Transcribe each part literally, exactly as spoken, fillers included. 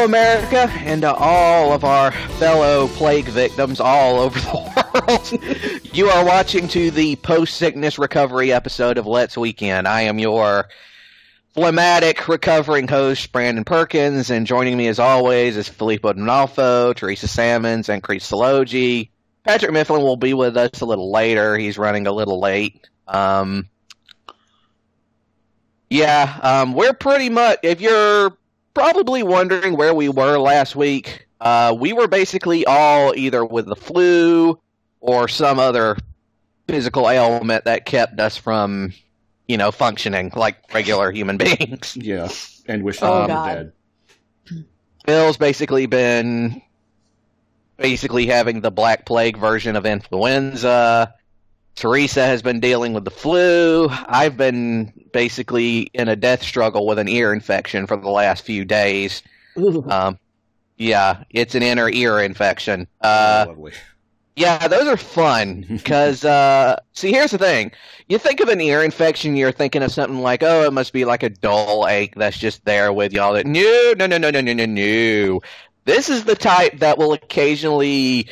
Hello, America, and to all of our fellow plague victims all over the world. You are watching to the post-sickness recovery episode of Let's Weekend. I am your phlegmatic recovering host, Brandon Perkins, and joining me as always is Filippo Donalfo, Teresa Sammons, and Chris Salogi. Patrick Mifflin will be with us a little later. He's running a little late. Um, yeah, um, we're pretty much, if you're probably wondering where we were last week, uh, we were basically all either with the flu or some other physical ailment that kept us from, you know, functioning like regular human beings. Yeah, and wishing Oh, um, God. dead. Bill's basically been basically having the Black Plague version of influenza. Teresa has been dealing with the flu. I've been basically in a death struggle with an ear infection for the last few days. Ooh. Um, yeah, it's an inner ear infection. Uh, Oh, lovely. yeah, those are fun because, uh, see, here's the thing. You think of an ear infection, you're thinking of something like, oh, it must be like a dull ache that's just there with y'all. That no, no, no, no, no, no, no, no. This is the type that will occasionally,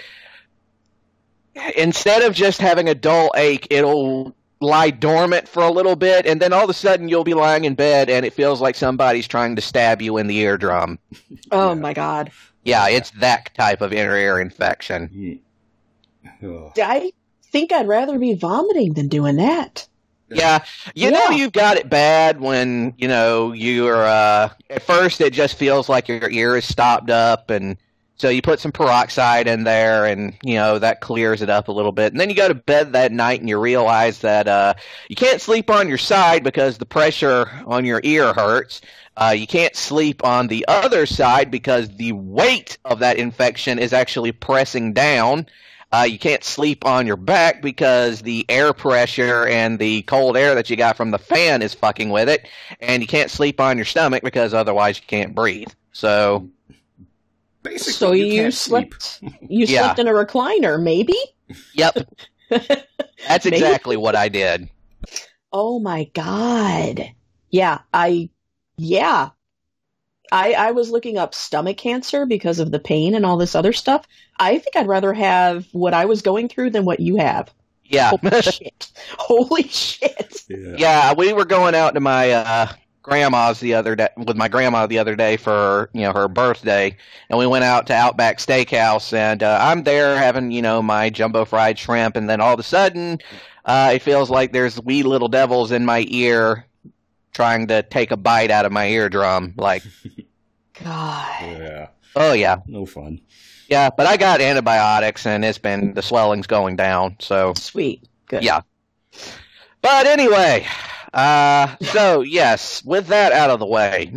instead of just having a dull ache, it'll lie dormant for a little bit, and then all of a sudden you'll be lying in bed, and it feels like somebody's trying to stab you in the eardrum. Oh Yeah. my God. Yeah, it's that type of inner ear infection. Yeah. Ugh. I think I'd rather be vomiting than doing that. Yeah, you Yeah. know you've got it bad when, you know, you're, uh, at first it just feels like your ear is stopped up, and so you put some peroxide in there, and, you know, that clears it up a little bit. And then you go to bed that night and you realize that, uh, you can't sleep on your side because the pressure on your ear hurts. Uh, you can't sleep on the other side because the weight of that infection is actually pressing down. Uh, you can't sleep on your back because the air pressure and the cold air that you got from the fan is fucking with it. And you can't sleep on your stomach because otherwise you can't breathe. So, Basically, So you, you, can't sleep. slept you Yeah. slept in a recliner, maybe? yep, that's Maybe. exactly what I did. Oh my God. Yeah, I yeah. I I was looking up stomach cancer because of the pain and all this other stuff. I think I'd rather have what I was going through than what you have. Yeah. Holy shit. Holy shit. Yeah. Yeah, we were going out to my uh, grandma's the other day with my grandma the other day for, you know, her birthday, and we went out to Outback Steakhouse, and uh, I'm there having, you know, my jumbo fried shrimp, and then all of a sudden, uh, it feels like there's wee little devils in my ear trying to take a bite out of my eardrum. Like, God. Yeah. oh yeah, No fun. yeah, but I got antibiotics, and it's been the swelling's going down, so. Sweet. Good. Yeah. But anyway, uh, so yes, with that out of the way,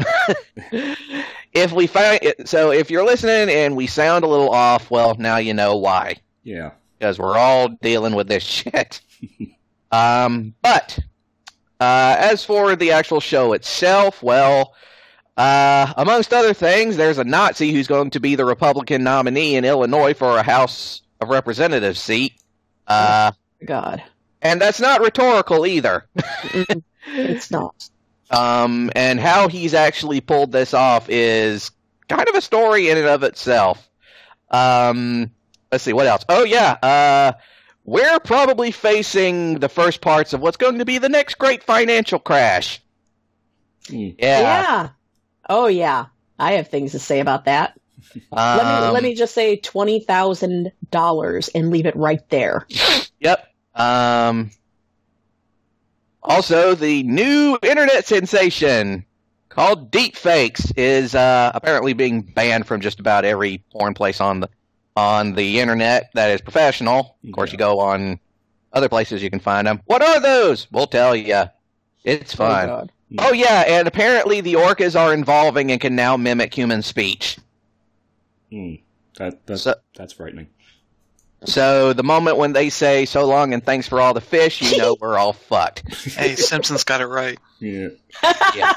if we find so if you're listening and we sound a little off, well, now you know why, Yeah. because we're all dealing with this shit. um, but uh, as for the actual show itself, well, uh, amongst other things, there's a Nazi who's going to be the Republican nominee in Illinois for a House of Representatives seat. Uh, God. And that's not rhetorical either. It's not. Um, and how he's actually pulled this off is kind of a story in and of itself. Um, let's see, what else? Oh, yeah. Uh, we're probably facing the first parts of what's going to be the next great financial crash. Mm. Yeah. Yeah. Oh yeah. I have things to say about that. Um, Let me let me just say twenty thousand dollars and leave it right there. Yep. Um, also, the new internet sensation called deepfakes is uh, apparently being banned from just about every porn place on the on the internet that is professional. Of course, Yeah. you go on other places, you can find them. What are those? We'll tell you. It's fun. Oh, God. Oh, yeah, and apparently the orcas are evolving and can now mimic human speech. Mm. That that's So- that's frightening. So the moment when they say so long and thanks for all the fish, you know we're all fucked. Hey, Simpsons got it right. Yeah. Yeah.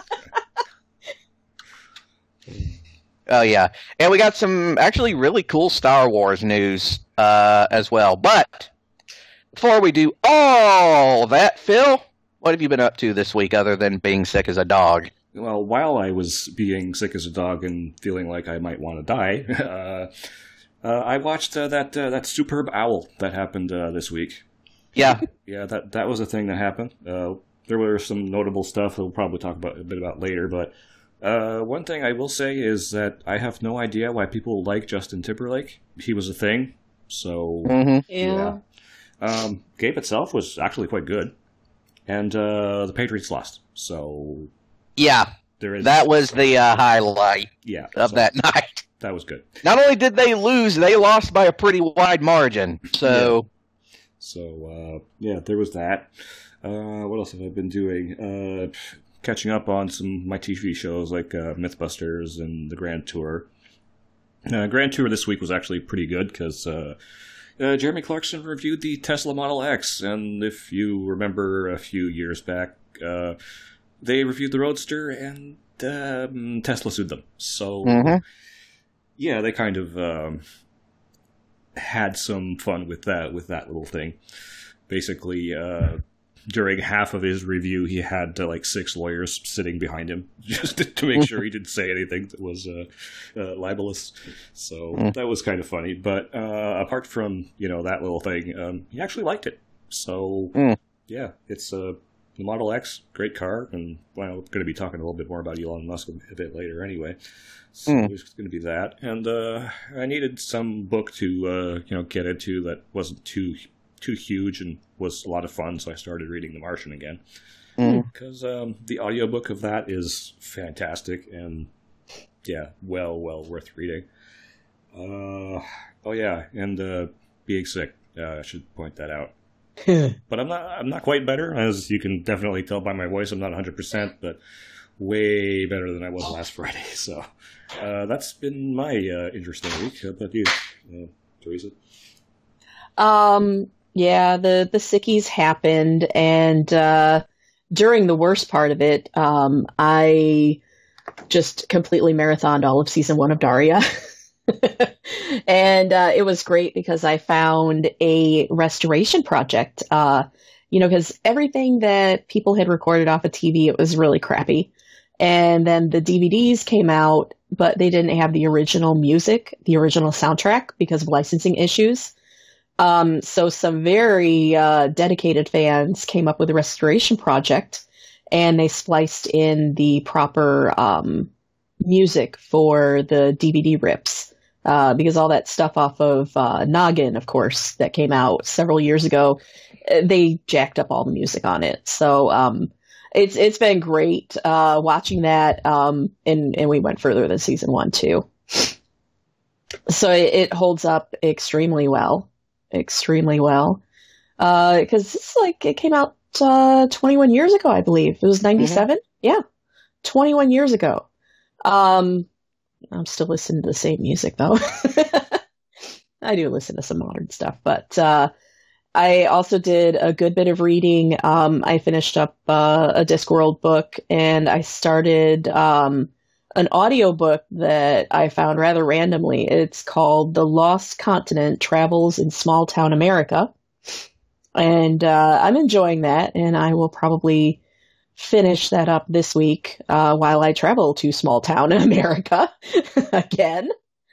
Oh, yeah. And we got some actually really cool Star Wars news uh, as well. But before we do all that, Phil, what have you been up to this week other than being sick as a dog? well, while I was being sick as a dog and feeling like I might want to die, uh, uh, I watched uh, that uh, that superb owl that happened uh, this week. Yeah. Yeah, that that was a thing that happened. Uh, there were some notable stuff we'll probably talk about a bit about later, but uh, one thing I will say is that I have no idea why people like Justin Timberlake. He was a thing, so Mm-hmm. Yeah. yeah. Um, game itself was actually quite good, and uh, the Patriots lost, so Yeah. there is That was the uh, highlight yeah of so that night. that was good. Not only did they lose, they lost by a pretty wide margin. So, So uh, yeah, there was that. Uh, what else have I been doing? Uh, catching up on some of my T V shows like uh, Mythbusters and the Grand Tour. Uh, Grand Tour this week was actually pretty good because uh, uh, Jeremy Clarkson reviewed the Tesla Model X, and if you remember a few years back, uh, they reviewed the Roadster, and um, Tesla sued them. So Mhm. yeah, they kind of um, had some fun with that with that little thing. Basically, uh, during half of his review, he had uh, like six lawyers sitting behind him just to, to make sure he didn't say anything that was uh, uh, libelous. So Mm. that was kind of funny. But uh, apart from you know that little thing, um, he actually liked it. So Mm. yeah, it's a uh, the Model X, great car, and well, we're going to be talking a little bit more about Elon Musk a bit later anyway. So Mm. there's going to be that, and uh, I needed some book to uh, you know get into that wasn't too too huge and was a lot of fun. So I started reading The Martian again Mm. because um, the audiobook of that is fantastic and yeah, well well worth reading. Uh, oh yeah, and uh, being sick, uh, I should point that out. But I'm not I'm not quite better, as you can definitely tell by my voice. I'm not one hundred percent, but way better than I was last Friday. So uh, that's been my uh, interesting week. How about you, uh, Teresa? Um, yeah, the, the sickies happened, and uh, during the worst part of it, um, I just completely marathoned all of season one of Daria. And uh, it was great because I found a restoration project, uh, you know, because everything that people had recorded off of T V, it was really crappy. And then the D V Ds came out, but they didn't have the original music, the original soundtrack, because of licensing issues. Um, so some very uh, dedicated fans came up with a restoration project, and they spliced in the proper um, music for the D V D rips. Uh, because all that stuff off of uh, Noggin, of course, that came out several years ago, they jacked up all the music on it. So um, it's it's been great uh, watching that, um, and and we went further than season one too. So it, it holds up extremely well, extremely well. Because it's like it came out uh, twenty-one years ago, I believe. It was ninety-seven. Mm-hmm. Yeah, twenty-one years ago. Um, I'm still listening to the same music, though. I do listen to some modern stuff, but uh, I also did a good bit of reading. Um, I finished up uh, a Discworld book, and I started um, an audiobook that I found rather randomly. It's called The Lost Continent Travels in Small Town America. And uh, I'm enjoying that, and I will probably finish that up this week uh, while I travel to small town in America again.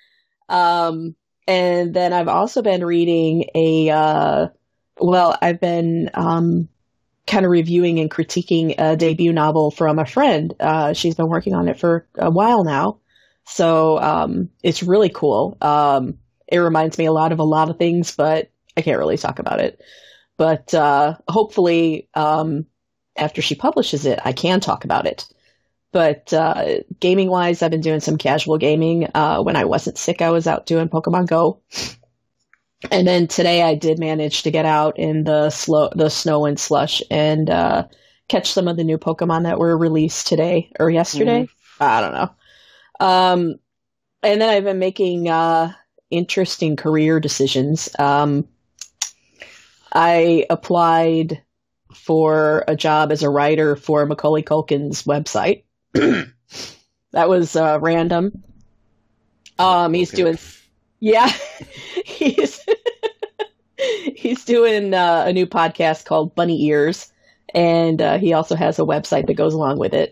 Um, and then I've also been reading a, uh, well, I've been um, kind of reviewing and critiquing a debut novel from a friend. Uh, she's been working on it for a while now. So um, it's really cool. Um, it reminds me a lot of a lot of things, but I can't really talk about it. But uh, hopefully, um, after she publishes it, I can talk about it. But uh, gaming-wise, I've been doing some casual gaming. Uh, when I wasn't sick, I was out doing Pokemon Go. And then today, I did manage to get out in the slow, the snow and slush and uh, catch some of the new Pokemon that were released today or yesterday. Mm-hmm. I don't know. Um, and then I've been making uh, interesting career decisions. Um, I applied for a job as a writer for Macaulay Culkin's website. That was uh, random. Um, he's okay. doing, yeah, he's he's doing uh, a new podcast called Bunny Ears, and uh, he also has a website that goes along with it.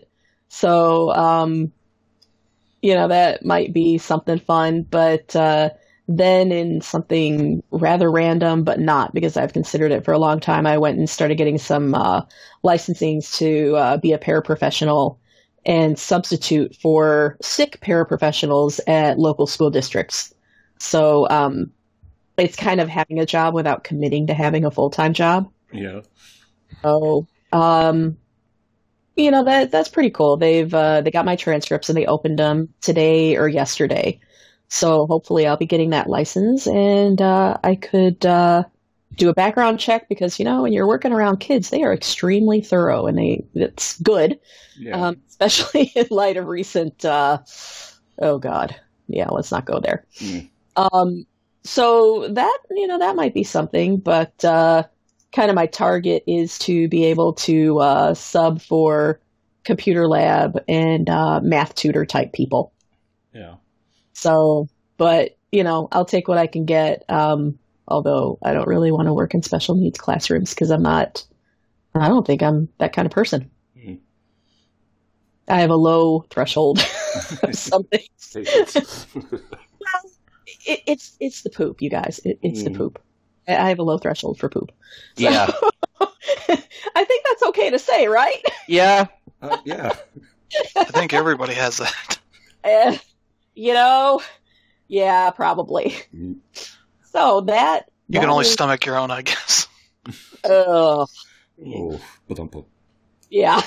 So, um, you know, that might be something fun, but uh, then in something rather random, but not because I've considered it for a long time, I went and started getting some uh, licensings to uh, be a paraprofessional and substitute for sick paraprofessionals at local school districts. So um, it's kind of having a job without committing to having a full-time job. Yeah. So, um, you know, that that's pretty cool. They've uh, they got my transcripts and they opened them today or yesterday. So hopefully I'll be getting that license and uh, I could uh, do a background check because, you know, when you're working around kids, they are extremely thorough and they it's good, Yeah. um, especially in light of recent, uh, oh God, yeah, let's not go there. Mm. Um, so that, you know, that might be something, but uh, kind of my target is to be able to uh, sub for computer lab and uh, math tutor type people. Yeah. So, but, you know, I'll take what I can get. Um, although I don't really want to work in special needs classrooms because I'm not, I don't think I'm that kind of person. Mm. I have a low threshold of something. Patience. It, it's, it's the poop, you guys. It, it's Mm. the poop. I I have a low threshold for poop. So, Yeah. I think that's okay to say, right? Yeah. uh, yeah. I think everybody has that. Eh, you know, yeah, probably. Mm. So that You can that only is- stomach your own, I guess. Ugh, Oh, but um, yeah.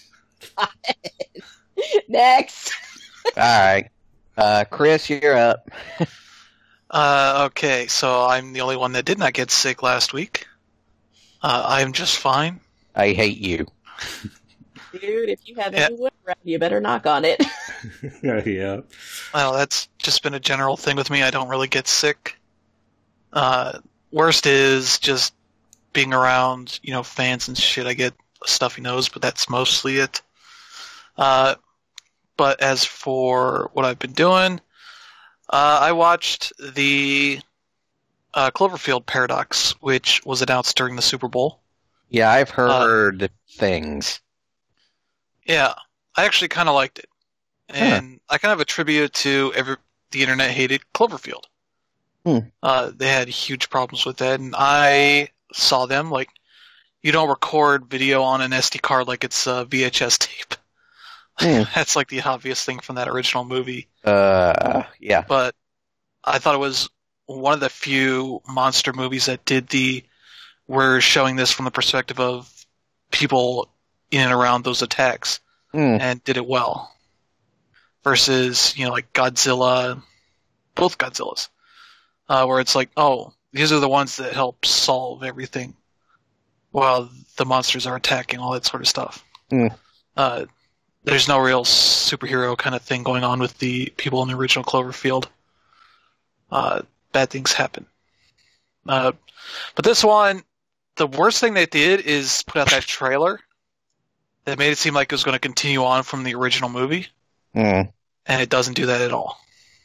Next. All right. Uh, Chris, you're up. Uh, okay, so I'm the only one that did not get sick last week. Uh, I'm just fine. I hate you. Dude, if you have Yeah. any wood around, you better knock on it. yeah. Well, that's just been a general thing with me. I don't really get sick. Uh, worst is just being around, you know, fans and shit. I get a stuffy nose, but that's mostly it. Uh, but as for what I've been doing, uh, I watched the uh, Cloverfield Paradox, which was announced during the Super Bowl. Yeah, I've heard things. Yeah, I actually kind of liked it. And I kind of attribute it to every, the internet hated Cloverfield. Hmm. Uh, they had huge problems with that, and I saw them. Like, you don't record video on an S D card like it's a V H S tape. Hmm. That's like the obvious thing from that original movie. Uh, yeah. But I thought it was one of the few monster movies that did the, we're showing this from the perspective of people in and around those attacks, Hmm. and did it well. Versus, you know, like Godzilla, both Godzillas, uh, where it's like, oh, these are the ones that help solve everything while the monsters are attacking, all that sort of stuff. Hmm. Uh, there's no real superhero kind of thing going on with the people in the original Cloverfield. Uh, bad things happen. Uh, but this one, the worst thing they did is put out that trailer that made it seem like it was going to continue on from the original movie, Hmm. and it doesn't do that at all.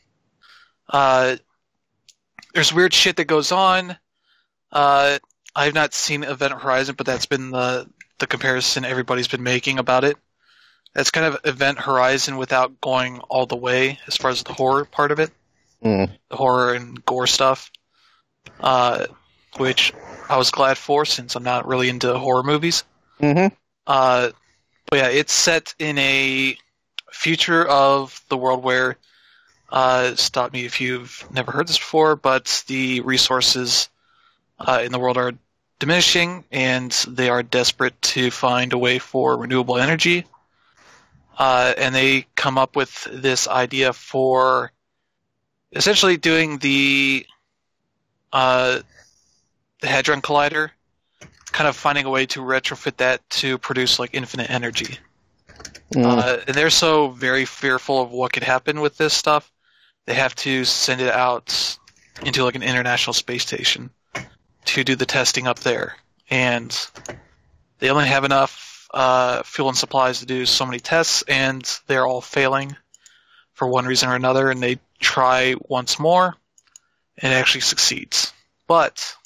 Uh, there's weird shit that goes on. Uh, I've not seen Event Horizon, but that's been the, the comparison everybody's been making about it. That's kind of Event Horizon without going all the way as far as the horror part of it. Hmm. The horror and gore stuff. Uh, which I was glad for since I'm not really into horror movies. Mm-hmm. Uh, but yeah, it's set in a future of the world where, uh, stop me if you've never heard this before, but the resources uh, in the world are diminishing and they are desperate to find a way for renewable energy. Uh, and they come up with this idea for essentially doing the uh, the Hadron Collider, kind of finding a way to retrofit that to produce like infinite energy. Hmm. Uh, and they're so very fearful of what could happen with this stuff, they have to send it out into like an international space station to do the testing up there. And they only have enough uh, fuel and supplies to do so many tests, and they're all failing for one reason or another, and they try once more, and it actually succeeds. But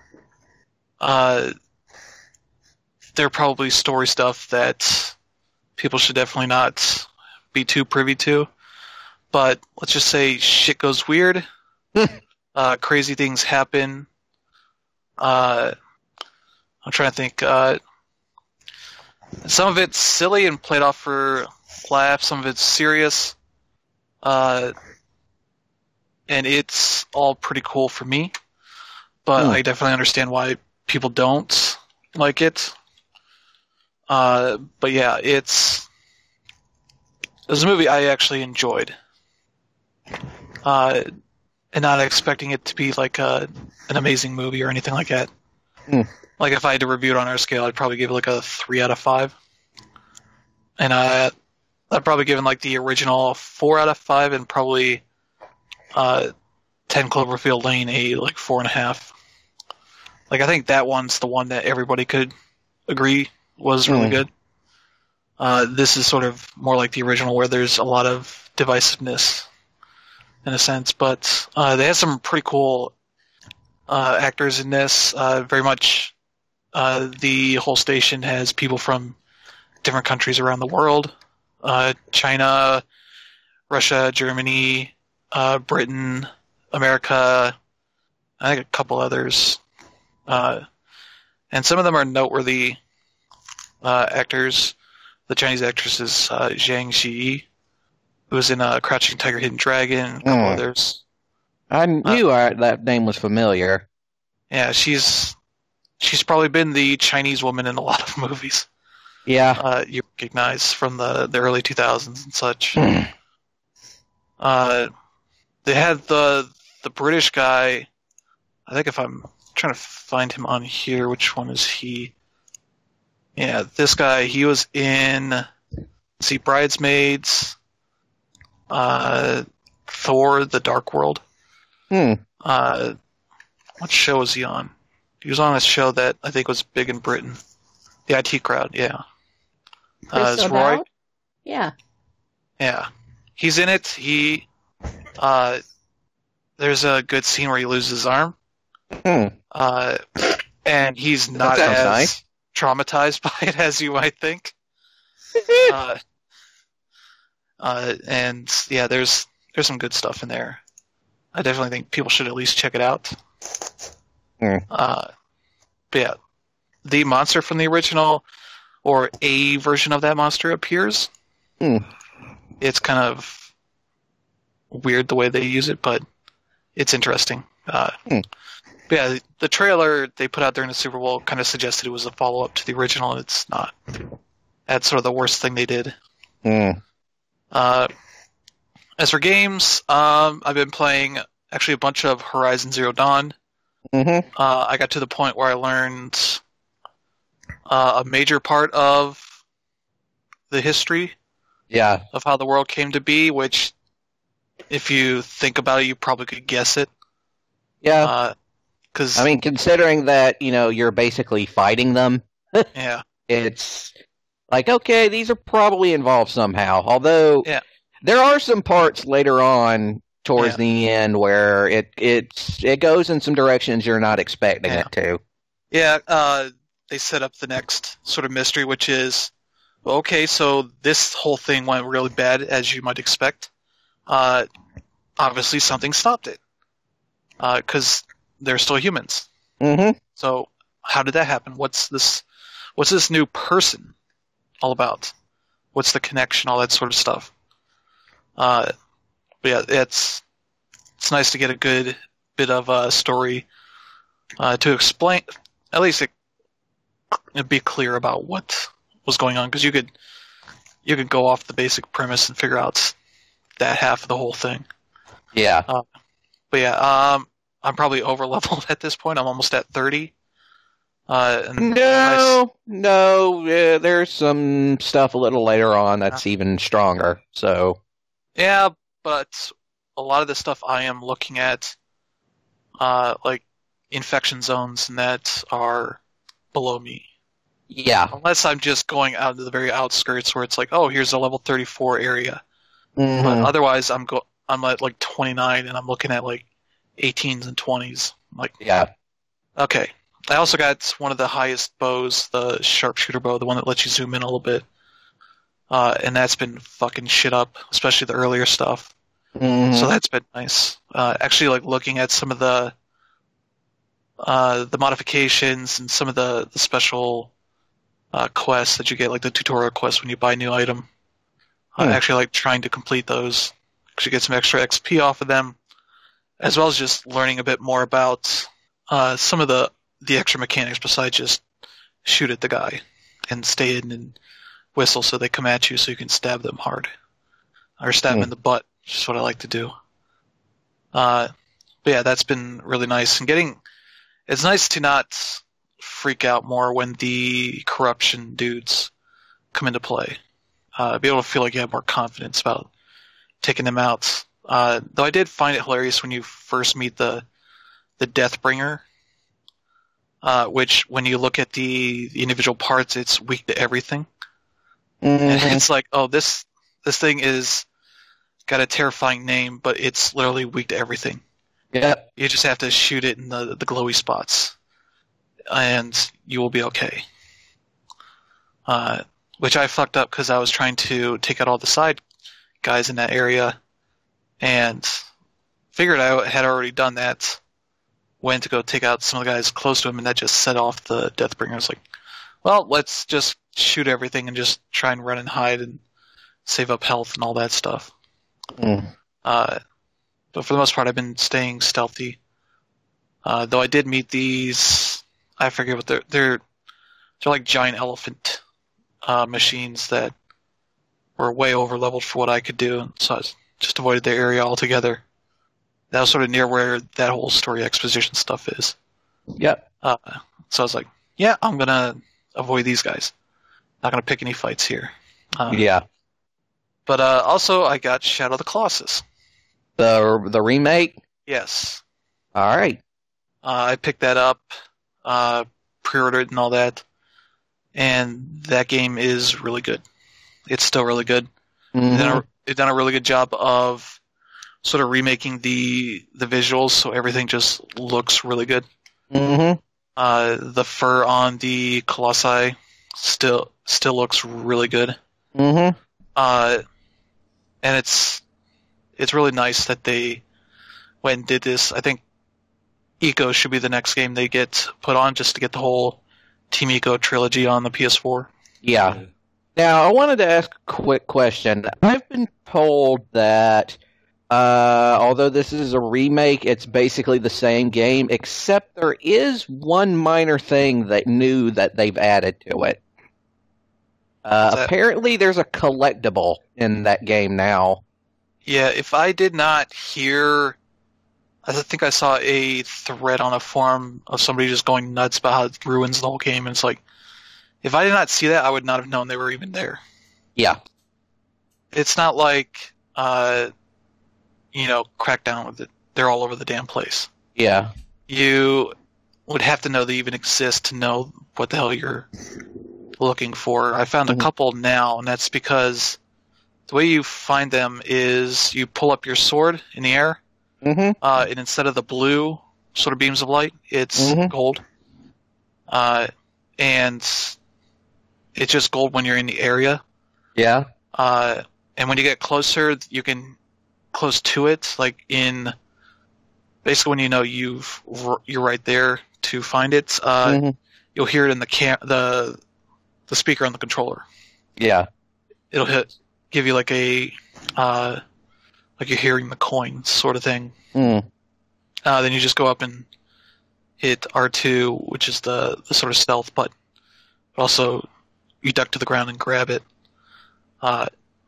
uh, they're probably story stuff that people should definitely not be too privy to. But let's just say shit goes weird. uh, crazy things happen. Uh, I'm trying to think. Uh, some of it's silly and played off for laughs. Some of it's serious. Uh, and it's all pretty cool for me. But Hmm. I definitely understand why people don't like it. Uh, but yeah, it's it was a movie I actually enjoyed. Uh, and not expecting it to be like a, an amazing movie or anything like that. Hmm. Like if I had to review it on our scale, I'd probably give it like a three out of five. And I, I'd probably give it like the original four out of five, and probably uh, ten Cloverfield Lane a like four and a half. Like I think that one's the one that everybody could agree was really Hmm. good. Uh, this is sort of more like the original, where there's a lot of divisiveness in a sense, but uh, they have some pretty cool uh, actors in this. Uh, very much, uh, the whole station has people from different countries around the world: uh, China, Russia, Germany, uh, Britain, America. I think a couple others, uh, and some of them are noteworthy uh, actors. The Chinese actress is uh, Zhang Ziyi, who was in uh, Crouching Tiger, Hidden Dragon, and a couple Hmm. others. I knew I, that name was familiar. Yeah, she's she's probably been the Chinese woman in a lot of movies. Yeah. Uh, you recognize from the, the early two thousands and such. Hmm. Uh, they had the the British guy. I think if I'm trying to find him on here, which one is he? Yeah, this guy. He was in let's see, Bridesmaids, uh, Thor: The Dark World. Hmm. Uh, what show was he on? He was on a show that I think was big in Britain. The I T Crowd, yeah. Uh, Chris it's Roy. O'Dowd? Yeah. Yeah. He's in it. He, uh, there's a good scene where he loses his arm. Hmm. Uh, and he's not sounds as nice. traumatized by it as you might think. uh, uh, and yeah, there's, there's some good stuff in there. I definitely think people should at least check it out. Hmm. Uh, but yeah, the monster from the original, or a version of that monster, appears. Hmm. It's kind of weird the way they use it, but it's interesting. Uh, Hmm. but yeah, the, the trailer they put out during the Super Bowl kind of suggested it was a follow-up to the original, and it's not. That's sort of the worst thing they did. Hmm. Uh, as for games, um, I've been playing actually a bunch of Horizon Zero Dawn. Mm-hmm. Uh, I got to the point where I learned uh, a major part of the history Yeah. of how the world came to be, which, if you think about it, you probably could guess it. Yeah. Because, I mean, considering that, you know, you're basically fighting them, yeah, it's like, okay, these are probably involved somehow. Although, Yeah. there are some parts later on towards Yeah. the end where it it's it goes in some directions you're not expecting Yeah. it to. yeah, uh, they set up the next sort of mystery, which is, well, okay, so this whole thing went really bad, as you might expect. Uh, obviously, something stopped it. Because they're still humans. Mm-hmm. So how did that happen? What's this? What's this new person all about? What's the connection? All that sort of stuff. Uh, but yeah, it's it's nice to get a good bit of a story uh, to explain. At least it, it'd be clear about what was going on, because you could you could go off the basic premise and figure out that half of the whole thing. Yeah. But yeah, um, I'm probably over leveled at this point. I'm almost at thirty. Uh, and No, no, uh, there's some stuff a little later on that's even stronger. So, Yeah, but a lot of the stuff I am looking at, uh, like infection zones and that, are below me. yeah. Unless I'm just going out to the very outskirts where it's like, oh, here's a level thirty-four area. Mhm. But otherwise, I'm go I'm at like twenty-nine, and I'm looking at like eighteens and twenties. I'm like, Yeah. okay. I also got one of the highest bows, the sharpshooter bow, the one that lets you zoom in a little bit. uh, and that's been fucking shit up, especially the earlier stuff. Mhm. So that's been nice. Uh, actually, like looking at some of the uh, the modifications and some of the, the special uh, quests that you get, like the tutorial quests when you buy a new item. Uh, Hmm. Actually, like trying to complete those because you get some extra X P off of them, as well as just learning a bit more about uh, some of the the extra mechanics besides just shoot at the guy and stay in and whistle so they come at you so you can stab them hard or stab them Hmm. in the butt. Which is what I like to do. Uh, but yeah, that's been really nice. And getting, it's nice to not freak out more when the corruption dudes come into play. Uh, be able to feel like you have more confidence about taking them out. Uh, though I did find it hilarious when you first meet the the Deathbringer, uh, which when you look at the, the individual parts, it's weak to everything. And Mhm. it's like, oh, this this thing is got a terrifying name, but it's literally weak to everything. Yep. You just have to shoot it in the, the glowy spots, and you will be okay. Uh, which I fucked up because I was trying to take out all the side guys in that area, and figured I had already done that. Went to go take out some of the guys close to him, and that just set off the Deathbringer. I was like, well, let's just shoot everything and just try and run and hide and save up health and all that stuff. Mm. Uh, but for the most part, I've been staying stealthy. Uh, though I did meet these, I forget what they're, they're, they're like giant elephant, uh, machines that were way over leveled for what I could do. So I just avoided their area altogether. That was sort of near where that whole story exposition stuff is. Yep. Uh, so I was like, yeah, I'm gonna avoid these guys. Not gonna pick any fights here. Uh, Yeah. But, uh, also I got Shadow of the Colossus. The the remake. Yes. All right. Uh, I picked that up, uh, pre-ordered it and all that, and that game is really good. It's still really good. They've Mhm. done, a, they've done a really good job of sort of remaking the the visuals, so everything just looks really good. Mhm. Uh, the fur on the Colossi still still looks really good. Mhm. Uh, and it's it's really nice that they went and did this. I think Eco should be the next game they get put on just to get the whole Team Eco trilogy on the P S four. Yeah. Now, I wanted to ask a quick question. I've been told that uh, although this is a remake, it's basically the same game, except there is one minor thing that new that they've added to it. Uh, What's that? apparently, there's a collectible in that game now. Yeah, if I did not hear, I think I saw a thread on a forum of somebody just going nuts about how it ruins the whole game, and it's like, if I did not see that, I would not have known they were even there. Yeah. It's not like, uh, you know, Crackdown with it. They're all over the damn place. Yeah. You would have to know they even exist to know what the hell you're looking for. I found Mhm. a couple now, and that's because the way you find them is you pull up your sword in the air, Mm-hmm. uh, and instead of the blue sort of beams of light, it's Mhm. gold. Uh, and it's just gold when you're in the area. Yeah. Uh, and when you get closer, you can close to it, like in basically when you know you've you're right there to find it. Uh, Mhm. You'll hear it in the cam- the the speaker on the controller. Yeah. It'll hit give you like a uh, like you're hearing the coins sort of thing. Mm. Uh, then you just go up and hit R two, which is the, the sort of stealth button. But also, you duck to the ground and grab it. Uh,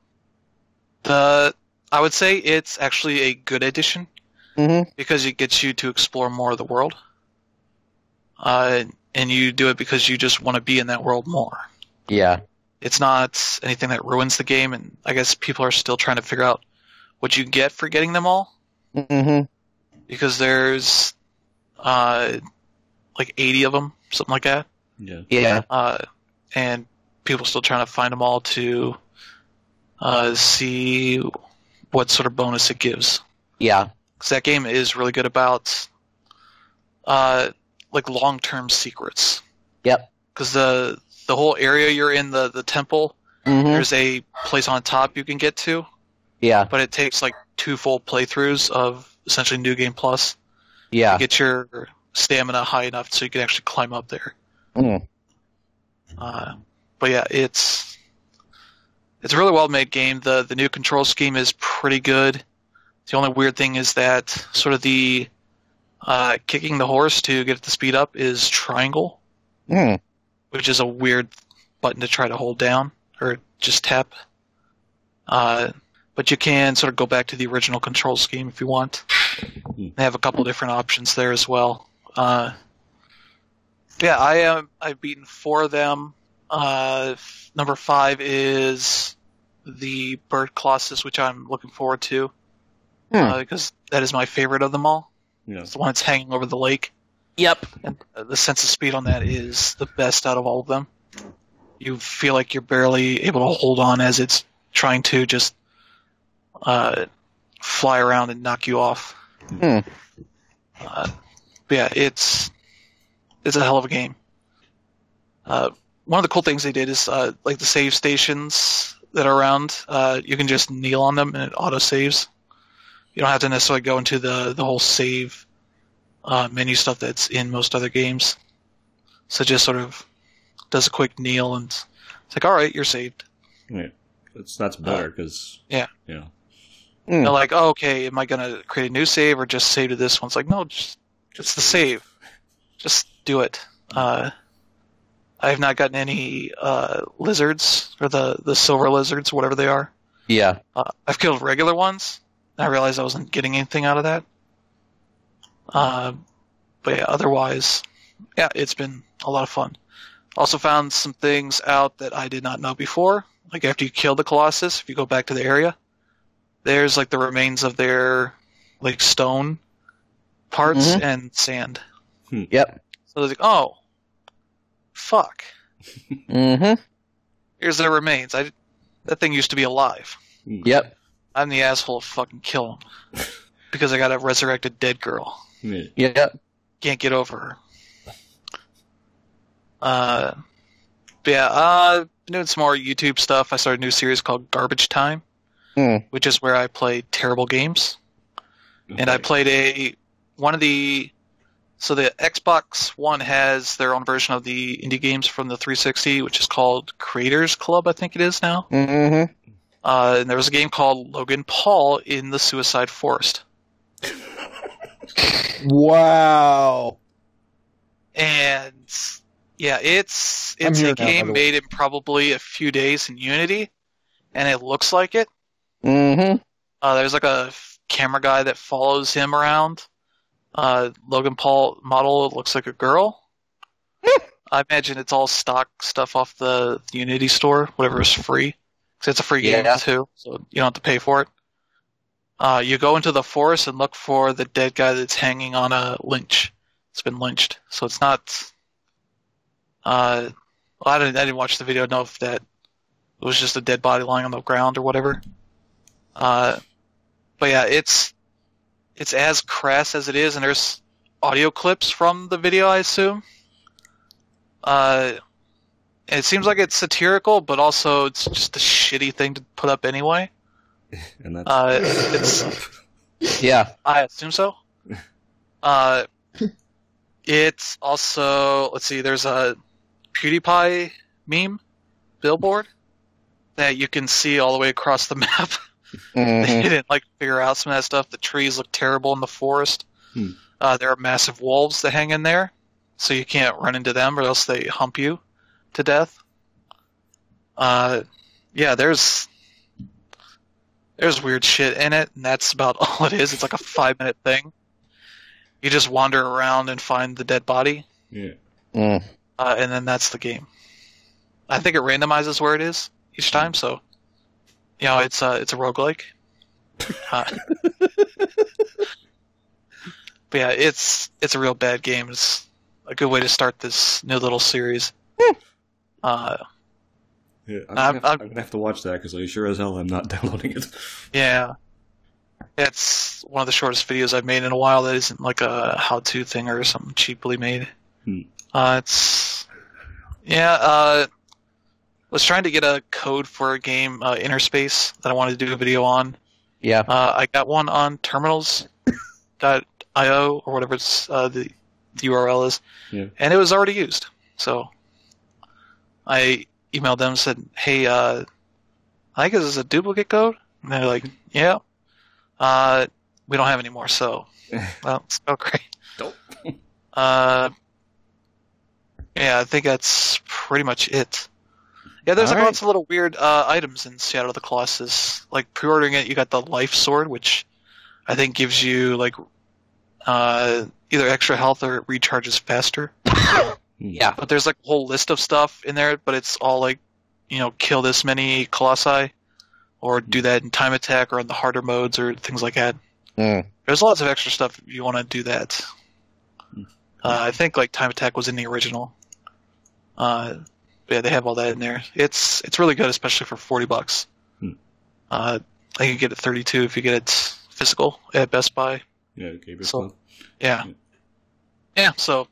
the I would say it's actually a good addition Mm-hmm. because it gets you to explore more of the world. Uh, and you do it because you just want to be in that world more. Yeah. It's not anything that ruins the game, and I guess people are still trying to figure out what you get for getting them all. Mm-hmm. Because there's uh, like eighty of them, something like that. Yeah. Yeah. Uh, and people still trying to find them all to uh, see what sort of bonus it gives. Yeah. Because that game is really good about uh, like long-term secrets. Yep. Because the the whole area you're in, the, the temple, Mhm. There's a place on top you can get to, Yeah. but it takes like two full playthroughs of essentially New Game Plus Yeah. to get your stamina high enough so you can actually climb up there. Mm. Uh, but yeah, it's it's a really well made game. The the new control scheme is pretty good. The only weird thing is that sort of the uh, kicking the horse to get it to speed up is triangle, Mm. which is a weird button to try to hold down or just tap. Uh, but you can sort of go back to the original control scheme if you want. They have a couple different options there as well. Uh, yeah, I am. I've beaten four of them. Uh, f- number five is the Bird Colossus, which I'm looking forward to Hmm. uh, because that is my favorite of them all. Yeah. It's the one that's hanging over the lake. Yep. And uh, the sense of speed on that is the best out of all of them. You feel like you're barely able to hold on as it's trying to just uh, fly around and knock you off. Hmm. Uh, but yeah, it's it's a hell of a game. Uh, one of the cool things they did is uh, like the save stations that are around. Uh, you can just kneel on them and it auto saves. You don't have to necessarily go into the the whole save uh, menu stuff that's in most other games. So it just sort of does a quick kneel and it's like, all right, you're saved. Yeah. It's, that's better because, yeah. you know. Mm. They're like, oh, okay, am I going to create a new save or just save to this one? It's like, no, just, it's the save. Just do it. Uh, I have not gotten any uh, lizards, or the, the silver lizards, whatever they are. Yeah. Uh, I've killed regular ones, and I realized I wasn't getting anything out of that. Uh, but yeah, otherwise, yeah, it's been a lot of fun. Also found some things out that I did not know before. Like after you kill the Colossus, if you go back to the area, there's like the remains of their like stone parts Mhm. and sand. Yep. So I was like, oh, fuck. Mm-hmm. Here's their remains. I that thing used to be alive. Yep. I'm the asshole to fucking kill him because I got a resurrected dead girl. Yeah. Yep. Can't get over her. Uh, but yeah, uh, been doing some more YouTube stuff. I started a new series called Garbage Time, Mm. which is where I play terrible games. And I played a one of the so the Xbox One has their own version of the indie games from the three sixty, which is called Creators Club, I think it is now. Mm-hmm. Uh, and there was a game called Logan Paul in the Suicide Forest. Wow. And yeah, it's I'm it's here a now, by game the way. made in probably a few days in Unity, and it looks like it. Mm-hmm. Uh, there's like a f- camera guy that follows him around. Uh, Logan Paul model looks like a girl. I imagine it's all stock stuff off the, the Unity store, whatever is free. 'Cause it's a free game Yeah. too, so you don't have to pay for it. Uh, you go into the forest and look for the dead guy that's hanging on a lynch. It's been lynched, so it's not. Uh, well, I didn't. I didn't watch the video to know if that it was just a dead body lying on the ground or whatever. Uh, but yeah, it's it's as crass as it is, and there's audio clips from the video, I assume. Uh, it seems like it's satirical, but also it's just a shitty thing to put up anyway. And that's Uh, it's Yeah. I assume so. Uh, it's also let's see. There's a PewDiePie meme billboard that you can see all the way across the map. They Mm-hmm. didn't like figure out some of that stuff. The trees look terrible in the forest. Hmm. Uh, there are massive wolves that hang in there, so you can't run into them, or else they hump you to death. Uh, yeah, there's there's weird shit in it, and that's about all it is. It's like a five minute thing. You just wander around and find the dead body, yeah. Mm. uh, and then that's the game. I think it randomizes where it is each time, so you know it's uh, it's a roguelike. Uh, but yeah, it's it's a real bad game. It's a good way to start this new little series. Uh, Yeah, I'm, I'm- gonna have, I'm- I'm gonna have to watch that because I sure as hell I'm not downloading it. yeah, it's one of the shortest videos I've made in a while. That isn't like a how-to thing or something cheaply made. Hmm. Uh, it's yeah. Uh, was trying to get a code for a game, uh, Innerspace, that I wanted to do a video on. Yeah. Uh, I got one on terminals dot io or whatever it's, uh, the, the U R L is, Yeah. and it was already used. So I emailed them and said, hey, uh, I think this is a duplicate code. And they're like, yeah. Uh, we don't have any more, so, well, so great. Dope. Uh, yeah, I think that's pretty much it. Yeah, there's All like right. lots of little weird uh, items in Shadow of the Colossus. Like pre-ordering it, you got the life sword, which I think gives you like uh, either extra health or it recharges faster. Yeah. But there's like a whole list of stuff in there, but it's all like, you know, kill this many colossi, or do that in time attack or in the harder modes or things like that. Mm. There's lots of extra stuff if you want to do that. Uh, I think like time attack was in the original. Uh, but yeah, they have all that in there. It's it's really good, especially for forty bucks. Hmm. Uh, I can get it thirty-two if you get it physical at Best Buy. Yeah, okay. But So- Yeah, yeah. So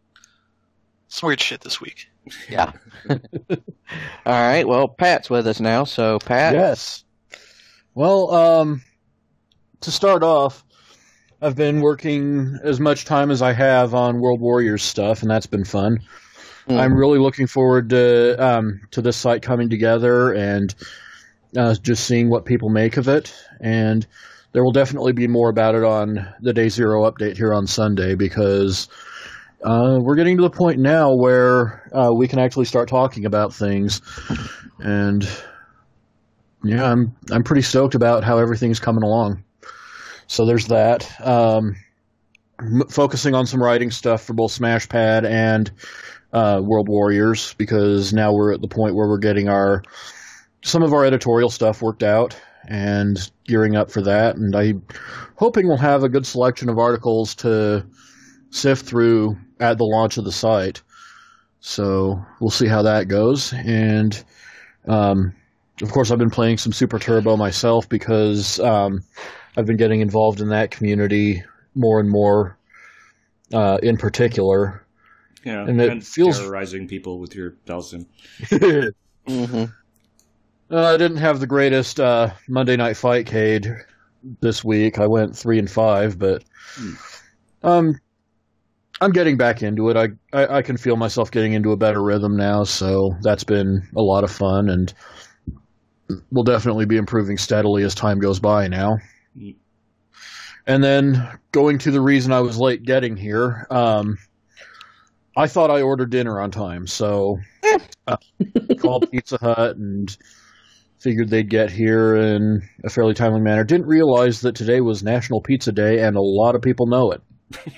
some weird shit this week. Yeah. All right. Well, Pat's with us now. So, Pat. Yes. Well, um, to start off, I've been working as much time as I have on World Warriors stuff, and that's been fun. Mm. I'm really looking forward to um, to this site coming together and uh, just seeing what people make of it. And there will definitely be more about it on the Day Zero update here on Sunday, because uh, we're getting to the point now where uh, we can actually start talking about things. And yeah, I'm I'm pretty stoked about how everything's coming along. So there's that. Um, m- focusing on some writing stuff for both Smashpad and uh, World Warriors, because now we're at the point where we're getting our some of our editorial stuff worked out and gearing up for that. And I'm hoping we'll have a good selection of articles to sift through at the launch of the site. So we'll see how that goes. And um, of course, I've been playing some Super Turbo myself, because um, I've been getting involved in that community more and more, uh, in particular. Yeah, And it feels- terrorizing people with your Delsyn. Mm-hmm. Uh, I didn't have the greatest uh, Monday Night Fightcade this week. I went three and five, but Hmm. um, I'm getting back into it. I, I I can feel myself getting into a better rhythm now, so that's been a lot of fun, and will definitely be improving steadily as time goes by now. Hmm. And then going to the reason I was late getting here, um, I thought I ordered dinner on time, so uh, called Pizza Hut and figured they'd get here in a fairly timely manner. Didn't realize that today was National Pizza Day, and a lot of people know it.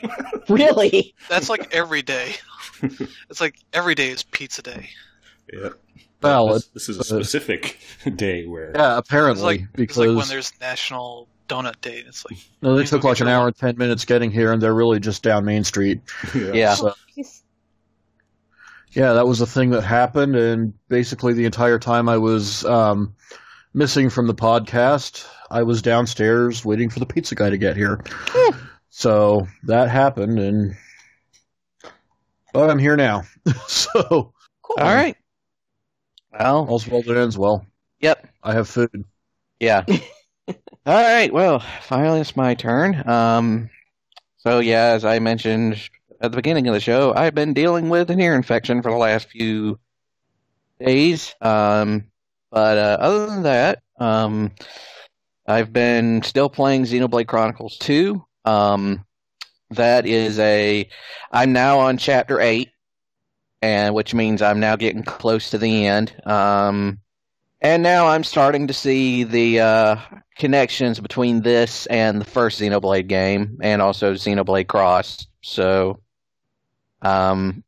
Really? That's like every day. It's like every day is pizza day. Yeah. Well, this, this is a specific day where Yeah, It's apparently, like it's because like when there's National Donut Day. It's like no, they Please took don't like get an your hour and ten minutes getting here, and they're really just down Main Street. Yeah. So, yeah, that was a thing that happened, and basically the entire time I was um, missing from the podcast, I was downstairs waiting for the pizza guy to get here. So that happened, and but I'm here now. So Cool. All right. Well, all's well that ends well. yep. I have food. Yeah. All right. Well, finally it's my turn. Um, so yeah, as I mentioned at the beginning of the show, I've been dealing with an ear infection for the last few days. Um, but uh, other than that, um, I've been still playing Xenoblade Chronicles two. Um, that is a. I'm now on chapter eight, and which means I'm now getting close to the end. Um. And now I'm starting to see the uh, connections between this and the first Xenoblade game, and also Xenoblade Cross. So, um,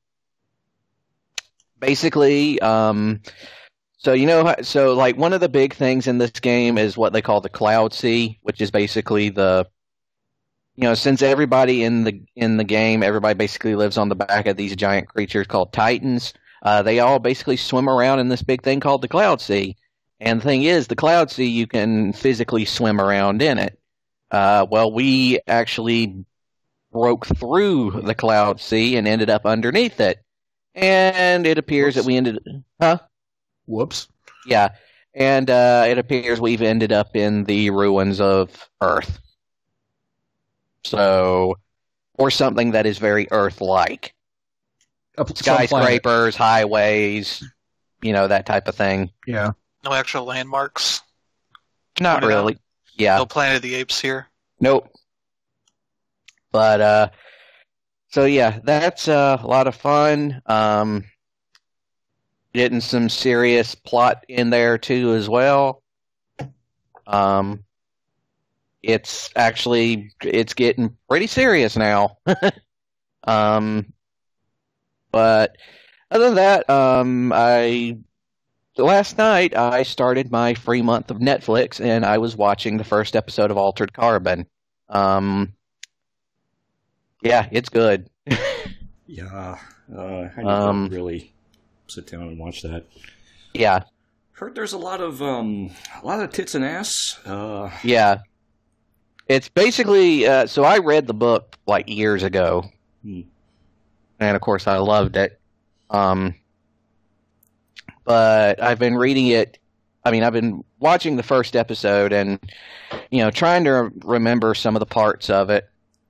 basically, um, so you know, how- so like one of the big things in this game is what they call the Cloud Sea, which is basically the, you know, since everybody in the in the game, everybody basically lives on the back of these giant creatures called Titans. Uh, they all basically swim around in this big thing called the Cloud Sea. And the thing is, the Cloud Sea, you can physically swim around in it. Uh, well, we actually broke through the Cloud Sea and ended up underneath it. And it appears that we ended... Huh? Whoops. Yeah, and uh, it appears we've ended up in the ruins of Earth. So, or something that is very Earth-like. Skyscrapers, highways, you know, that type of thing. Yeah. No actual landmarks. Not Pointed really. out. Yeah. No Planet of the Apes here. Nope. But, uh, so yeah, that's uh, a lot of fun. Um, getting some serious plot in there, too, as well. Um, it's actually, it's getting pretty serious now. um, but other than that, um, I, last night I started my free month of Netflix, and I was watching the first episode of Altered Carbon. Um, yeah, it's good. Yeah, uh, I need Um, to really sit down and watch that. Yeah, Heard there's a lot of um, a lot of tits and ass. Uh, yeah. It's basically, uh, so I read the book like years ago, Hmm. and of course I loved it. Um, but I've been reading it. I mean, I've been watching the first episode and, you know, trying to remember some of the parts of it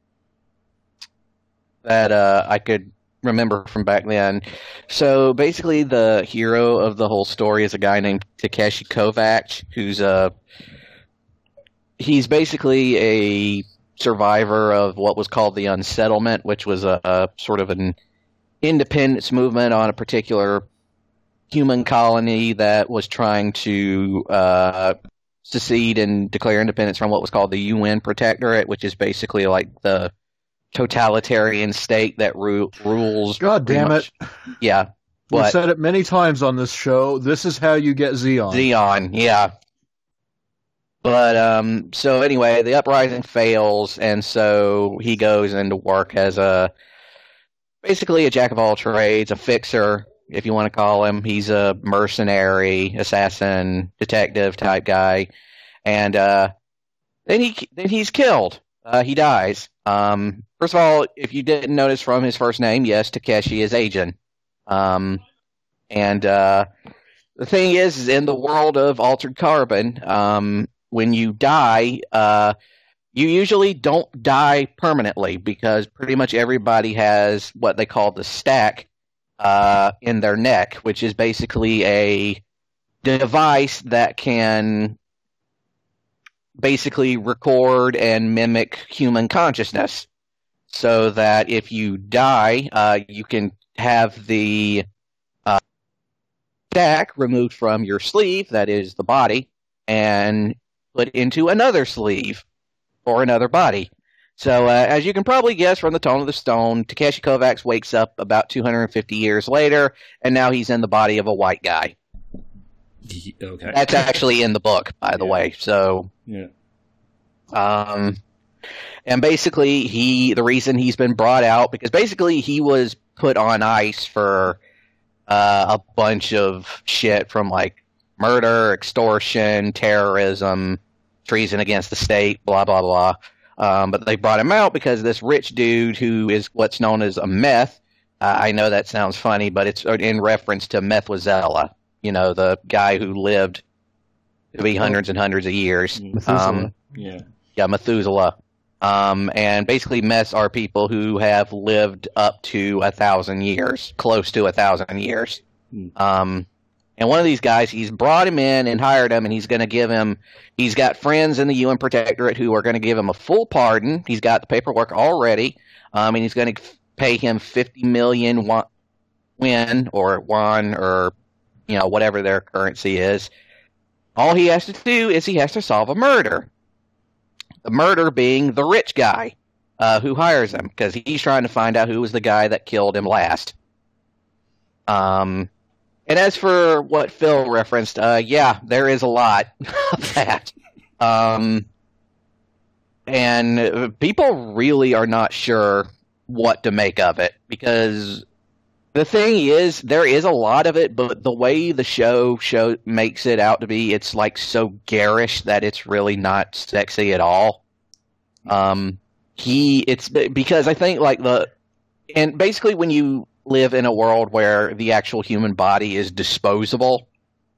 that uh, I could remember from back then. So basically, the hero of the whole story is a guy named Takeshi Kovacs, who's a he's basically a survivor of what was called the Unsettlement, which was a, a sort of an independence movement on a particular human colony that was trying to uh, secede and declare independence from what was called the U N Protectorate, which is basically like the totalitarian state that ru- rules. God damn much. it. Yeah. We've But said it many times on this show. This is how you get Xeon. Xeon, yeah. But, um, so anyway, the uprising fails, and so he goes into work as a, basically a jack of all trades, a fixer, if you want to call him. He's a mercenary, assassin, detective type guy. And, uh, then he, then he's killed. Uh, he dies. Um, first of all, if you didn't notice from his first name, yes, Takeshi is Asian. Um, and, uh, the thing is, is in the world of Altered Carbon, um, when you die, uh, you usually don't die permanently because pretty much everybody has what they call the stack uh, in their neck, which is basically a device that can basically record and mimic human consciousness. So that if you die, uh, you can have the uh, stack removed from your sleeve, that is the body, and put into another sleeve or another body. So, uh, as you can probably guess from the tone of the stone, Takeshi Kovacs wakes up about two hundred fifty years later, and now he's in the body of a white guy. Okay. That's actually in the book, by the Yeah. way. So, Yeah. um, and basically, he the reason he's been brought out because basically he was put on ice for uh, a bunch of shit from like murder, extortion, terrorism, treason against the state, blah, blah, blah. Um, but they brought him out because this rich dude who is what's known as a meth, uh, I know that sounds funny, but it's in reference to Methuselah, you know, the guy who lived to be hundreds and hundreds of years. Methuselah. Um, Yeah. yeah, Methuselah. Um, and basically meths are people who have lived up to a thousand years, close to a thousand years. Hmm. Um, And one of these guys, he's brought him in and hired him, and he's going to give him, he's got friends in the U N Protectorate who are going to give him a full pardon. He's got the paperwork already, um, and he's going to pay him fifty million won, or won, or, you know, whatever their currency is. All he has to do is he has to solve a murder. The murder being the rich guy uh, who hires him, because he's trying to find out who was the guy that killed him last. Um... And as for what Phil referenced, uh, yeah, there is a lot of that. Um, and people really are not sure what to make of it, because the thing is, there is a lot of it, but the way the show show makes it out to be, it's like so garish that it's really not sexy at all. Um, he, it's because I think like the, and basically when you live in a world where the actual human body is disposable,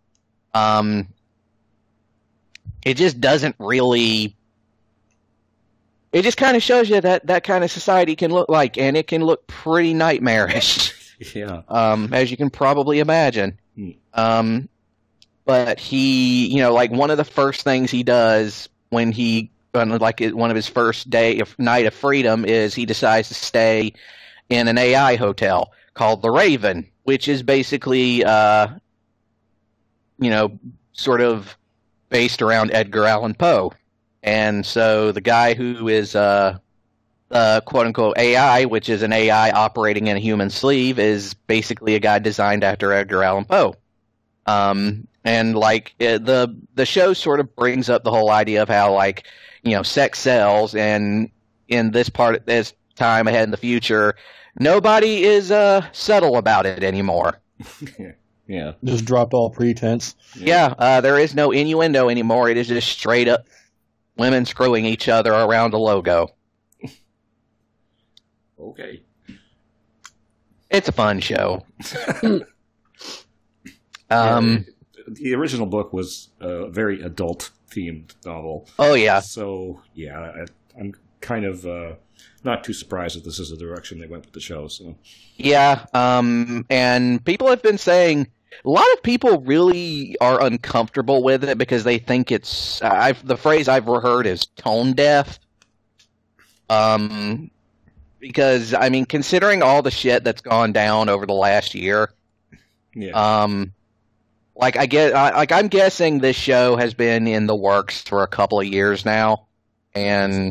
Um, it just doesn't really. It just kind of shows you that that kind of society can look like, and it can look pretty nightmarish. Yeah. Um, as you can probably imagine. Hmm. Um, but he, you know, like one of the first things he does when he, like one of his first day of night of freedom, is he decides to stay in an A I hotel called the Raven, which is basically, uh, you know, sort of based around Edgar Allan Poe. And so the guy who is uh, uh, quote-unquote A I, which is an A I operating in a human sleeve, is basically a guy designed after Edgar Allan Poe. Um, and, like, it, the the show sort of brings up the whole idea of how, like, you know, sex sells, and in this part, this time ahead in the future, nobody is uh, subtle about it anymore. Yeah. Just drop all pretense. Yeah, uh, there is no innuendo anymore. It is just straight up women screwing each other around a logo. Okay. It's a fun show. um. Yeah, the original book was a very adult-themed novel. Oh yeah. So yeah, I, I'm kind of uh, not too surprised that this is the direction they went with the show. So Yeah. Um. And people have been saying. A lot of people really are uncomfortable with it because they think it's. I've the phrase I've heard is tone deaf. Um, because I mean, considering all the shit that's gone down over the last year, yeah, um, like I get, I, like I'm guessing this show has been in the works for a couple of years now, and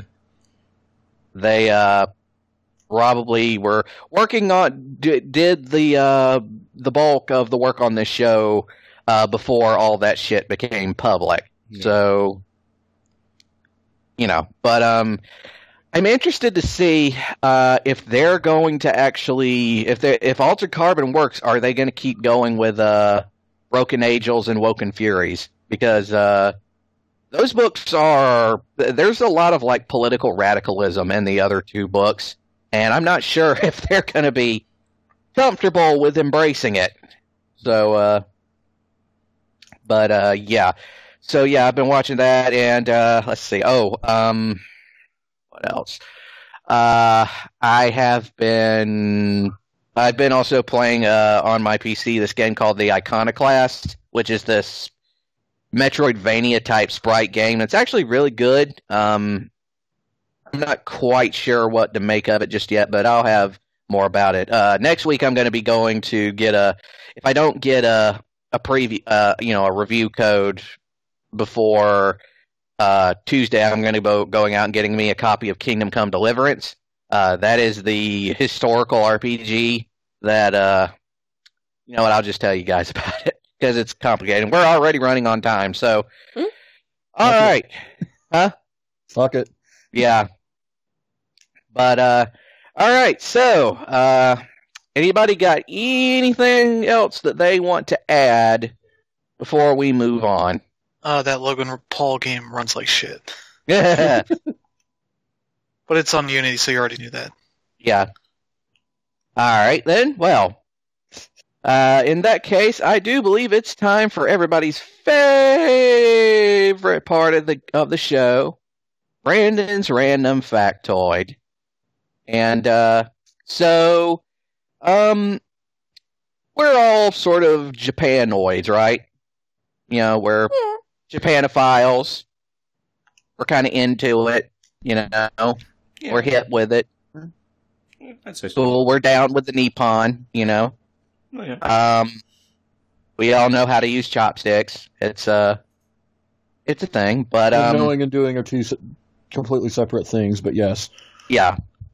they uh probably were working on did, did the uh, the bulk of the work on this show uh, before all that shit became public. Yeah. So, you know, but um, I'm interested to see uh, if they're going to actually if they if Altered Carbon works, are they going to keep going with uh, Broken Angels and Woken Furies? Because uh, those books are there's a lot of like political radicalism in the other two books. And I'm not sure if they're going to be comfortable with embracing it. So, uh, but, uh, yeah. So, yeah, I've been watching that, and, uh, let's see. Oh, um, what else? Uh, I have been, I've been also playing, uh, on my P C this game called The Iconoclast, which is this Metroidvania-type sprite game. It's actually really good. Um, I'm not quite sure what to make of it just yet, but I'll have more about it. Uh, next week, I'm going to be going to get a. If I don't get a a preview, uh, you know, a review code before uh, Tuesday, I'm going to be going out and getting me a copy of Kingdom Come Deliverance. Uh, that is the historical R P G that. Uh, you know what? I'll just tell you guys about it because it's complicated. We're already running on time, so. Hmm? All Fuck right, it. huh? Fuck it. Yeah. But, uh, all right, so, uh, anybody got anything else that they want to add before we move on? Uh, that Logan Paul game runs like shit. Yeah. But it's on Unity, so you already knew that. Yeah. All right, then. Well, uh, in that case, I do believe it's time for everybody's favorite part of the of the show, Brandon's Random Factoid. And uh, so, um, we're all sort of Japanoids, right? You know, we're Yeah. Japanophiles. We're kind of into it, you know. yeah. We're hip with it. I'd say so. Cool. We're down with the Nippon, you know. Oh, yeah. Um, we all know how to use chopsticks. It's a, it's a thing. But um, Knowing and doing are two se- completely separate things, but yes. yeah.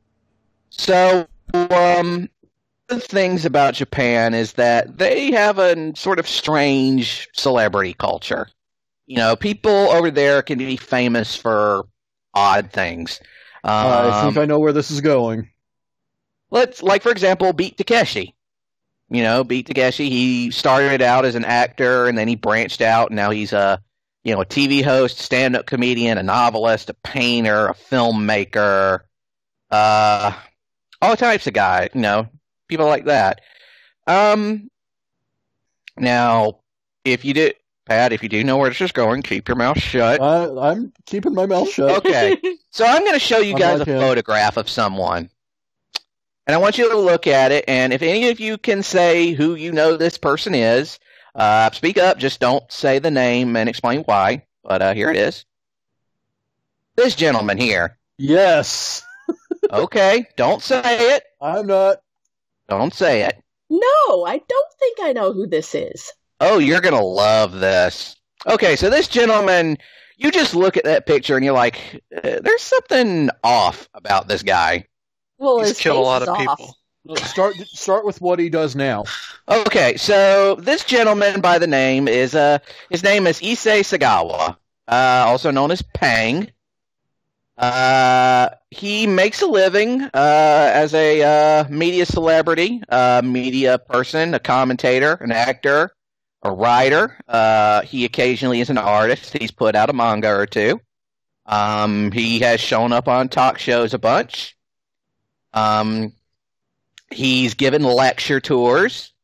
So, um, the things about Japan is that they have a sort of strange celebrity culture. You know, people over there can be famous for odd things. Um, I think I know where this is going. Let's, like, for example, Beat Takeshi. You know, Beat Takeshi, he started out as an actor, and then he branched out, and now he's a, you know, a T V host, stand-up comedian, a novelist, a painter, a filmmaker, uh, all types of guys, you know, people like that. Um, now, if you did, Pat, if you do know where this is going, keep your mouth shut. Uh, I'm keeping my mouth shut. Okay, so I'm going to show you guys Unlike a him. photograph of someone. And I want you to look at it, and if any of you can say who you know this person is, uh, speak up. Just don't say the name and explain why. But uh, here it is. This gentleman here. Yes. Okay, don't say it. I'm not. Don't say it. No, I don't think I know who this is. Oh, you're going to love this. Okay, so this gentleman, you just look at that picture and you're like, uh, there's something off about this guy. Well, He's his killed a face lot is of off. people. Let's Start start with what he does now. Okay, so this gentleman by the name is, uh, his name is Issei Sagawa, uh, also known as Pang. Uh, he makes a living, uh, as a, uh, media celebrity, uh, media person, a commentator, an actor, a writer. Uh, he occasionally is an artist. He's put out a manga or two. Um, he has shown up on talk shows a bunch. Um, he's given lecture tours.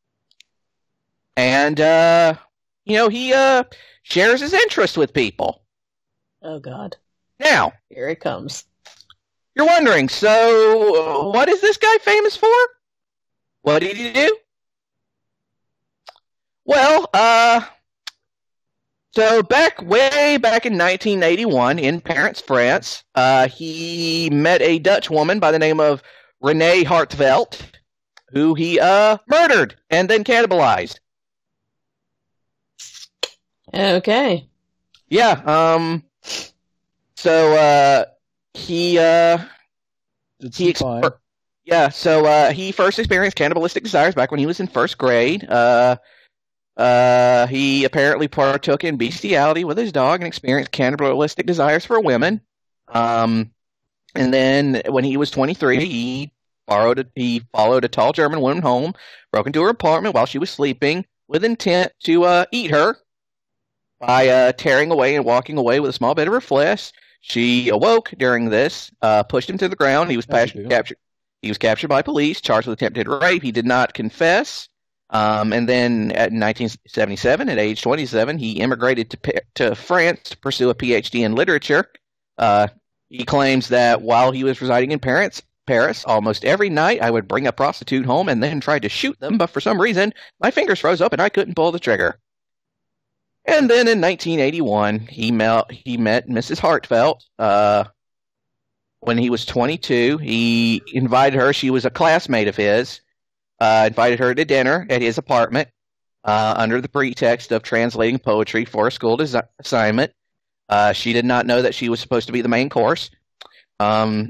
And, uh, you know, he, uh, shares his interest with people. Oh, God. Now, Here it comes. you're wondering, so uh, what is this guy famous for? What did he do? Well, uh, so back way back in nineteen eighty-one in Paris, France, uh, he met a Dutch woman by the name of Renee Hartvelt, who he uh murdered and then cannibalized. Okay. Yeah, um, so uh, he uh. It's He fine. exper- yeah, so uh, he first experienced cannibalistic desires back when he was in first grade. Uh, uh, he apparently partook in bestiality with his dog and experienced cannibalistic desires for women. Um, and then when he was twenty-three, he borrowed a, he followed a tall German woman home, broke into her apartment while she was sleeping, with intent to uh, eat her by uh, tearing away and walking away with a small bit of her flesh. She awoke during this, uh, pushed him to the ground. He was As pas- you do. captured. He was captured by police, charged with attempted rape. He did not confess. Um, and then, at nineteen seventy-seven, at age twenty-seven, he immigrated to P- to France to pursue a P H D in literature. Uh, he claims that while he was residing in Paris, Paris, almost every night I would bring a prostitute home and then try to shoot them, but for some reason my fingers froze up and I couldn't pull the trigger. And then in nineteen eighty-one, he met, he met Missus Hartvelt. Uh, when he was twenty-two, he invited her. She was a classmate of his. Uh, invited her to dinner at his apartment uh, under the pretext of translating poetry for a school desi- assignment. Uh, she did not know that she was supposed to be the main course. Um,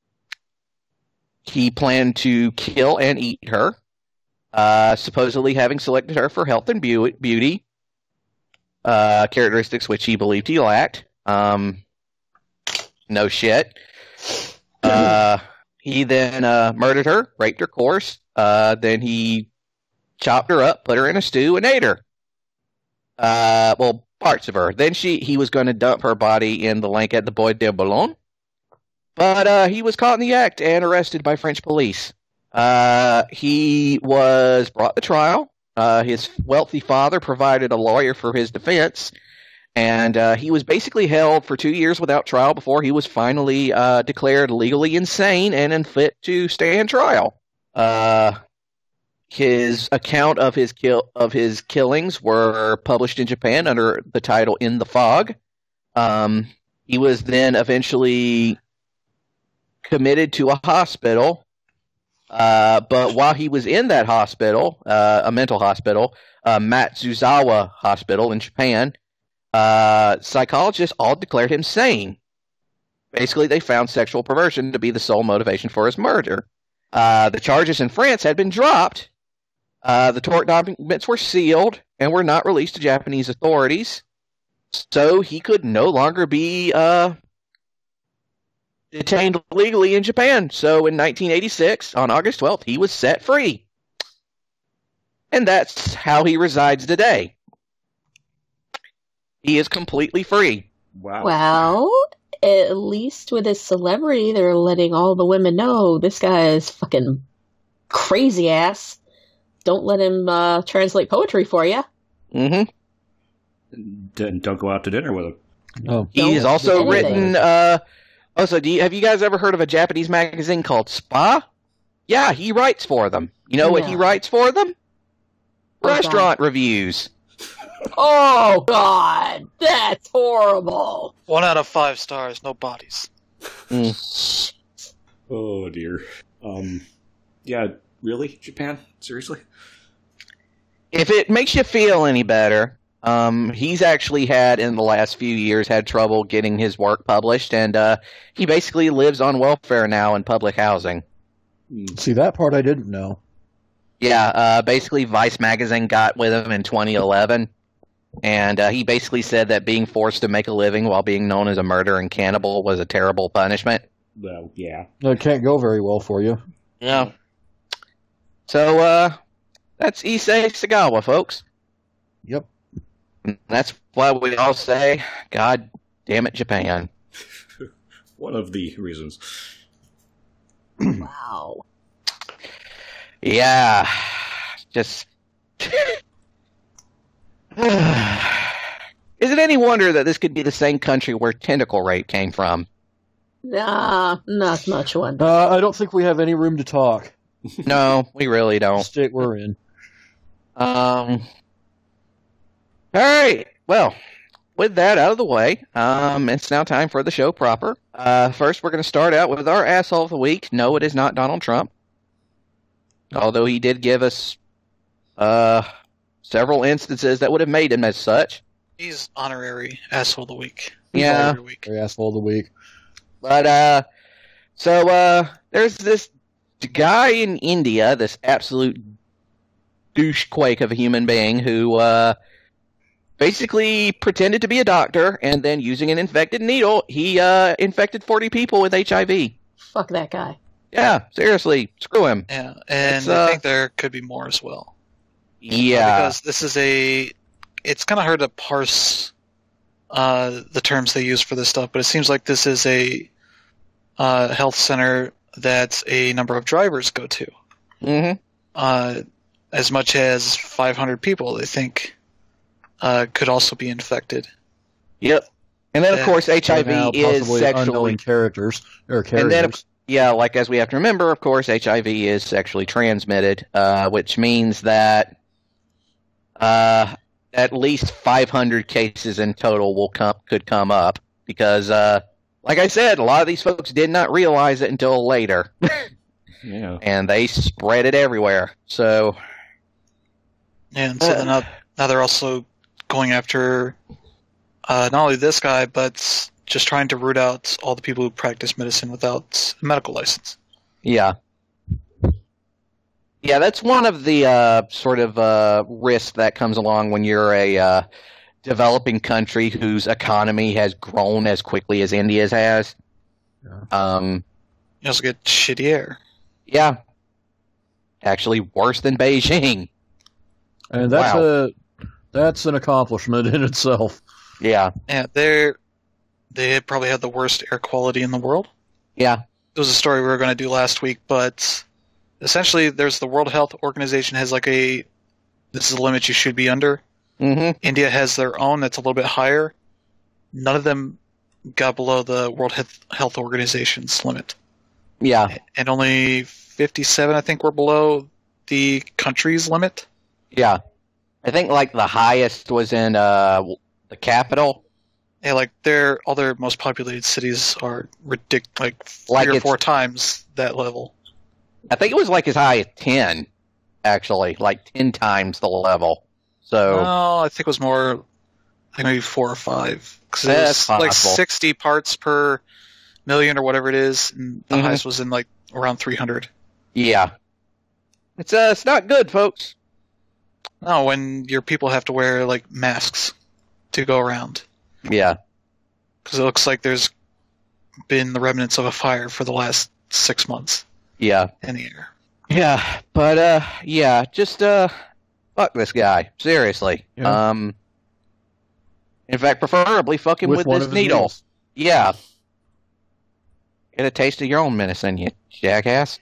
he planned to kill and eat her, uh, supposedly having selected her for health and beau- beauty. Uh, characteristics which he believed he lacked. Um, no shit. Uh, he then uh, murdered her, raped her, of course. Uh, then he chopped her up, put her in a stew, and ate her. Uh, well, parts of her. Then she he was going to dump her body in the lake at the Bois de Boulogne. But uh, he was caught in the act and arrested by French police. Uh, he was brought to trial. Uh, his wealthy father provided a lawyer for his defense, and uh, he was basically held for two years without trial before he was finally uh, declared legally insane and unfit to stand trial. Uh, his account of his kill of his killings were published in Japan under the title "In the Fog." Um, he was then eventually committed to a hospital. Uh, but while he was in that hospital, uh, a mental hospital, uh, Matsuzawa Hospital in Japan, uh, psychologists all declared him sane. Basically, they found sexual perversion to be the sole motivation for his murder. Uh, the charges in France had been dropped. Uh, the court documents were sealed and were not released to Japanese authorities. So he could no longer be uh, detained legally in Japan. So in nineteen eighty-six, on August twelfth, he was set free. And that's how he resides today. He is completely free. Wow. Well, at least with his celebrity, they're letting all the women know this guy is fucking crazy ass. Don't let him uh, translate poetry for you. Mm-hmm. D- don't go out to dinner with him. Oh, He's Don't also do anything. written. Uh, also, do you, have you guys ever heard of a Japanese magazine called Spa? Yeah, he writes for them. You know what he No. writes for them? What's Restaurant reviews. Oh God, that's horrible. One out of five stars, no bodies. Mm. Oh dear. Um, yeah, really, Japan? Seriously? If it makes you feel any better, um, he's actually had in the last few years had trouble getting his work published, and uh, he basically lives on welfare now in public housing. Hmm. see, that part I didn't know. Yeah, uh, basically Vice magazine got with him in twenty eleven, and uh, he basically said that being forced to make a living while being known as a murderer and cannibal was a terrible punishment. Well, yeah. It can't go very well for you. Yeah. So, uh, that's Issei Sagawa, folks. Yep. And that's why we all say, God damn it, Japan. One of the reasons. Wow. Yeah. Just. Is it any wonder that this could be the same country where Tentacle Rape came from? Nah, not much one. Uh, I don't think we have any room to talk. No, we really The don't. state we're in. Um. All right. Well, with that out of the way, um, it's now time for the show proper. Uh, first, we're going to start out with our asshole of the week. No, it is not Donald Trump, although he did give us uh several instances that would have made him as such. He's honorary asshole of the week. Yeah. Every week. Our asshole of the week. But uh, so uh, there's this guy in India, this absolute douchequake of a human being who uh, basically pretended to be a doctor, and then using an infected needle, he uh, infected forty people with H I V. Fuck that guy. Yeah, seriously, screw him. Yeah, and It's, I uh, think there could be more as well. Yeah, Because this is a... It's kind of hard to parse uh, the terms they use for this stuff, but it seems like this is a uh, health center that a number of drivers go to. hmm Uh, as much as five hundred people, they think, uh, could also be infected. Yep. And then, of Yeah. course, H I V Now, is possibly sexually... unknown characters or carriers. And then, of- yeah, like as we have to remember, of course, H I V is sexually transmitted, uh, which means that uh, at least five hundred cases in total will come could come up because, uh, like I said, a lot of these folks did not realize it until later, Yeah. and they spread it everywhere. So, And so Uh. then now, now they're also going after uh, not only this guy, but just trying to root out all the people who practice medicine without a medical license. yeah. Yeah, that's one of the uh, sort of uh, risks that comes along when you're a uh, developing country whose economy has grown as quickly as India's has. Yeah. Um, You also get shitty air. yeah. Actually, worse than Beijing. and that's Wow. a that's an accomplishment in itself. Yeah. Yeah, they're they had probably had the worst air quality in the world. Yeah. It was a story we were going to do last week, but essentially, there's the World Health Organization has like a this is a limit you should be under. Mm-hmm. India has their own that's a little bit higher. None of them got below the World Health Health Organization's limit, Yeah. and only fifty-seven, I think, were below the country's limit. Yeah. I think like the highest was in uh, the capital. Yeah, like their all their most populated cities are ridic- like three Like or it's- four times that level. I think it was like as high as ten, actually, like ten times the level. So, No, I think it was more, I think maybe four or five. Because it That's was like possible. sixty parts per million or whatever it is, and the Mhm. highest was in like around three hundred. yeah. It's uh, it's not good, folks. No, when your people have to wear like masks to go around. Yeah. Because it looks like there's been the remnants of a fire for the last six months Yeah. in the air. Yeah. But, uh, yeah, just, uh, fuck this guy. Seriously. Yeah. Um, in fact, preferably fuck him with, one this of his needle. needles. Yeah. Get a taste of your own medicine, you jackass.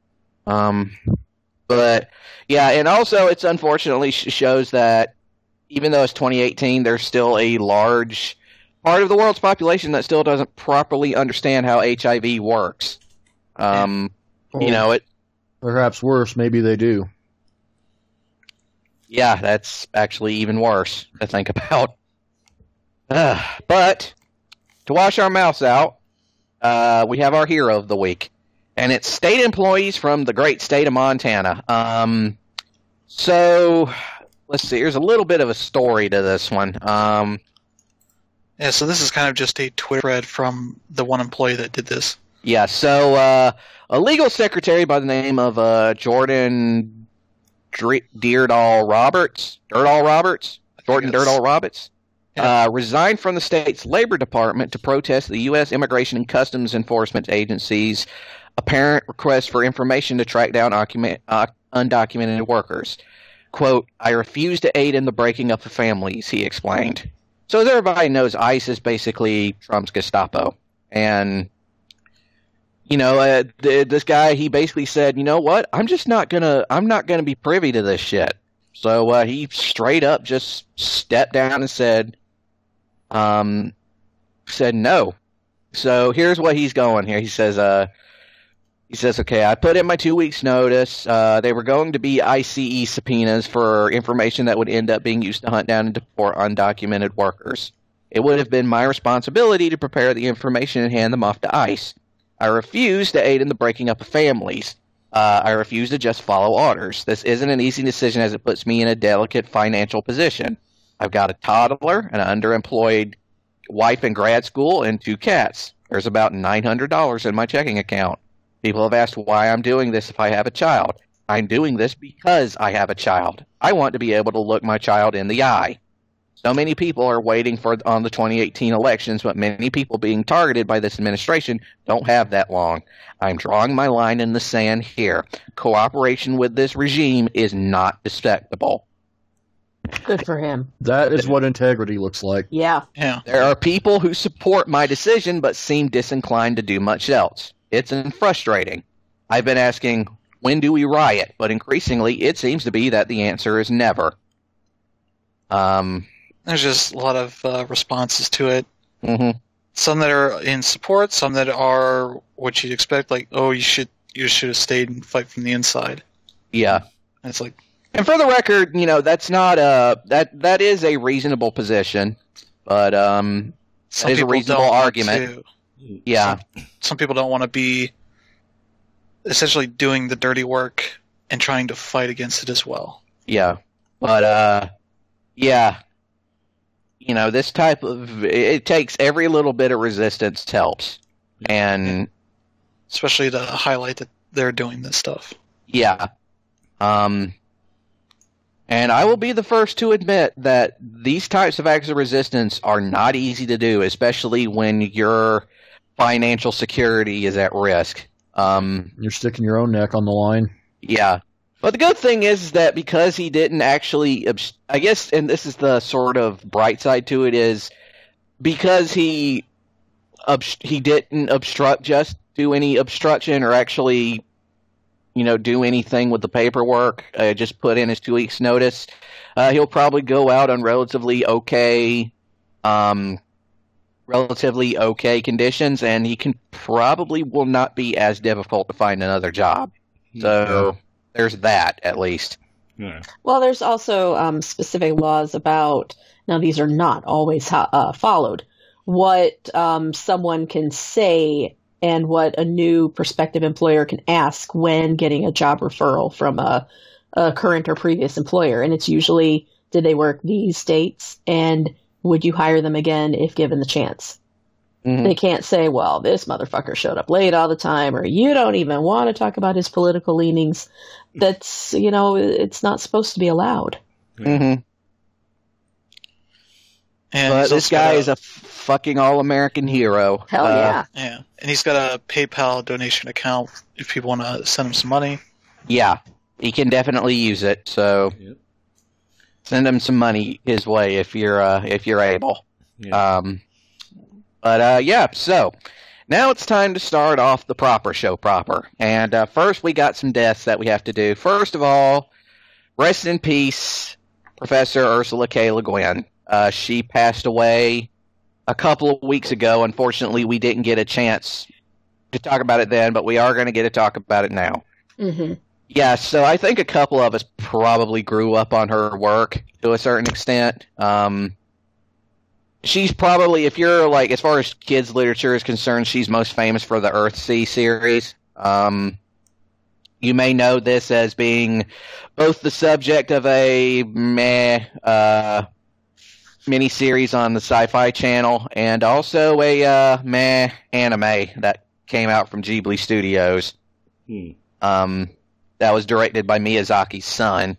Um, but yeah, and also it's unfortunately sh- shows that even though it's twenty eighteen, there's still a large part of the world's population that still doesn't properly understand how H I V works. Um, Well, you know, it. Perhaps worse, maybe they do. Yeah, that's actually even worse to think about. Uh, but to wash our mouths out, uh, we have our hero of the week, and it's state employees from the great state of Montana. Um, so let's see. Here's a little bit of a story to this one. Um, Yeah, so this is kind of just a Twitter thread from the one employee that did this. Yeah, so uh, a legal secretary by the name of uh, Jordan Dre- Deardall Roberts, Dirdall Roberts, Jordan Yes. Dirdall Roberts, Yeah. uh, resigned from the state's labor department to protest the U S Immigration and Customs Enforcement Agency's apparent request for information to track down occupant, uh, undocumented workers. Quote, "I refuse to aid in the breaking up of families," he explained. So as everybody knows, ICE is basically Trump's Gestapo. And, you know, uh, th- this guy, he basically said, you know what, I'm just not going to, I'm not going to be privy to this shit. So uh, he straight up just stepped down and said, um, said no. So here's what he's going here. He says, uh, he says, okay, I put in my two weeks notice. Uh, they were going to be I C E subpoenas for information that would end up being used to hunt down and deport undocumented workers. It would have been my responsibility to prepare the information and hand them off to ICE. I refuse to aid in the breaking up of families. Uh, I refuse to just follow orders. This isn't an easy decision as it puts me in a delicate financial position. I've got a toddler, an underemployed wife in grad school, and two cats. There's about nine hundred dollars in my checking account. People have asked why I'm doing this if I have a child. I'm doing this because I have a child. I want to be able to look my child in the eye. So many people are waiting for on the twenty eighteen elections, but many people being targeted by this administration don't have that long. I'm drawing my line in the sand here. Cooperation with this regime is not acceptable. Good for him. That is what integrity looks like. Yeah. Yeah. There are people who support my decision but seem disinclined to do much else. It's frustrating. I've been asking, when do we riot? But increasingly, it seems to be that the answer is never. Um, There's just a lot of uh, responses to it. mhm. Some that are in support, some that are what you'd expect, like, oh, you should you should have stayed and fight from the inside. Yeah. And it's like, And for the record, you know, that's not a that that is a reasonable position, but um, some It is a people reasonable don't want argument. to- yeah, Some people don't want to be essentially doing the dirty work and trying to fight against it as well. yeah, but uh, yeah, you know, this type of it takes every little bit of resistance helps, and Especially to highlight that they're doing this stuff. yeah, um. And I will be the first to admit that these types of acts of resistance are not easy to do, especially when your financial security is at risk. Um, You're sticking your own neck on the line. yeah. But the good thing is that because he didn't actually, obst- I guess, and this is the sort of bright side to it, is because he obst- he didn't obstruct, just do any obstruction or actually, you know, do anything with the paperwork, uh, just put in his two weeks notice, uh, he'll probably go out on relatively okay, um, relatively okay conditions, and he can probably will not be as difficult to find another job. So there's that, at least. Yeah. Well, there's also um, specific laws about, now these are not always ho- uh, followed, what um, someone can say and what a new prospective employer can ask when getting a job referral from a, a current or previous employer. And it's usually, did they work these dates, and would you hire them again if given the chance? Mhm. They can't say, well, this motherfucker showed up late all the time, or you don't even want to talk about his political leanings. That's, you know, it's not supposed to be allowed. Mhm. And But he's this also guy got a- is a fucking all-American hero. Hell Uh, yeah. yeah, and he's got a PayPal donation account if people want to send him some money. Yeah, he can definitely use it. So Yep. send him some money his way if you're uh, if you're able. Yeah. Um, but uh, yeah, so now it's time to start off the proper show proper. And uh, first, we got some deaths that we have to do. First of all, rest in peace, Professor Ursula K. Le Guin. Uh, she passed away a couple of weeks ago. Unfortunately, we didn't get a chance to talk about it then, but we are going to get to talk about it now. Mm-hmm. Yeah, so I think a couple of us probably grew up on her work to a certain extent. Um, she's probably, if you're like, as far as kids' literature is concerned, she's most famous for the Earthsea series. Um, you may know this as being both the subject of a meh uh, miniseries on the Sci-Fi Channel and also a uh, meh anime that came out from Ghibli Studios. Hmm. Um, that was directed by Miyazaki's son.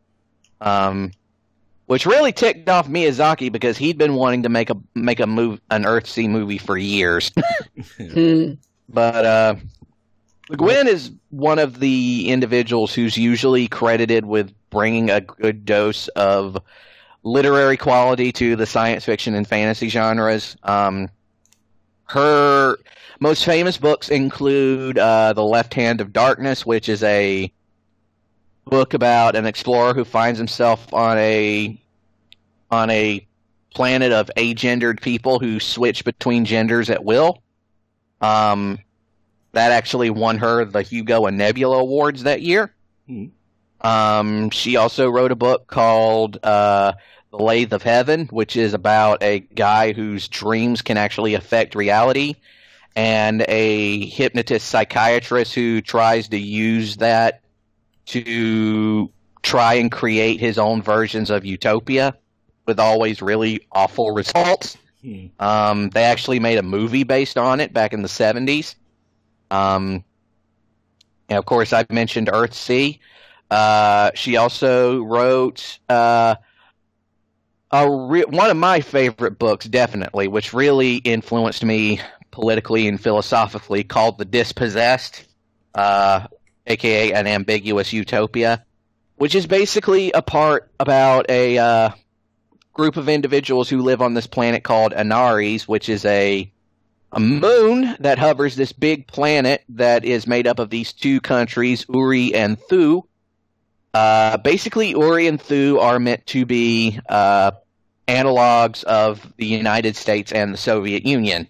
Um, which really ticked off Miyazaki because he'd been wanting to make a make a move an Earthsea movie for years. Hmm. But uh, Le Guin is one of the individuals who's usually credited with bringing a good dose of literary quality to the science fiction and fantasy genres. Um, her most famous books include uh, The Left Hand of Darkness, which is a book about an explorer who finds himself on a on a planet of agendered people who switch between genders at will. Um, that actually won her the Hugo and Nebula Awards that year. Mm-hmm. Um, she also wrote a book called uh, The Lathe of Heaven, which is about a guy whose dreams can actually affect reality, and a hypnotist psychiatrist who tries to use that to try and create his own versions of utopia with always really awful results. Hmm. Um, they actually made a movie based on it back in the seventies. Um, and of course, I've mentioned Earthsea. Uh, she also wrote uh, a re- one of my favorite books, definitely, which really influenced me politically and philosophically, called The Dispossessed, uh, aka An Ambiguous Utopia, which is basically a part about a uh, group of individuals who live on this planet called Anaris, which is a a moon that hovers this big planet that is made up of these two countries, Uri and Thu. Uh, basically, Uri and Thu are meant to be uh, analogs of the United States and the Soviet Union.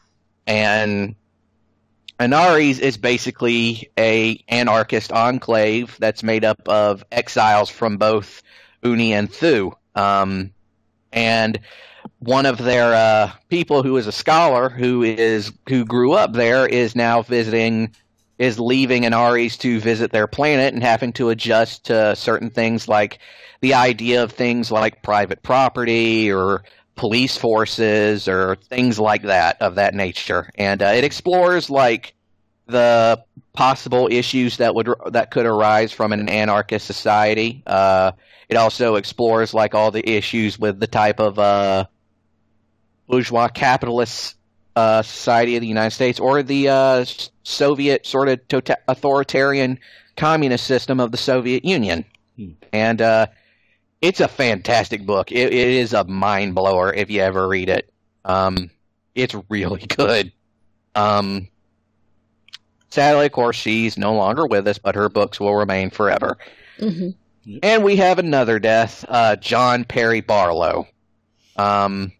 And Anaris is basically a anarchist enclave that's made up of exiles from both Uni and Thu. Um, and one of their uh, people who is a scholar who is who grew up there is now visiting, is leaving Anaris to visit their planet and having to adjust to certain things like the idea of things like private property or police forces or things like that of that nature. And uh, it explores like the possible issues that would that could arise from an anarchist society. Uh, it also explores like all the issues with the type of uh, bourgeois capitalist uh, society of the United States or the uh, Soviet sort of tota- authoritarian communist system of the Soviet Union. Hmm. And uh, it's a fantastic book. It, it is a mind blower if you ever read it. Um, it's really good. Um, sadly, of course, she's no longer with us, but her books will remain forever. Mm-hmm. Yep. And we have another death, uh, John Perry Barlow. Um,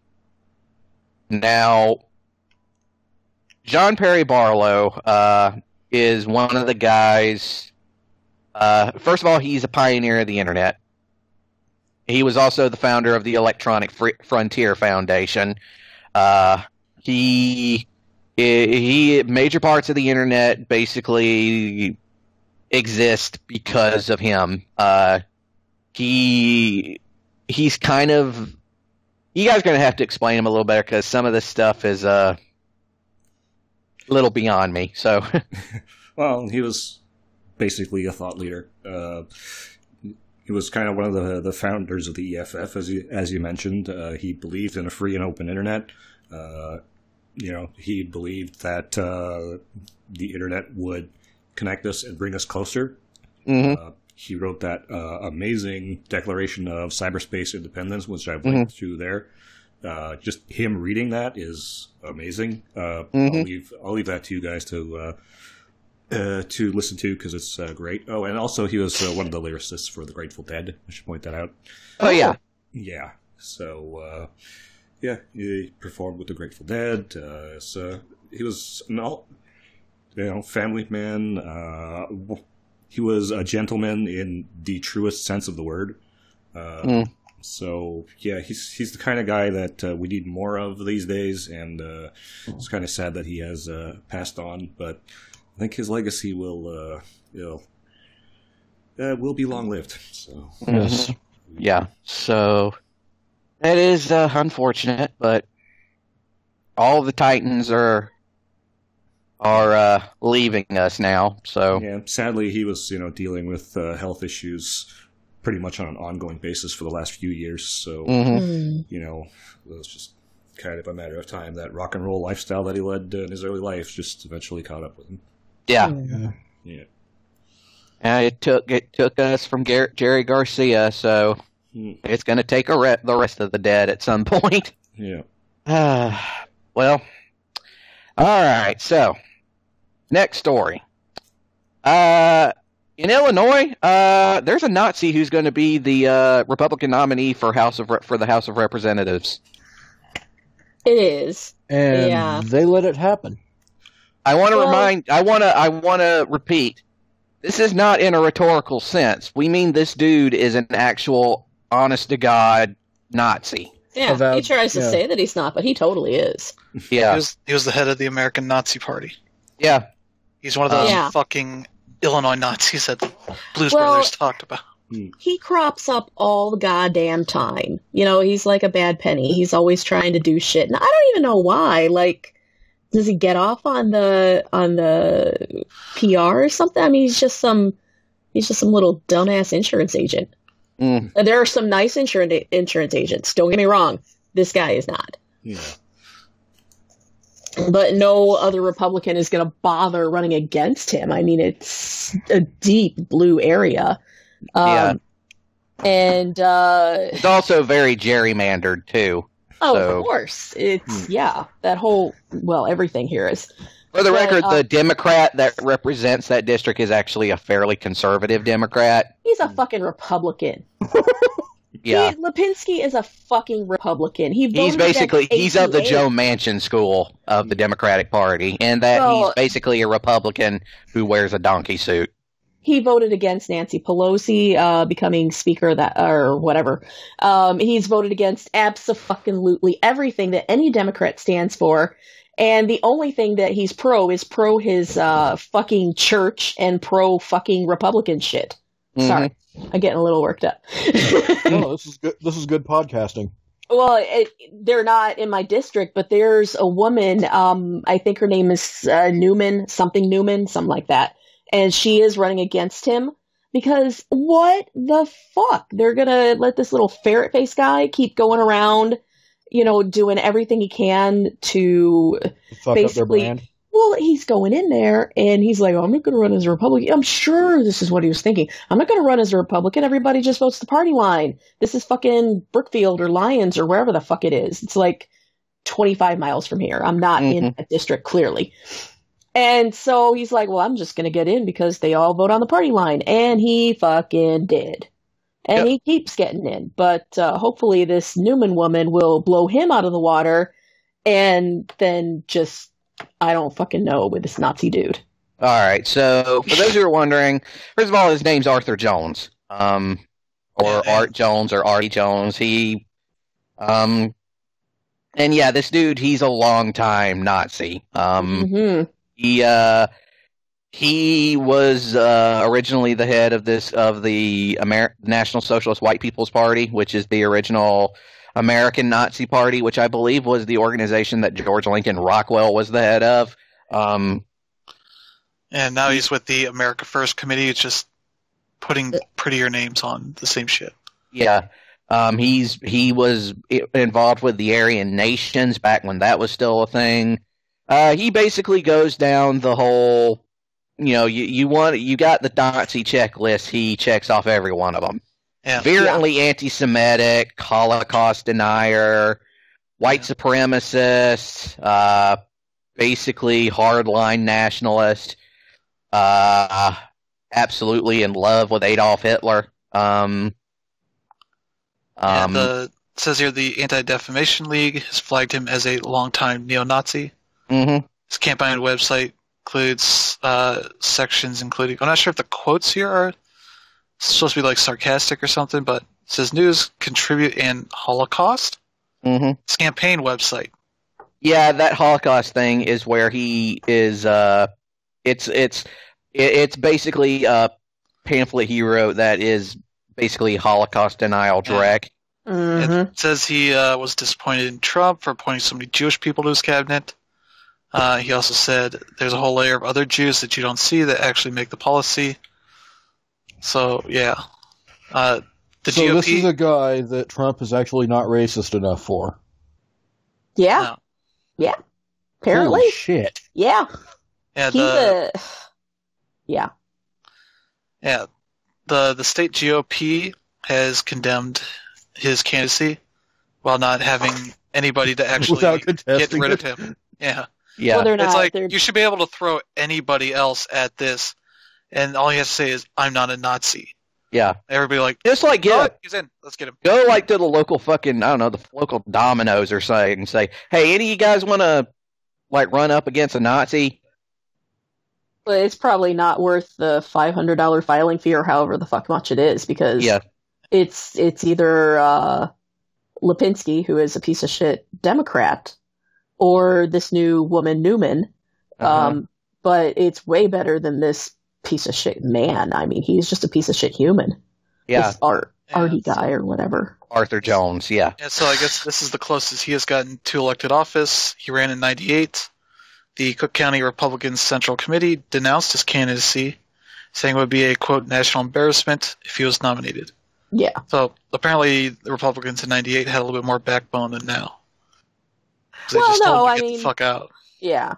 now, John Perry Barlow uh, is one of the guys. Uh, first of all, he's a pioneer of the internet. He was also the founder of the Electronic Frontier Foundation. Uh, he, he, major parts of the internet basically exist because of him. Uh, he, he's kind of, you guys are going to have to explain him a little better because some of this stuff is uh, a little beyond me. So, well, he was basically a thought leader. Uh, He was kind of one of the the founders of the E F F, as you, as you mentioned. Uh, he believed in a free and open internet. Uh, you know, he believed that uh, the internet would connect us and bring us closer. mm-hmm. Uh, he wrote that uh, amazing Declaration of Cyberspace Independence, which I've Mm-hmm. linked to there. Uh, just him reading that is amazing. Uh, Mm-hmm. I'll leave I'll leave that to you guys to uh, uh, to listen to because it's uh, great. Oh, and also he was uh, one of the lyricists for the Grateful Dead. I should point that out. Oh yeah, yeah. So uh, yeah, he performed with the Grateful Dead. Uh, so he was an all, you know, family man. Uh, he was a gentleman in the truest sense of the word. Uh, mm. So yeah, he's he's the kind of guy that uh, we need more of these days, and uh, it's kind of sad that he has uh, passed on. But I think his legacy will, uh, you know, uh, will be long lived. So yes, yeah. So it is uh, unfortunate, but all the Titans are are uh, leaving us now. So yeah, sadly, he was you know dealing with uh, health issues pretty much on an ongoing basis for the last few years. So, mm-hmm. you know, it was just kind of a matter of time that rock and roll lifestyle that he led in his early life just eventually caught up with him. Yeah. Yeah. yeah. And it took it took us from Gar- Jerry Garcia, so mm. it's going to take a re- the rest of the dead at some point. Yeah. Uh, well, all right. So, next story. Uh... In Illinois, uh, there's a Nazi who's going to be the uh, Republican nominee for House of Re- for the House of Representatives. It is, and yeah. they let it happen. I want to well, remind. I want to. I want to repeat. This is not in a rhetorical sense. We mean this dude is an actual, honest to God Nazi. Yeah, Avowed, he tries to yeah. say that he's not, but he totally is. Yeah, he was, he was the head of the American Nazi Party. Yeah, he's one of those yeah. fucking Illinois Nazis that the Blues well, Brothers talked about. He crops up all the goddamn time. You know, he's like a bad penny. He's always trying to do shit. And I don't even know why. Like, does he get off on the on the P R or something? I mean, he's just some he's just some little dumbass insurance agent. Mm. And there are some nice insurance insurance agents. Don't get me wrong. This guy is not. Yeah. But no other Republican is going to bother running against him. I mean, it's a deep blue area. Um, yeah. And, uh... it's also very gerrymandered, too. Oh, so. Of course. It's, hmm. yeah, that whole, well, everything here is. For the but, record, uh, the Democrat that represents that district is actually a fairly conservative Democrat. He's a fucking Republican. Yeah, he, Lipinski is a fucking Republican. He he's basically he's of the Joe Manchin school of the Democratic Party, and that well, he's basically a Republican who wears a donkey suit. He voted against Nancy Pelosi uh, becoming Speaker of that or whatever. Um, he's voted against abso-fucking-lutely everything that any Democrat stands for, and the only thing that he's pro is pro his uh, fucking church and pro fucking Republican shit. Mm-hmm. Sorry. I'm getting a little worked up. No, this is good. This is good podcasting. Well, it, they're not in my district, but there's a woman. Um, I think her name is uh, Newman, something Newman, something like that, and she is running against him because what the fuck? They're gonna let this little ferret face guy keep going around, you know, doing everything he can to fuck basically. Up their brand. Well, he's going in there, and he's like, oh, I'm not going to run as a Republican. I'm sure this is what he was thinking. I'm not going to run as a Republican. Everybody just votes the party line. This is fucking Brookfield or Lyons or wherever the fuck it is. It's like twenty-five miles from here. I'm not mm-hmm. in that district, clearly. And so he's like, well, I'm just going to get in because they all vote on the party line. And he fucking did. And yep. he keeps getting in. But uh, hopefully this Newman woman will blow him out of the water and then just... I don't fucking know with this Nazi dude. All right, so for those who are wondering, first of all, his name's Arthur Jones, um, or Art Jones, or Artie Jones. He, um, and yeah, this dude, he's a long-time Nazi. Um, mm-hmm. he, uh, he was uh, originally the head of this of the Amer- National Socialist White People's Party, which is the original American Nazi Party, which I believe was the organization that George Lincoln Rockwell was the head of. Um, and now he's with the America First Committee, just putting prettier names on the same shit. Yeah. Um, he's he was involved with the Aryan Nations back when that was still a thing. Uh, he basically goes down the whole, you know, you, you want you got the Nazi checklist. He checks off every one of them. Yeah. Virulently yeah. anti-Semitic, Holocaust denier, white yeah. supremacist, uh, basically hardline nationalist. uh, absolutely in love with Adolf Hitler. Um, um, and the, it says here the Anti-Defamation League has flagged him as a longtime neo-Nazi. mhm. His campaign website includes uh, sections including, I'm not sure if the quotes here are supposed to be like sarcastic or something, but it says news, contribute, and Holocaust. Mhm. His campaign website. Yeah, that Holocaust thing is where he is. Uh, it's it's it- it's basically a pamphlet he wrote that is basically Holocaust denial direct. Mhm. It says he uh, was disappointed in Trump for appointing so many Jewish people to his cabinet. Uh, he also said there's a whole layer of other Jews that you don't see that actually make the policy. So, yeah. Uh, the so G O P... this is a guy that Trump is actually not racist enough for. Yeah. No. Yeah. Apparently. Holy shit. Yeah. Yeah, He's the, a. Yeah. yeah, the, the state G O P has condemned his candidacy while not having anybody to actually Without get contesting rid it. of him. Yeah. Yeah, Well, they're It's not. like, they're, you should be able to throw anybody else at this, and all you have to say is, I'm not a Nazi. yeah. Everybody like, Just like oh, get he's in, let's get him. go like to the local fucking I don't know the local Domino's or something and say, hey, any of you guys want to like run up against a Nazi? but it's probably not worth the five hundred dollars filing fee or however the fuck much it is because Yeah, it's it's either uh, Lipinski, who is a piece of shit Democrat, or this new woman Newman. Uh-huh. Um, but it's way better than this piece of shit man. I mean, he's just a piece of shit human. yeah. This art Yeah. arty guy or whatever. Arthur Jones. Yeah, Yeah, so I guess this is the closest he has gotten to elected office. He ran in ninety-eight. The Cook County Republican Central Committee denounced his candidacy, saying it would be a, quote, national embarrassment if he was nominated. Yeah. So apparently the Republicans in ninety-eight had a little bit more backbone than now. 'Cause Well, they just no, told him to I get mean- the fuck out. Yeah.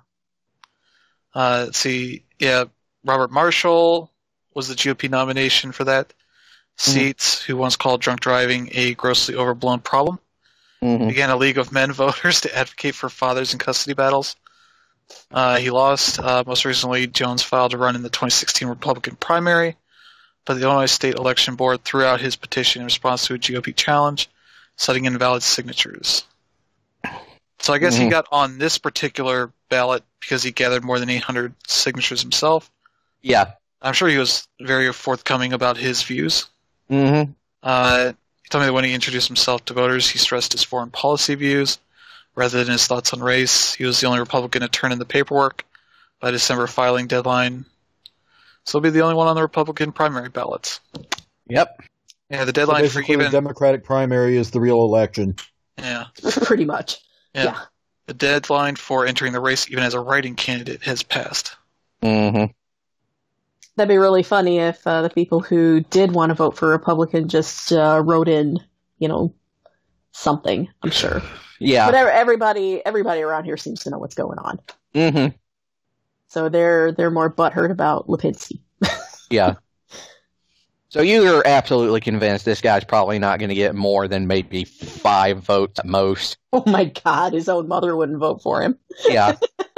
Uh, let's see, yeah, Robert Marshall was the G O P nomination for that seat, who once called drunk driving a grossly overblown problem. Mhm. Began a League of Men voters to advocate for fathers in custody battles. Uh, he lost. Uh, most recently, Jones filed to run in the twenty sixteen Republican primary, but the Illinois State Election Board threw out his petition in response to a G O P challenge, citing invalid signatures. So I guess he Mhm. got on this particular ballot because he gathered more than eight hundred signatures himself. yeah. I'm sure he was very forthcoming about his views. Mm-hmm. Uh, he told me that when he introduced himself to voters, he stressed his foreign policy views rather than his thoughts on race. He was the only Republican to turn in the paperwork by December filing deadline. So he'll be the only one on the Republican primary ballots. Yep. Yeah, the So deadline for basically, even the Democratic primary is the real election. yeah, Pretty much. yeah Yeah. the deadline for entering the race even as a writing candidate has passed. Mm-hmm. That'd be really funny if uh, the people who did want to vote for Republican just uh, wrote in, you know, something. I'm sure. Yeah. But ev- everybody, everybody around here seems to know what's going on, Mm-hmm. so they're they're more butthurt about Lipinski. Yeah. So you're absolutely convinced this guy's probably not going to get more than maybe five votes at most. Oh my God, his own mother wouldn't vote for him. Yeah.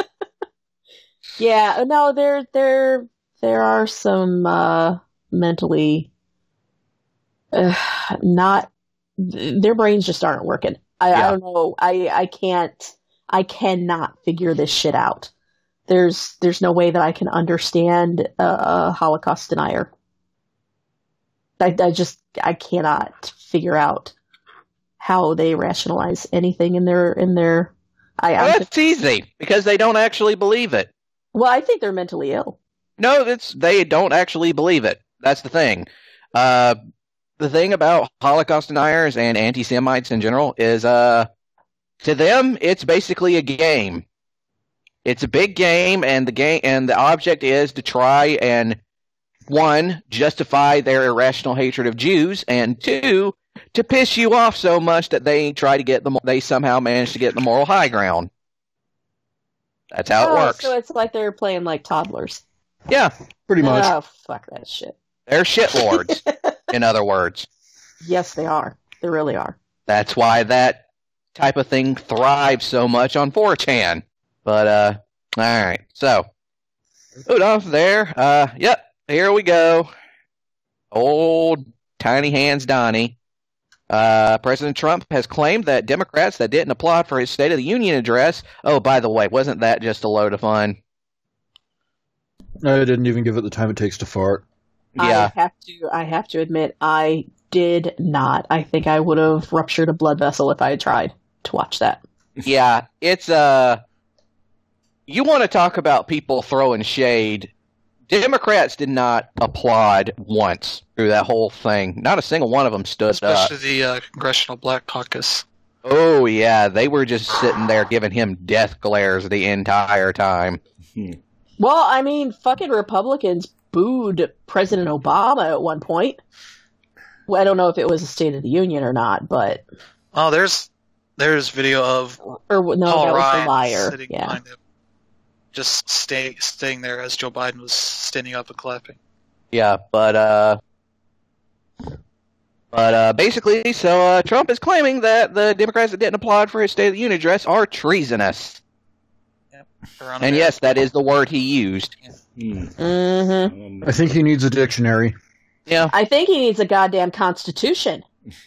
Yeah, no, there there there are some uh, mentally uh, not their brains just aren't working. I, Yeah. I don't know. I I can't. I cannot figure this shit out. There's there's no way that I can understand a, a Holocaust denier. I, I just I cannot figure out how they rationalize anything in their in their. I Well, I'm, that's easy because they don't actually believe it. well, I think they're mentally ill. No, it's they don't actually believe it. That's the thing. Uh, the thing about Holocaust deniers and anti-Semites in general is, uh, to them, it's basically a game. It's a big game, and the game and the object is to try and one, justify their irrational hatred of Jews, and two, to piss you off so much that they try to get the they somehow manage to get the moral high ground. That's how it Oh, works. So it's like they're playing like toddlers. Yeah, Pretty much. Oh, fuck that shit. they're shitlords. In other words, Yes, they are. They really are. that's why that type of thing thrives so much on four chan. But uh, all right. So Moving off there. Uh, yep, here we go. Old Tiny Hands Donnie. Uh, President Trump has claimed that Democrats that didn't applaud for his State of the Union address. Oh, by the way, wasn't that just a load of fun? I didn't even give it the time it takes to fart. Yeah. I have to. I have to admit, I did not. I think I would have ruptured a blood vessel if I had tried to watch that. Yeah, it's uh you want to talk about people throwing shade. Democrats did not applaud once through that whole thing. Not a single one of them stood Especially up. the uh, Congressional Black Caucus. Oh yeah, they were just sitting there giving him death glares the entire time. Well, I mean, fucking Republicans booed President Obama at one point. Well, I don't know if it was a State of the Union or not, but Oh, there's there's video of or no, Paul that was Ryan the liar. sitting Yeah. behind him, just stay, staying there as Joe Biden was standing up and clapping. Yeah, but uh but uh basically so uh Trump is claiming that the Democrats that didn't applaud for his State of the Union address are treasonous. Around And America. yes, that is the word he used. Hmm. Mm-hmm. Um, I think he needs a dictionary. Yeah. I think he needs a goddamn constitution.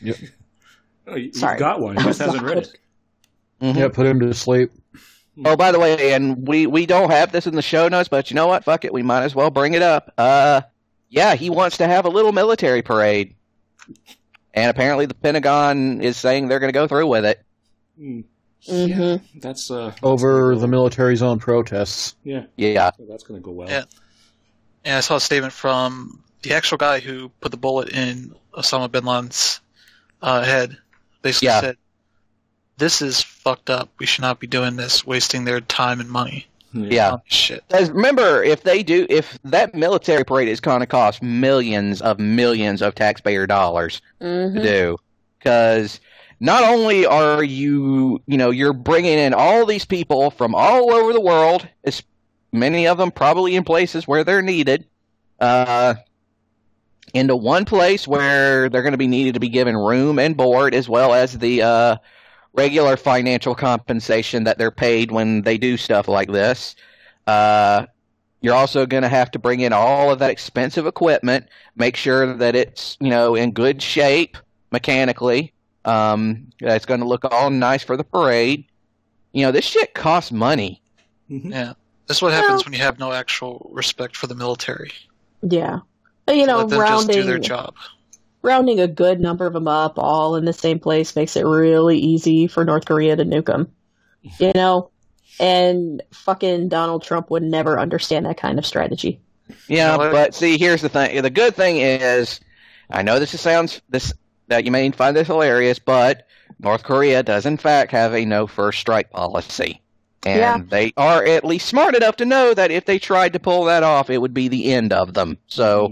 oh, you, Sorry. you've got one. He just hasn't read it. Mhm. Yeah, put him to sleep. Oh, by the way, and we, we don't have this in the show notes, but you know what? Fuck it, we might as well bring it up. Uh, yeah, he wants to have a little military parade, and apparently the Pentagon is saying they're going to go through with it. Hmm. Mm-hmm. Yeah, that's uh Over that's the gonna go- military's own protests. Yeah, Yeah, so that's going to go well. Yeah. And I saw a statement from the actual guy who put the bullet in Osama bin Laden's uh, head. Basically Yeah. said, "This is fucked up. We should not be doing this, wasting their time and money yeah. on this shit." Because remember, if they do, if that military parade is going to cost millions of millions of taxpayer dollars Mm-hmm. to do, because not only are you, you know, you're bringing in all these people from all over the world, as many of them probably in places where they're needed, uh, into one place where they're going to be needed to be given room and board, as well as the uh, regular financial compensation that they're paid when they do stuff like this. Uh, you're also going to have to bring in all of that expensive equipment, make sure that it's, you know, in good shape mechanically. Um, it's going to look all nice for the parade. You know, this shit costs money. Mhm. Yeah. This is what happens Well- when you have no actual respect for the military. Yeah. But, you know, Let them just do their rounding job. rounding a good number of them up all in the same place makes it really easy for North Korea to nuke them. You know? And fucking Donald Trump would never understand that kind of strategy. Yeah, You know what? but see, here's the thing. The good thing is, I know this is, sounds this that you may find this hilarious, but North Korea does in fact have a no first strike policy, and Yeah. they are at least smart enough to know that if they tried to pull that off, it would be the end of them. So,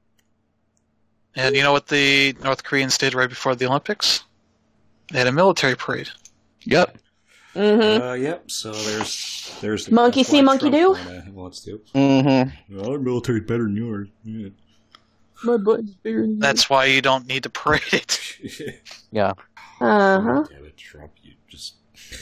And you know what the North Koreans did right before the Olympics? They had a military parade. yep. Mm-hmm. Uh, yep. So there's there's Monkey that's see, why monkey Trump do? kinda wants to. Mm-hmm. Well, our military's better than yours. Yeah. My butt's bigger than That's why you don't need to parade it. Yeah. Uh-huh. Damn it, Trump! You just.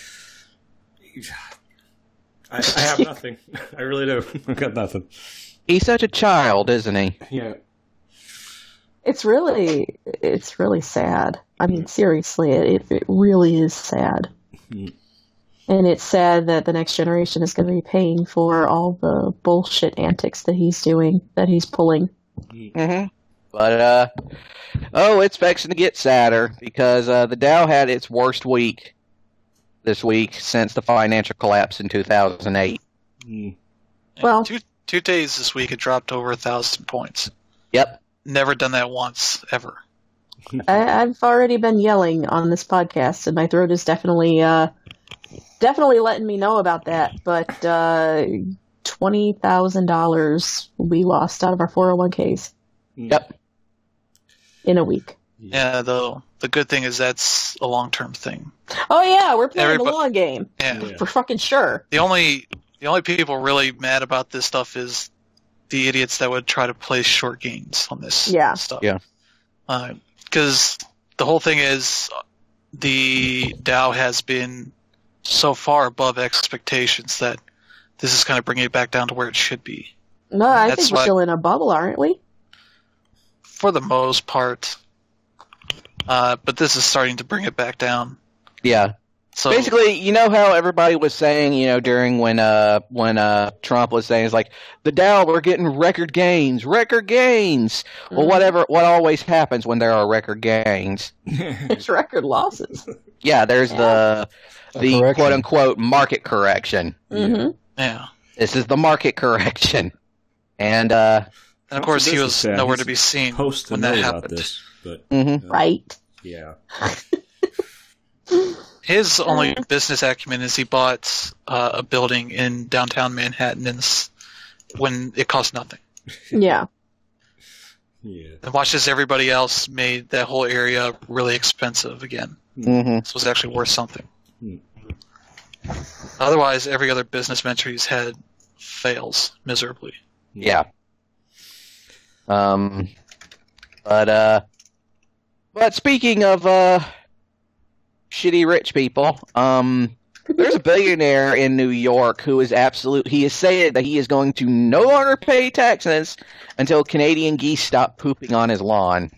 I, I have nothing. I really do. I've got nothing. He's such a child, isn't he? Yeah. It's really, it's really sad. I mean, seriously, it, it really is sad. Mhm. And it's sad that the next generation is going to be paying for all the bullshit antics that he's doing, that he's pulling. Mm-hmm. But, uh, oh, it's fixing to get sadder because uh, the Dow had its worst week this week since the financial collapse in two thousand eight. Mm. Well- two two days this week it dropped over a thousand points. Yep. Never done that once ever. I, I've already been yelling on this podcast, and my throat is definitely, uh, definitely letting me know about that. But uh, twenty thousand dollars we lost out of our four oh one k's Yep. in a week. Yeah, though the good thing is that's a long term thing. Oh yeah, we're playing the Everybo- long game Yeah. Yeah. for fucking sure. The only the only people really mad about this stuff is the idiots that would try to play short games on this Yeah. stuff. Yeah. Because the whole thing is the Dow has been so far above expectations that this is kind of bringing it back down to where it should be. No, I That's think we're why- still in a bubble, aren't we? For the most part. Uh, but this is starting to bring it back down. Yeah. So Basically, you know how everybody was saying, you know, during when uh when uh Trump was saying, it's like the Dow, we're getting record gains, record gains. Well, Mhm. whatever, what always happens when there are record gains? It's record losses. Yeah, there's the A the correction. quote unquote market correction. hmm yeah. This is the market correction, and uh, And of course, he This is was sad. nowhere He's to be seen Supposed to when know that about happened. this, but mhm. uh, Right. yeah. His only business acumen is he bought uh, a building in downtown Manhattan in s- when it cost nothing, Yeah. Yeah. and watches everybody else made that whole area really expensive again. Mhm. This was actually worth something. Hmm. Otherwise, every other business venture he's had fails miserably. Yeah. Um, but uh, but speaking of uh, shitty rich people, um, there's a billionaire in New York who is absolute. He has said that he is going to no longer pay taxes until Canadian geese stop pooping on his lawn.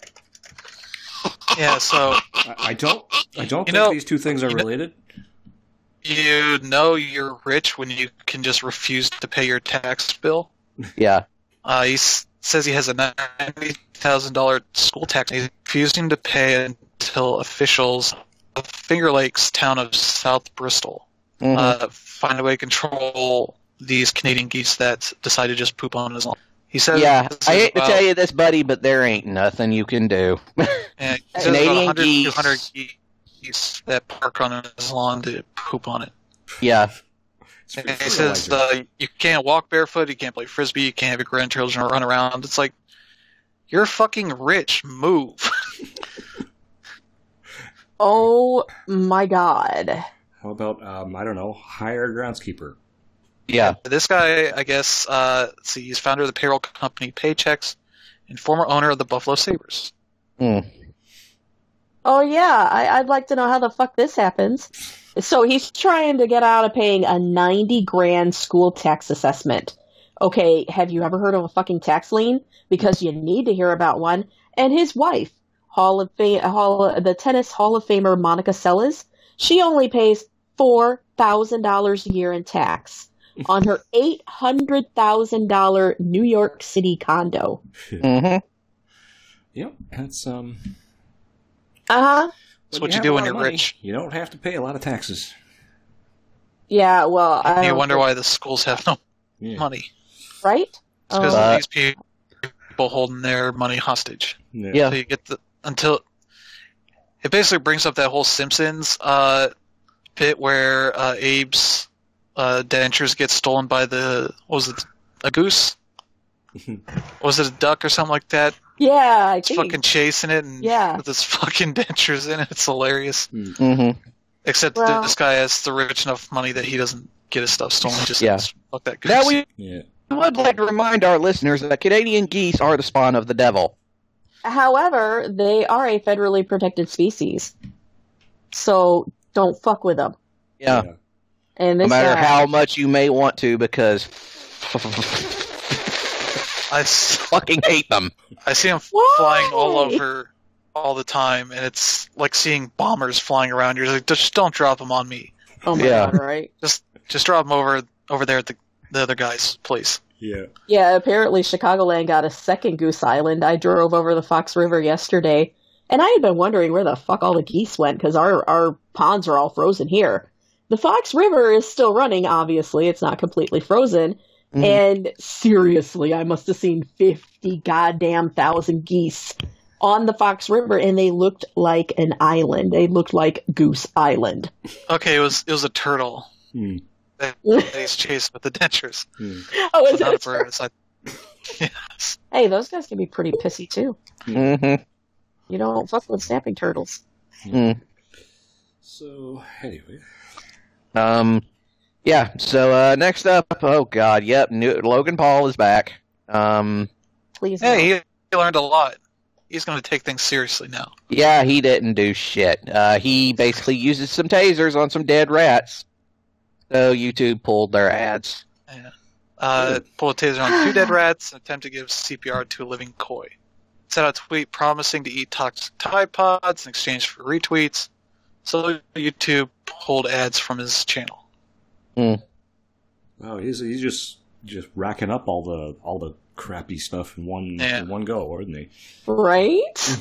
Yeah, so I, I don't. I don't You think know- these two things are you know- related. you know you're rich when you can just refuse to pay your tax bill. Yeah. Uh, he s- says he has a ninety thousand dollars school tax. He's refusing to pay until officials of Finger Lakes town of South Bristol Mhm. uh, find a way to control these Canadian geese that decide to just poop on his lawn. He says, yeah. this I is hate to about- tell you this, buddy, but there ain't nothing you can do. yeah, he says Canadian about one hundred, geese. two hundred geese that park on his lawn to poop on it. Yeah. It's free And he says fertilizer. uh, you can't walk barefoot, you can't play frisbee, you can't have your grandchildren run around. It's like, you're fucking rich. Move. Oh my god. How about um, I don't know, hire a groundskeeper? Yeah. This guy, I guess, uh, let's see, he's founder of the payroll company Paychecks and former owner of the Buffalo Sabres. Mm. Oh yeah, I, I'd like to know how the fuck this happens. So he's trying to get out of paying a ninety grand school tax assessment. Okay, have you ever heard of a fucking tax lien? Because you need to hear about one. And his wife, Hall of Fame, Hall, the tennis Hall of Famer Monica Seles, she only pays four thousand dollars a year in tax on her eight hundred thousand dollars New York City condo. Mhm. Yep, that's um. Uh huh. That's when what you have do a when lot you're of money, rich. You don't have to pay a lot of taxes. Yeah, well, I You don't wonder think- why the schools have no Yeah. money. right? It's because Um, Uh, of these people holding their money hostage. Yeah. Yeah. So you get the until it basically brings up that whole Simpsons uh, bit where uh, Abe's uh, dentures get stolen by the what was it a goose? Was it a duck or something like that? yeah, I It's think. fucking chasing it and Yeah. with his fucking dentures in it. It's hilarious. Mhm. Except Well- this guy has the rich enough money that he doesn't get his stuff stolen. He just Yeah. says, fuck that goose. Now we Yeah. would like to remind our listeners that Canadian geese are the spawn of the devil. However, they are a federally protected species, so don't fuck with them. Yeah. And No this matter guy, how much you may want to, because I, s- fucking hate them. I see him Why? flying all over all the time, and it's like seeing bombers flying around. You're like, just don't drop them on me. oh my Yeah. god, right? Just just drop them over over there at the, the other guy's place. Yeah. Yeah, apparently Chicagoland got a second Goose Island. I drove over the Fox River yesterday, and I had been wondering where the fuck all the geese went, because our, our ponds are all frozen here. The Fox River is still running, obviously. It's not completely frozen. Mhm. And seriously, I must have seen fifty goddamn thousand geese on the Fox River, and they looked like an island. They looked like Goose Island. Okay, it was it was a turtle Hmm. that oh, he's chasing with the dentures. Hmm. is Not a it? bird. It's like, yes. Hey, those guys can be pretty pissy too. Mhm. You don't fuck with snapping turtles. Mm. So anyway, Um, yeah. So uh, next up, oh god, yep, new, Logan Paul is back. Um, Please. no. Hey, he, he learned a lot. He's going to take things seriously now. yeah, he didn't do shit. Uh, he basically uses some tasers on some dead rats. So YouTube pulled their ads. Yeah. Uh, pull a taser on two dead rats and attempt to give C P R to a living koi. Sent out a tweet promising to eat toxic Tide Pods in exchange for retweets. So YouTube pulled ads from his channel. Mm. Oh, he's he's just just racking up all the all the crappy stuff in one Yeah. in one go, isn't he? Right?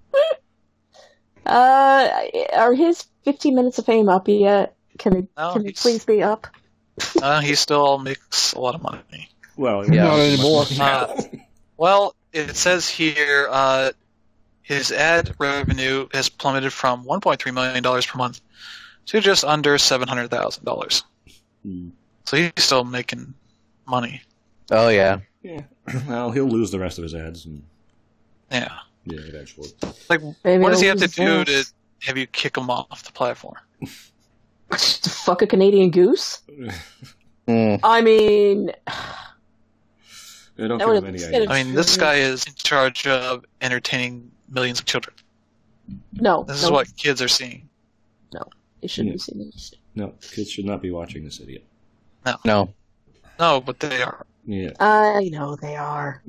uh, are his fifteen minutes of fame up yet? Can it, No, can it he's- please be up? Uh, he still makes a lot of money. Well, Yeah. Not anymore. Uh, well, it says here uh, his ad revenue has plummeted from one point three million dollars per month to just under seven hundred thousand dollars. Hmm. So he's still making money. Oh yeah. Yeah. Well, he'll lose the rest of his ads, and Yeah. yeah, eventually. Like, Maybe what does he he'll have to lose do his to have you kick him off the platform? Fuck a Canadian goose? Mm. I mean, They don't That give would've him any been- ideas. I mean, this guy is in charge of entertaining millions of children. no. This no, is what kids are seeing. They shouldn't Yeah. be seeing this. No, kids should not be watching this idiot. No. No, but they are. Yeah. I know they are.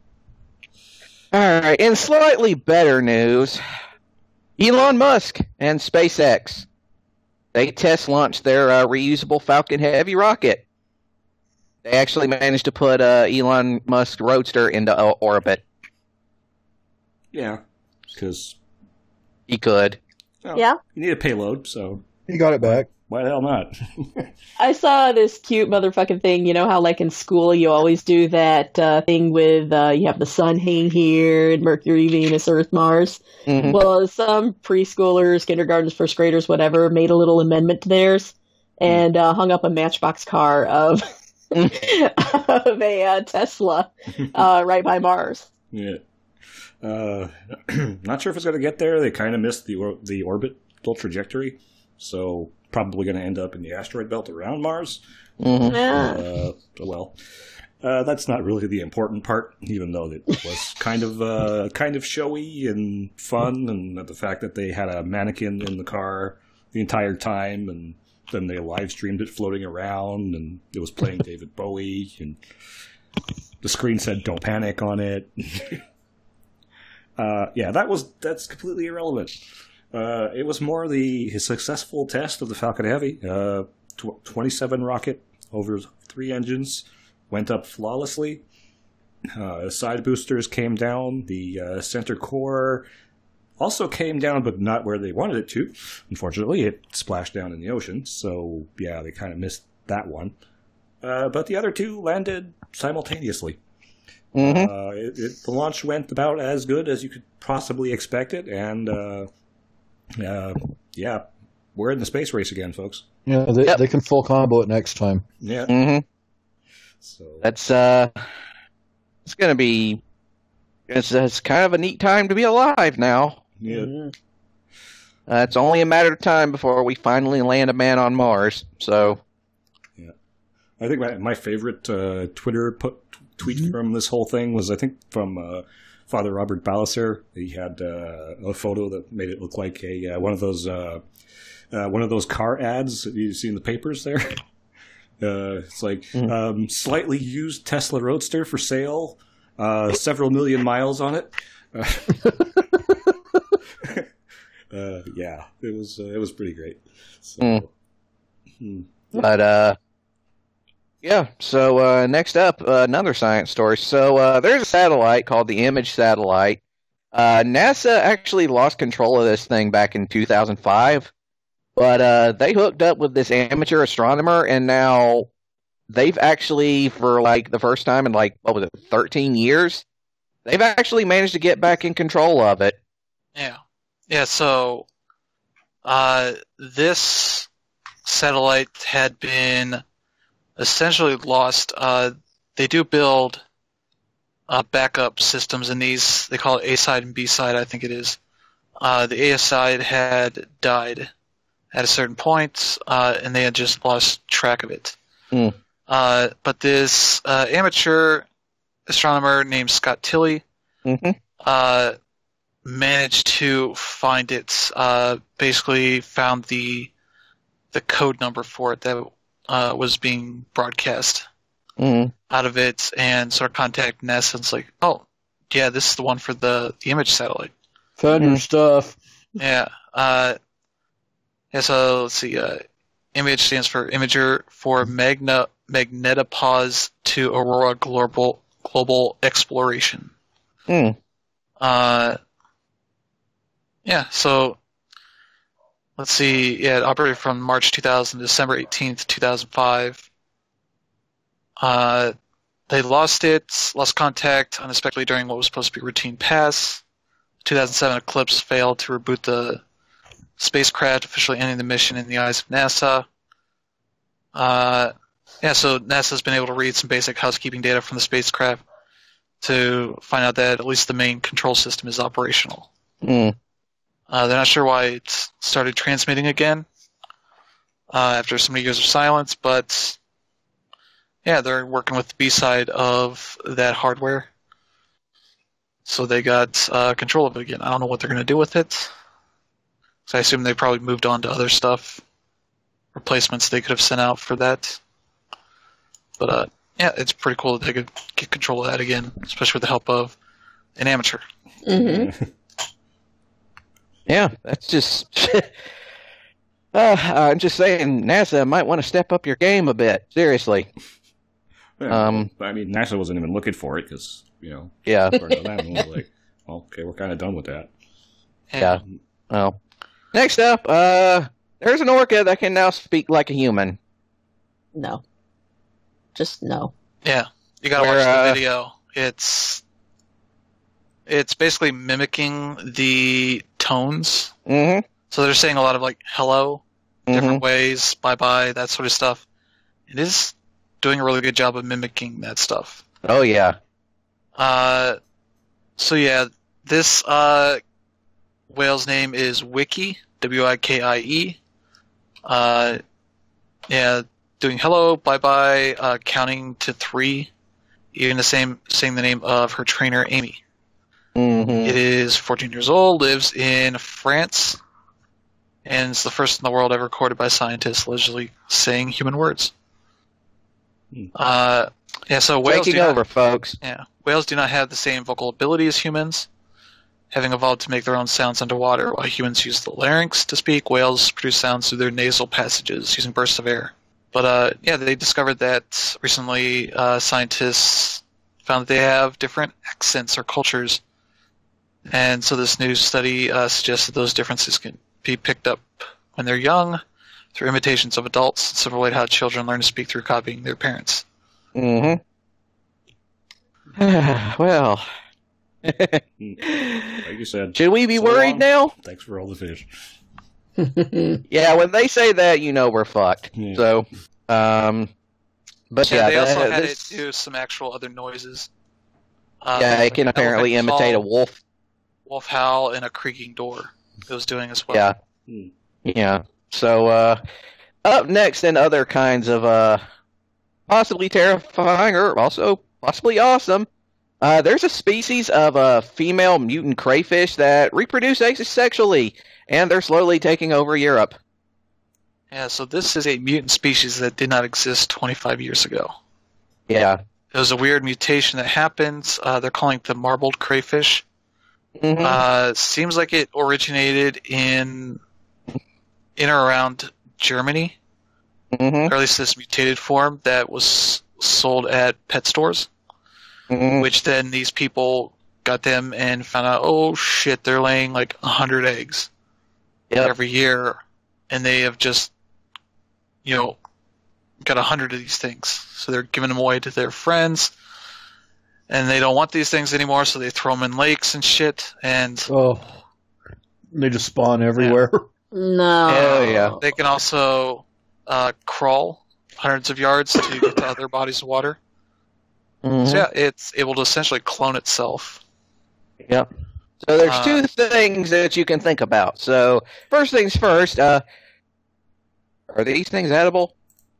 All right. In slightly better news, Elon Musk and SpaceX, they test launched their uh, reusable Falcon Heavy rocket. They actually managed to put uh, Elon Musk Roadster into uh, orbit. Yeah. Because He could. Yeah. you need a payload, so He got it back. why the hell not? I saw this cute motherfucking thing. You know how, like, in school, you always do that uh, thing with uh, you have the sun hang here and Mercury, Venus, Earth, Mars. Mhm. Well, some preschoolers, kindergartens, first graders, whatever, made a little amendment to theirs and uh, hung up a Matchbox car of, of a uh, Tesla uh, right by Mars. Yeah. Uh, not sure if it's going to get there. They kind of missed the or- the orbital trajectory, so probably going to end up in the asteroid belt around Mars. Mhm. Yeah. Uh, well, uh, that's not really the important part, even though it was kind of uh, kind of showy and fun, and the fact that they had a mannequin in the car the entire time, and then they live streamed it floating around, and it was playing David Bowie, and the screen said "Don't panic" on it. uh, yeah, that was that's completely irrelevant. Uh, it was more the his successful test of the Falcon Heavy. Uh, tw- twenty-seven rocket over three engines went up flawlessly. Uh, side boosters came down. The uh, center core also came down, but not where they wanted it to. Unfortunately, it splashed down in the ocean. So yeah, they kind of missed that one. Uh, but the other two landed simultaneously. Mhm. Uh, it, it, the launch went about as good as you could possibly expect it, and uh, uh, yeah, we're in the space race again, folks. Yeah, they, Yep. they can full combo it next time. Yeah. Mhm. So That's uh, it's gonna be. It's, it's kind of a neat time to be alive now. yeah, Uh, it's only a matter of time before we finally land a man on Mars. So. I think my, my favorite uh, Twitter put, tweet from this whole thing was I think from uh, Father Robert Ballecer. He had uh, a photo that made it look like a uh, one of those uh, uh, one of those car ads that you see in the papers there. Uh, it's like Mm. um, slightly used Tesla Roadster for sale, uh, several million miles on it. uh, yeah, it was uh, it was pretty great. So, Mm. hmm. But uh, yeah. So uh, next up, uh, another science story. So uh, there's a satellite called the Image Satellite. Uh, NASA actually lost control of this thing back in two thousand five, but uh, they hooked up with this amateur astronomer, and now they've actually, for like the first time in like what was it, thirteen years, they've actually managed to get back in control of it. Yeah. Yeah, so uh, this satellite had been essentially lost. Uh, they do build uh, backup systems in these. They call it A side and B side, I think it is. Uh, the A side had died at a certain point, uh, and they had just lost track of it. Hmm. Uh, but this uh, amateur astronomer named Scott Tilley Mm-hmm. uh, managed to find it. Uh, basically, found the the code number for it that uh, was being broadcast. Mm. out of it and sort of contact NASA and it's like, oh, yeah, this is the one for the, the image satellite. Found your stuff. Yeah. Uh, yeah, so let's see. Uh, image stands for Imager for Magna, Magnetopause to Aurora Global, Global Exploration. Mm. Uh, yeah, so let's see. Yeah, it operated from March two thousand to December eighteenth, two thousand five. Uh, they lost it, lost contact unexpectedly during what was supposed to be routine pass. two thousand seven Eclipse failed to reboot the spacecraft, officially ending the mission in the eyes of NASA. Uh, yeah, so NASA's been able to read some basic housekeeping data from the spacecraft to find out that at least the main control system is operational. Mm. Uh, they're not sure why it started transmitting again uh, after so many years of silence, but yeah, they're working with the B side of that hardware. So they got uh, control of it again. I don't know what they're going to do with it. So I assume they probably moved on to other stuff, replacements they could have sent out for that. But uh, yeah, it's pretty cool that they could get control of that again, especially with the help of an amateur. Mm-hmm. Yeah, that's just. uh, I'm just saying, NASA might want to step up your game a bit. Seriously. Yeah, Um, I mean, NASA wasn't even looking for it because, you know, Yeah. part of that, and was like, well, okay, we're kind of done with that. Yeah. Well, next up, uh, there's an orca that can now speak like a human. No. Just no. Yeah, you gotta Where, watch the uh, video. It's it's basically mimicking the tones. Mm-hmm. So they're saying a lot of like hello, different Mm-hmm. ways, bye bye, that sort of stuff. It is doing a really good job of mimicking that stuff. Oh, yeah. Uh, so yeah, this uh whale's name is Wiki, W I K I E. Uh, yeah, doing hello, bye bye, uh, counting to three. Even the same, saying the name of her trainer, Amy. Mm-hmm. It is fourteen years old, lives in France, and it's the first in the world ever recorded by scientists allegedly saying human words. Hmm. Uh, yeah, so whales do Taking not, over, folks. yeah, whales do not have the same vocal ability as humans, having evolved to make their own sounds underwater. While humans use the larynx to speak, whales produce sounds through their nasal passages using bursts of air. But uh, yeah, they discovered that recently. Uh, scientists found that they have different accents or cultures, and so this new study uh, suggests that those differences can be picked up when they're young through imitations of adults, similar to how children learn to speak through copying their parents. Mm-hmm. Well, Like you said, should we be So worried long. now? thanks for all the fish. Yeah, when they say that, you know we're fucked. Yeah. So, um, but Yeah, yeah, they that- also had this- it do some actual other noises. Uh, yeah, it like can an apparently elephant imitate a call, wolf. wolf howl, and a creaking door. It was doing as well. Yeah, Hmm. yeah. So, uh, up next, and other kinds of uh, possibly terrifying or also possibly awesome. Uh, there's a species of a female mutant crayfish that reproduce asexually, and they're slowly taking over Europe. Yeah, so this is a mutant species that did not exist twenty-five years ago. Yeah. It was a weird mutation that happened. Uh, they're calling it the marbled crayfish. Mhm. Uh, seems like it originated in in or around Germany, Mhm. or at least this mutated form that was sold at pet stores. Mhm. Which then these people got them and found out, oh shit, they're laying like a hundred eggs Yep. every year, and they have just, you know, got a hundred of these things. So they're giving them away to their friends, and they don't want these things anymore, so they throw them in lakes and shit, and Oh, they just spawn everywhere. No. Hell yeah. they can also uh, crawl hundreds of yards to get to other bodies of water. Mhm. So yeah, it's able to essentially clone itself. Yep. So there's Uh, two things that you can think about. So first things first, uh, are these things edible?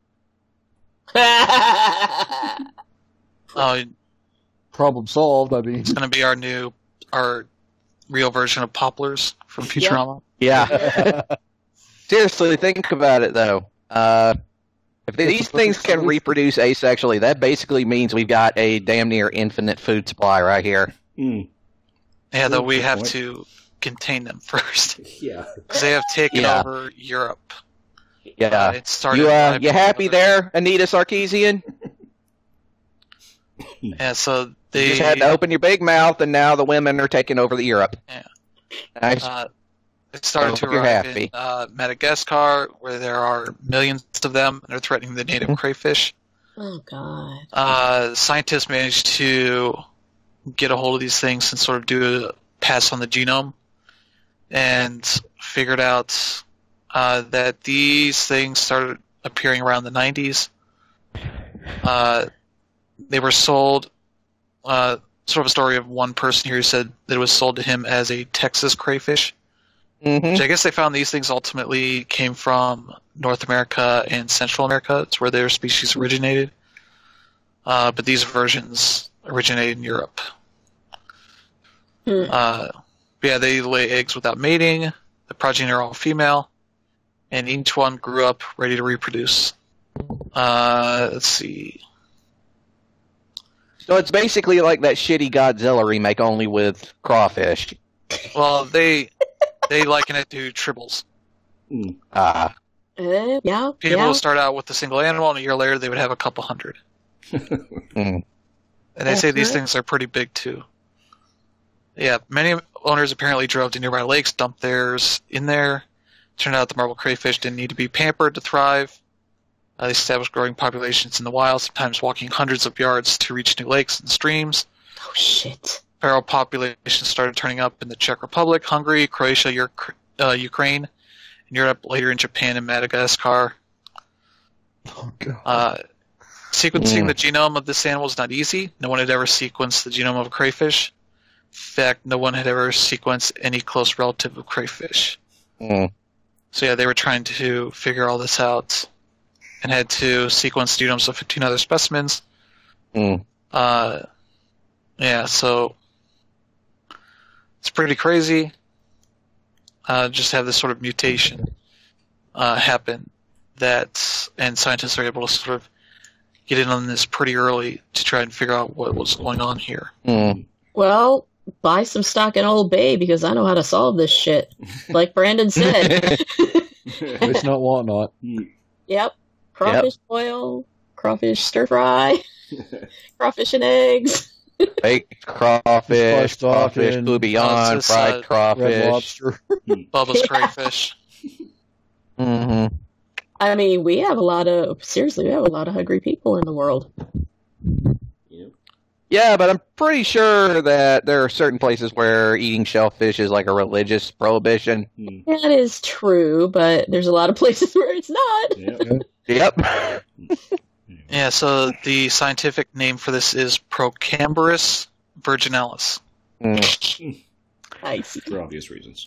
Uh, Problem solved. I mean, It's going to be our new, our real version of Poplars from Futurama. Yeah. Seriously, think about it though. Uh, If these things can reproduce asexually, that basically means we've got a damn near infinite food supply right here. Mm. Yeah, though we Good have point. to contain them first. Yeah. Because they have taken Yeah. over Europe. Yeah. Uh, it started you uh, right you happy before- there, Anita Sarkeesian? Yeah, so You they just had to open your big mouth, and now the women are taking over the Europe. Yeah. Nice. uh, it started to Hope you're arrive happy. in uh, Madagascar, where there are millions of them, and they're threatening the native crayfish. Oh God. Uh, scientists managed to get a hold of these things and sort of do a pass on the genome, and figured out uh, that these things started appearing around the nineties. Uh, they were sold, uh, sort of a story of one person here who said that it was sold to him as a Texas crayfish. hmm Which I guess they found these things ultimately came from North America and Central America. It's where their species originated. Uh, but these versions originated in Europe. Hmm. Uh, yeah, they lay eggs without mating. The progeny are all female. And each one grew up ready to reproduce. Uh, let's see. So it's basically like that shitty Godzilla remake, only with crawfish. Well, they they liken it to tribbles. Mm. Ah. Uh, yeah. People yeah. would start out with a single animal, and a year later they would have a couple hundred. Mm. And they say That's these right. things are pretty big too. Yeah, many owners apparently drove to nearby lakes, dumped theirs in there. Turned out the marble crayfish didn't need to be pampered to thrive. Uh, they established growing populations in the wild, sometimes walking hundreds of yards to reach new lakes and streams. Oh shit. Feral populations started turning up in the Czech Republic, Hungary, Croatia, Uk- uh, Ukraine, in Europe, later in Japan and Madagascar. Oh, God. Uh, sequencing Mm. the genome of this animal is not easy. No one had ever sequenced the genome of a crayfish. In fact, no one had ever sequenced any close relative of crayfish. Mm. So yeah, they were trying to figure all this out and had to sequence the genomes of fifteen other specimens. Mm. Uh, yeah, so it's pretty crazy. Uh, just have this sort of mutation uh, happen that, and scientists are able to sort of get in on this pretty early to try and figure out what was going on here. Mm. Well, buy some stock in Old Bay because I know how to solve this shit. Like Brandon said. It's not whatnot. Mm. Yep. Crawfish boil, crawfish stir fry, crawfish and eggs. Baked crawfish, Spice stock crawfish and- bouillon, Oh, it's just, fried uh, Red crawfish. lobster. Bubba's Yeah. crayfish. hmm I mean, we have a lot of, seriously, we have a lot of hungry people in the world. Yep. Yeah, but I'm pretty sure that there are certain places where eating shellfish is like a religious prohibition. Mm. That is true, but there's a lot of places where it's not. Yep. Yep. Yeah, so the scientific name for this is Procambarus virginalis. Mm. I see. For obvious reasons.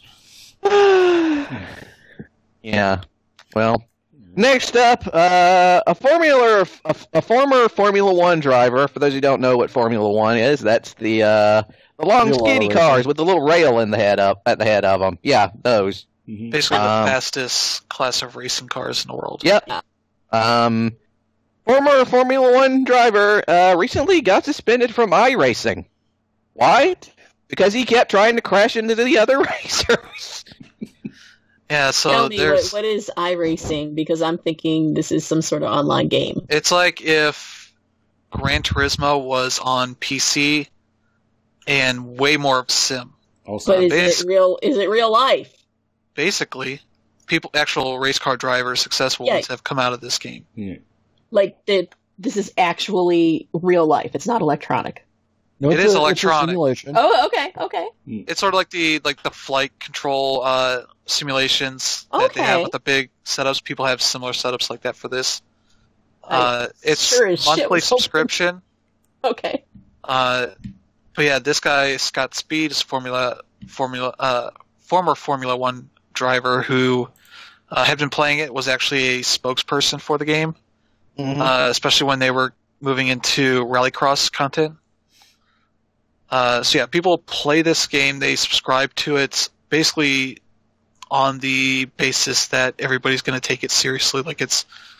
Yeah. Well, next up, uh, a Formula, a, a former Formula One driver. For those who don't know what Formula One is, that's the uh, the long, Real skinny auto cars racing. with the little rail in the head up at the head of them. Yeah, those. Mhm. Basically the Um, fastest class of racing cars in the world. Yep. Um, former Formula One driver uh, recently got suspended from iRacing. Why? Because he kept trying to crash into the other racers. Yeah, so Tell me, what, there's what is iRacing? Because I'm thinking this is some sort of online game. it's like if Gran Turismo was on P C and way more of sim. Also, But is bas- it real? Is it real life? Basically, people, actual race car drivers, successful Yeah. ones, have come out of this game. yeah. Like the, this is actually real life. It's not electronic. No, It it's is a, electronic. It's a simulation. Oh, okay, okay. It's sort of like the like the flight control uh, simulations that they have Okay. with the big setups. People have similar setups like that for this. Uh, I it's sure as shit monthly was hoping- subscription. Okay. Uh, but yeah, this guy Scott Speed is Formula Formula uh, former Formula One driver who uh, had been playing it. Was actually a spokesperson for the game, Mhm. uh, especially when they were moving into rallycross content. Uh, so yeah, people play this game. They subscribe to it basically on the basis that everybody's going to take it seriously, like it's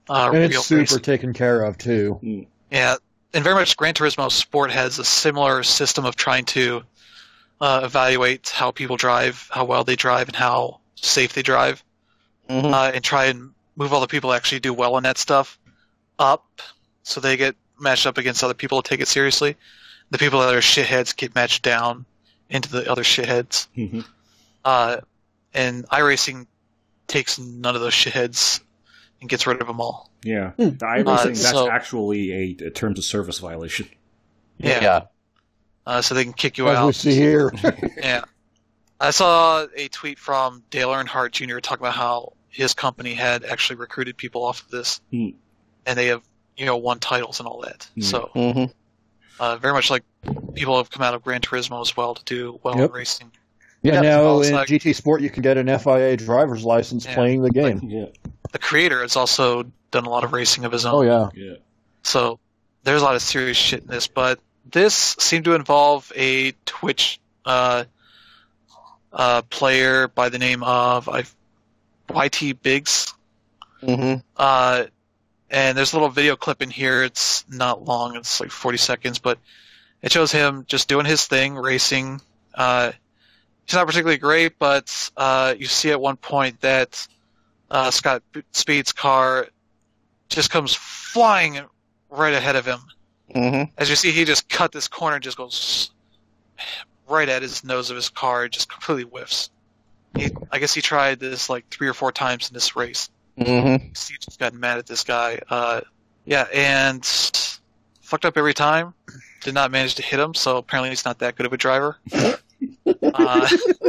Uh, And real it's super racing. taken care of, too. Mm. Yeah, and very much Gran Turismo Sport has a similar system of trying to uh, evaluate how people drive, how well they drive, and how safe they drive, Mhm. uh, and try and move all the people that actually do well in that stuff up, so they get matched up against other people that take it seriously. The people that are shitheads get matched down into the other shitheads. Mhm. Uh, and iRacing takes none of those shitheads and gets rid of them all. Yeah, Hmm. the iRacing, Uh, that's so- actually a, a terms of service violation. Yeah. Yeah. Uh, so they can kick you As out. we see here. Yeah. I saw a tweet from Dale Earnhardt Junior talking about how his company had actually recruited people off of this, Hmm. and they have, you know, won titles and all that. Hmm. So, Mhm. uh, very much like people have come out of Gran Turismo as well to do well Yep. in racing. Yeah, Yep. now It's in like- G T Sport, you can get an F I A driver's license Yeah. playing the game. Yeah, The creator has also done a lot of racing of his own. Oh, yeah. yeah. So there's a lot of serious shit in this, but this seemed to involve a Twitch uh, uh, player by the name of I, Y T Biggs. Mhm. Uh, and there's a little video clip in here. It's not long. It's like forty seconds, but it shows him just doing his thing, racing. Uh, he's not particularly great, but uh, you see at one point that uh, Scott Speed's car just comes flying right ahead of him. Mhm. As you see, he just cut this corner and just goes right at his nose of his car. It just completely whiffs. He, I guess he tried this like three or four times in this race. Mhm. Steve just got mad at this guy. Uh, yeah, and fucked up every time. Did not manage to hit him, so apparently he's not that good of a driver. uh,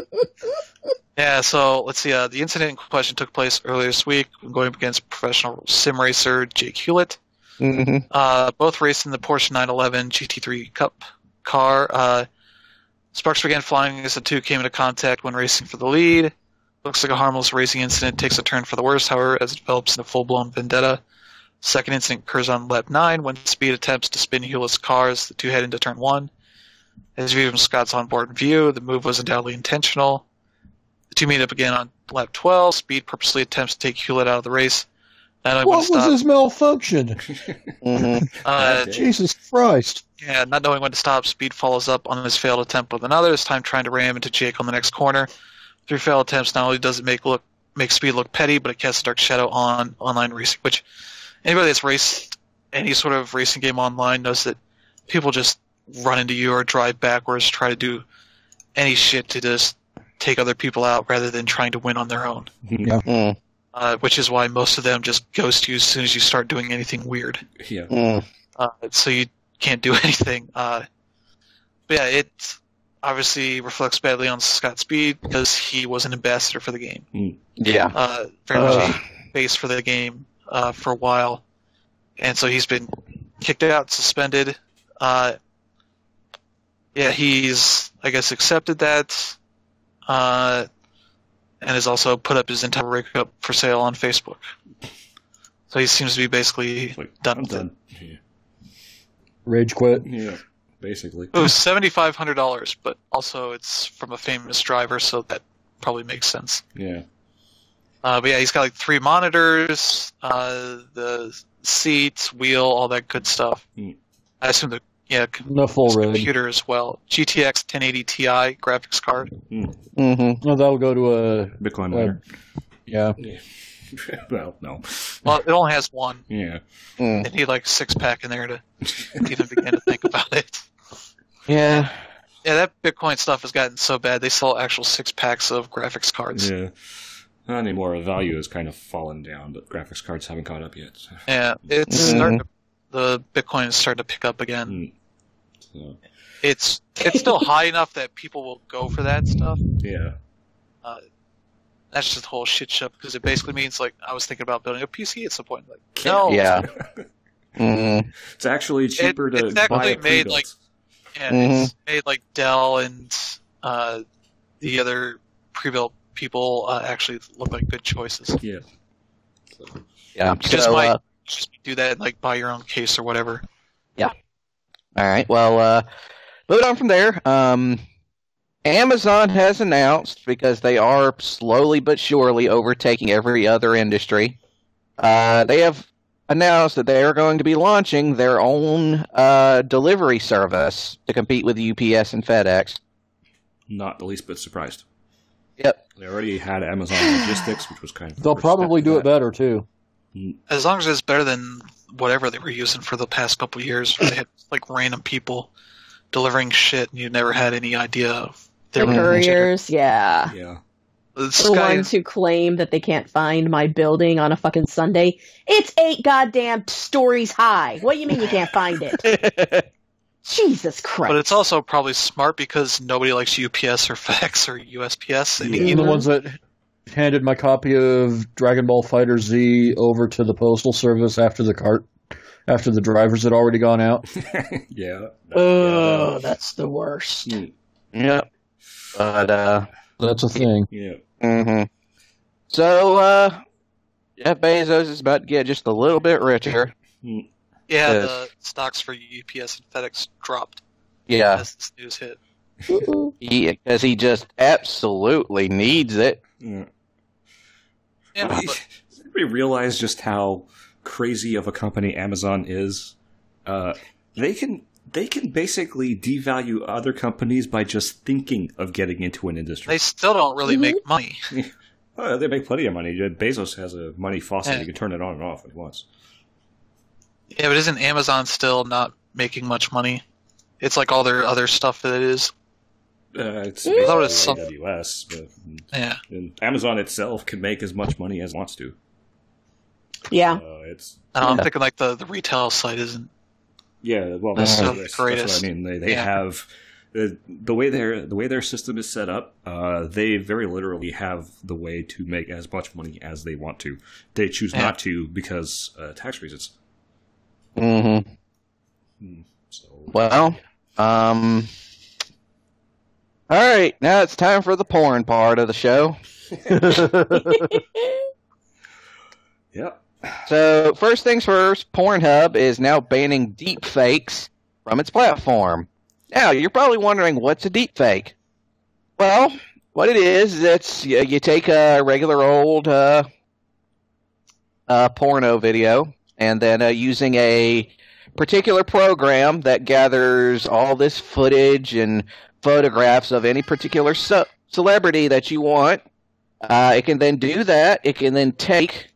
yeah, so let's see. Uh, the incident in question took place earlier this week when going up against professional sim racer Jake Hewlett. Mhm. Uh, both raced in the Porsche nine eleven G T three Cup car. Uh, sparks began flying as the two came into contact when racing for the lead. Looks like a harmless racing incident takes a turn for the worse, however, as it develops into full-blown vendetta. Second incident occurs on lap nine when Speed attempts to spin Hewlett's car as the two head into turn one. As viewed from Scott's onboard view, the move was undoubtedly intentional. The two meet up again on lap twelve. Speed purposely attempts to take Hewlett out of the race. Not knowing when What to was stop. his malfunction? Mhm. Uh, That's it. Jesus Christ. Yeah, not knowing when to stop, Speed follows up on his failed attempt with another, this time trying to ram into Jake on the next corner. Through failed attempts, not only does it make look make Speed look petty, but it casts a dark shadow on online racing, which anybody that's raced any sort of racing game online knows that people just run into you or drive backwards, try to do any shit to just take other people out rather than trying to win on their own. Yeah. Mm. Uh, which is why most of them just ghost you as soon as you start doing anything weird. Yeah. Mm. Uh, so you can't do anything. Uh, but yeah, it obviously reflects badly on Scott Speed because he was an ambassador for the game. Yeah. Uh, very Ugh. much a base for the game uh, for a while. And so he's been kicked out, suspended. Uh, yeah, he's, I guess, accepted that. Uh, and has also put up his entire rig up for sale on Facebook. So he seems to be basically It's like, done I'm with it. done. Yeah. Rage quit. Yeah. Basically. It was seventy-five hundred dollars, but also it's from a famous driver, so that probably makes sense. Yeah. Uh, but yeah, he's got like three monitors, uh, the seats, wheel, all that good stuff. Hmm. I assume the yeah c- The full rig. computer as well. G T X ten eighty Ti graphics card. Mhm. No, that'll go to a. Bitcoin Uh, miner. yeah. Yeah. Well, no. Well, it only has one. Yeah. Mm. They need like a six pack in there to even begin to think about it. Yeah. Yeah, that Bitcoin stuff has gotten so bad they sell actual six packs of graphics cards. Yeah. Not anymore. The value has kind of fallen down, but graphics cards haven't caught up yet. So. Yeah, it's Mhm. starting to, the Bitcoin is starting to pick up again. Mm. So, It's it's still high enough that people will go for that stuff. yeah. That's just a whole shit show because it basically means like I was thinking about building a P C at some point. Like no, Yeah. Mhm. It's actually cheaper to it's buy actually a made, pre-built. like- yeah, Mhm. it's made like Dell and uh, the other pre-built people uh, actually look like good choices. Yeah. Yeah. You just So, might uh, just do that and like buy your own case or whatever. all right. Well, uh, moving on from there. Um, Amazon has announced, because they are slowly but surely overtaking every other industry, uh, they have announced that they are going to be launching their own uh, delivery service to compete with U P S and FedEx. Not the least bit surprised. Yep. They already had Amazon Logistics, which was kind of... They'll probably do it better, too. As long as it's better than whatever they were using for the past couple of years, where they had like random people delivering shit and you never had any idea of The their couriers, yeah. Yeah. This The guy, ones who claim that they can't find my building on a fucking Sunday. It's eight goddamn stories high. What do you mean you can't find it? Jesus Christ. but it's also probably smart because nobody likes U P S or FedEx or U S P S. And Yeah. Even the ones that handed my copy of Dragon Ball Fighter Z over to the Postal Service after the cart, after the drivers had already gone out. yeah. Oh, that's the worst. Mm, Yep. But, uh, That's a thing. Yeah. hmm So, uh, Jeff Bezos is about to get just a little bit richer. Mm. yeah, Yes. the stocks for U P S and FedEx dropped Yeah. as this news hit. Because he, he just absolutely needs it. Yeah. Yeah, Does but anybody realize just how crazy of a company Amazon is? Uh, they can they can basically devalue other companies by just thinking of getting into an industry. they still don't really Mhm. make money. Oh, they make plenty of money. Bezos has a money faucet; Yeah. he can turn it on and off when he wants. Yeah, but isn't Amazon still not making much money? It's like all their other stuff that it is. Uh, it's I thought it basically was some- A W S, but Yeah. and Amazon itself can make as much money as it wants to. Yeah. Uh, it's I don't know, I'm Yeah. thinking like the, the retail site isn't. yeah, well, That's that's, not that's, the that's greatest. what I mean. They they Yeah. have the, the way their the way their system is set up. Uh, they very literally have the way to make as much money as they want to. They choose Yeah. not to because uh, tax reasons. hmm So Well, um, all right, now it's time for the porn part of the show. yeah, So, first things first, Pornhub is now banning deep fakes from its platform. Now, you're probably wondering, what's a deep fake? Well, what it is, is it's you, you take a regular old uh, uh, porno video, and then uh, using a particular program that gathers all this footage and photographs of any particular ce- celebrity that you want, uh, it can then do that. It can then take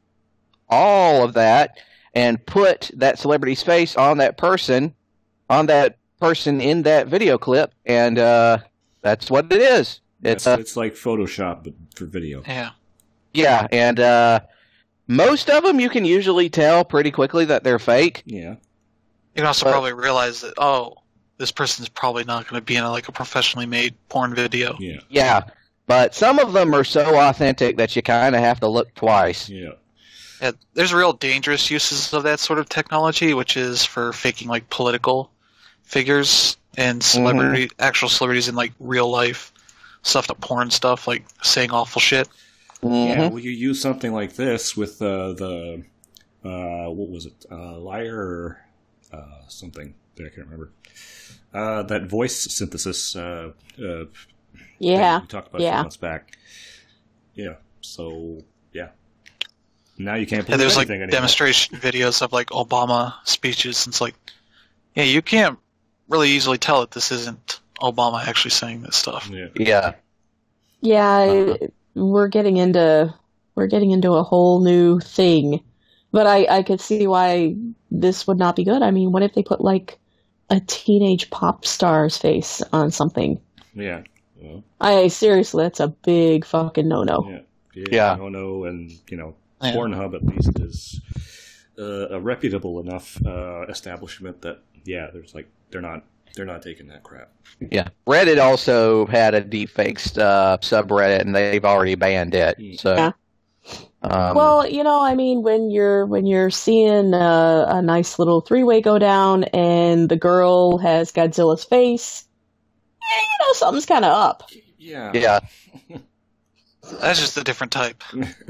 all of that and put that celebrity's face on that person, on that person in that video clip, and uh, that's what it is. it's, It's uh, it's like Photoshop but for video. Yeah. yeah, and uh, most of them you can usually tell pretty quickly that they're fake. Yeah, You can also But- probably realize that, oh, this person's probably not going to be in a, like a professionally made porn video. yeah, Yeah, but some of them are so authentic that you kind of have to look twice. yeah. Yeah, there's real dangerous uses of that sort of technology, which is for faking like political figures and celebrity, actual celebrities in like real life stuff, not porn stuff, like saying awful shit. Mhm. Yeah, well, you use something like this with uh, the uh, what was it, uh, liar or uh, something? I can't remember. Uh, that voice synthesis. Uh, uh, Yeah. thing we talked about a Yeah. few months back. Yeah. So yeah. Now you can't Yeah, believe there's like anything anymore. demonstration videos of like Obama speeches, and it's like, yeah, you can't really easily tell that this isn't Obama actually saying this stuff. Yeah. Yeah. Yeah, Uh-huh. we're getting into we're getting into a whole new thing. But I, I could see why this would not be good. I mean, what if they put like a teenage pop star's face on something? Yeah. Well, I seriously, that's a big fucking no no. yeah. Yeah. Yeah. No, no, and you know, Yeah. Pornhub at least is uh, a reputable enough uh, establishment that yeah, there's like they're not they're not taking that crap. Yeah. Reddit also had a deepfakes uh, subreddit, and they've already banned it. So, Yeah. um, Well, you know, I mean, when you're when you're seeing a, a nice little three way go down, and the girl has Godzilla's face, eh, you know, something's kind of up. Yeah. yeah. That's just a different type.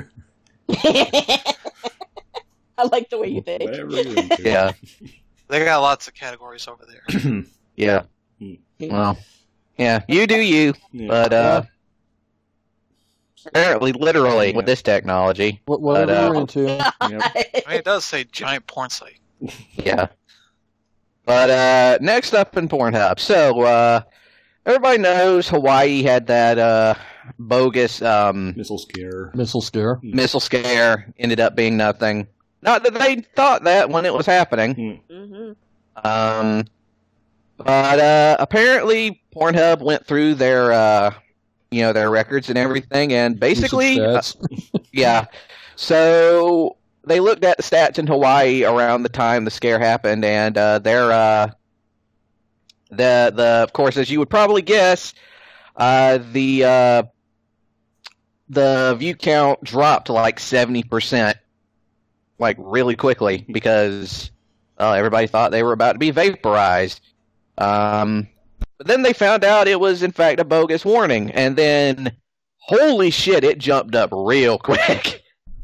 I like the way you think. Whatever you're into. Yeah. They got lots of categories over there. Yeah. Well, yeah. You do you, Yeah. but uh, Apparently, literally, Yeah. with this technology. What, whatever But, uh, you're into. Yep. I mean, it does say giant porn site. Yeah. But uh, next up in Pornhub. So, uh, everybody knows Hawaii had that uh, bogus um, Missile scare. Missile scare. missile scare. Ended up being nothing. Not that they thought that when it was happening. Hmm. Mm-hmm. Um, but uh, apparently, Pornhub went through their, uh, you know, their records and everything, and basically, uh, Stats. yeah. So they looked at the stats in Hawaii around the time the scare happened, and uh, their, uh, the the of course, as you would probably guess, uh, the uh, the view count dropped to like seventy percent, like really quickly because uh, everybody thought they were about to be vaporized. Um, but then they found out it was in fact a bogus warning, and then holy shit, it jumped up real quick.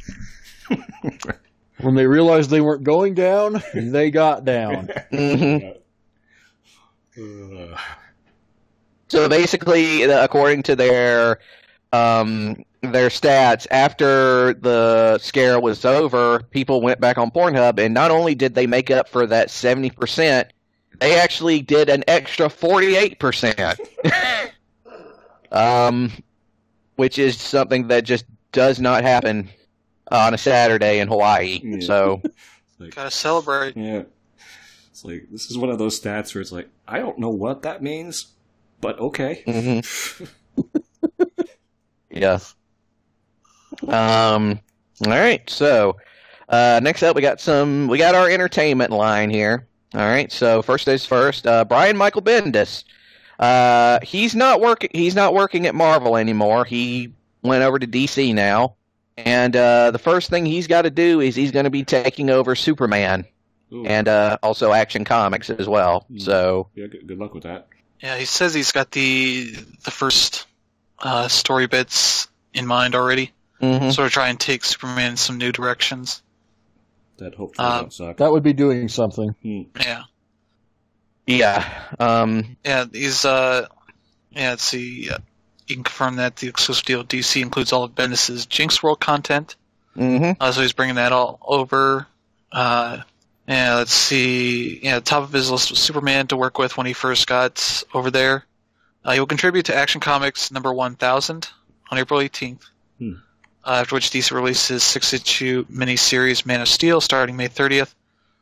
When they realized they weren't going down, they got down. hmm Uh, So basically, uh, according to their um, their stats, after the scare was over, people went back on Pornhub, and not only did they make up for that seventy percent, they actually did an extra forty-eight percent. um, which is something that just does not happen on a Saturday in Hawaii. Yeah. So, it's like, Gotta celebrate. yeah. It's like, this is one of those stats where it's like, I don't know what that means, but okay. mhm. Yeah. Um. All right. So, uh, next up, we got some. We got our entertainment line here. All right. So first things first. Uh, Brian Michael Bendis. Uh, he's not working. He's not working at Marvel anymore. He went over to D C now, and uh, the first thing he's got to do is he's going to be taking over Superman Ooh. and uh, also Action Comics as well. Hmm. So, Yeah, good, good luck with that. Yeah, he says he's got the the first uh, story bits in mind already. mhm. Sort of try and take Superman in some new directions. That hopefully Uh, won't suck. That would be doing something. Hmm. Yeah, yeah. Um. yeah. He's uh, yeah. Let's see. Uh, you can confirm that the exclusive deal with D C includes all of Bendis' Jinx World content. mhm. Uh, so he's bringing that all over. Uh, yeah, let's see. Yeah, top of his list was Superman to work with when he first got over there. Uh, he will contribute to Action Comics number one thousand on April eighteenth. Hmm. Uh, after which D C releases his six-issue miniseries Man of Steel starting May thirtieth.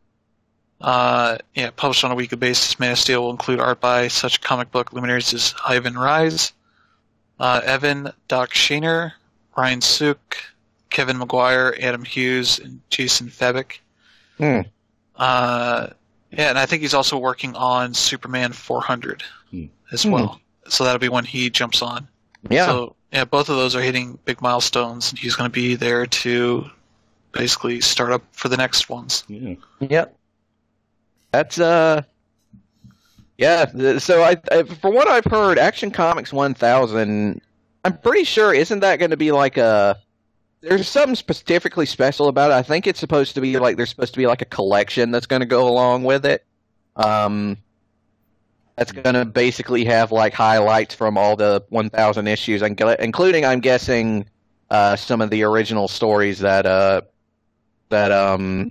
Uh, yeah, published on a weekly basis, Man of Steel will include art by such comic book luminaries as Ivan Reis, uh, Evan, Doc Shaner, Ryan Sook, Kevin Maguire, Adam Hughes, and Jason Fabik. Hmm. Uh, yeah, and I think he's also working on Superman four hundred Hmm. as Hmm. well. So that'll be when he jumps on. Yeah. So, yeah, both of those are hitting big milestones, and he's going to be there to basically start up for the next ones. Yeah. Yep. That's uh. Yeah. th- So I, I, from what I've heard, Action Comics one thousand. I'm pretty sure isn't that going to be like a. There's something specifically special about it. I think it's supposed to be like there's supposed to be like a collection that's going to go along with it. Um. That's going to basically have like highlights from all the one thousand issues, and including, I'm guessing, uh, some of the original stories that uh that um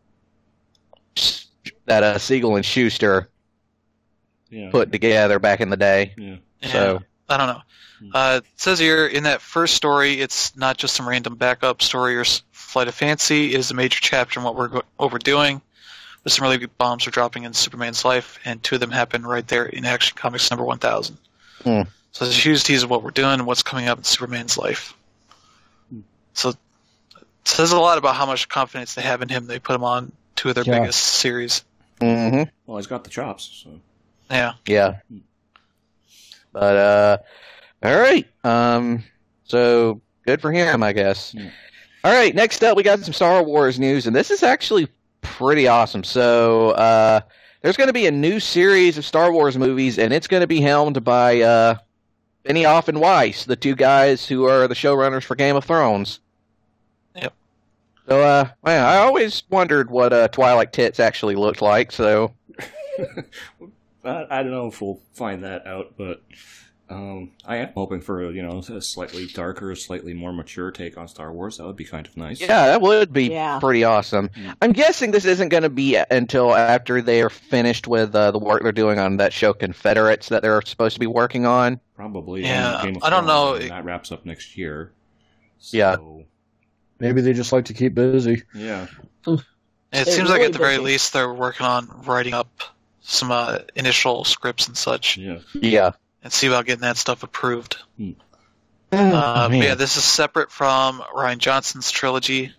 that uh, Siegel and Schuster Yeah. put together back in the day. Yeah. Yeah, So- I don't know. Uh, it says here in that first story, it's not just some random backup story or s- flight of fancy. It is a major chapter in what we're go- what we're doing. There's some really big bombs are dropping in Superman's life, and two of them happen right there in Action Comics number one thousand. Hmm. So there's a huge tease of what we're doing and what's coming up in Superman's life. So it says a lot about how much confidence they have in him. They put him on two of their Yeah. biggest series. hmm Well, he's got the chops, so. Yeah. Yeah. But uh, all right. Um, so good for him, I guess. Yeah. All right. Next up, we got some Star Wars news, and this is actually pretty awesome. So uh, there's going to be a new series of Star Wars movies, and it's going to be helmed by uh, Benioff and Weiss, the two guys who are the showrunners for Game of Thrones. Yep. So, uh, well, I always wondered what uh, Twilight Tits actually looked like. So, I, I don't know if we'll find that out, but uh, Um, I am hoping for you know a slightly darker, slightly more mature take on Star Wars. That would be kind of nice. Yeah, that would be Yeah. pretty awesome. Mm. I'm guessing this isn't going to be until after they're finished with uh, the work they're doing on that show Confederates that they're supposed to be working on. Probably. Yeah, and Game of I don't know. Thrones, and that wraps up next year. So, Yeah. Maybe they just like to keep busy. Yeah. It They're seems like really at the very busy. least they're working on writing up some uh, initial scripts and such, Yeah. Yeah. and see about getting that stuff approved. Uh, Uh, but yeah, this is separate from Ryan Johnson's trilogy.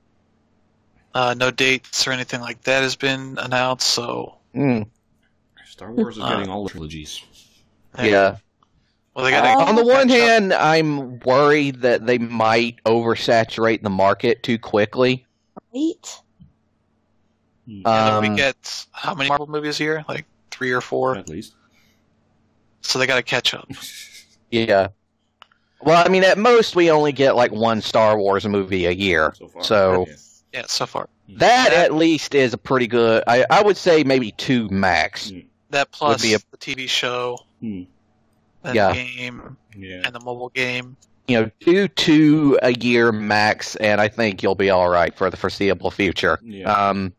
Uh, no dates or anything like that has been announced, so Mm, Star Wars is Uh, getting all the trilogies. yeah. well, they gotta Oh. On the one catch up. hand, I'm worried that they might oversaturate the market too quickly. Right? Hmm. And then we Um, get how many Marvel movies a year? Like three or four. At least. So they got to catch up. Yeah. Well, I mean, at most we only get like one Star Wars movie a year. So far. So Yeah. Yeah, so far. that at least is a pretty good. I, I would say maybe two max. Mm. That plus be a- the T V show, Hmm. and Yeah. the game, Yeah. and the mobile game. You know, do two a year max, and I think you'll be all right for the foreseeable future. Yeah. Um,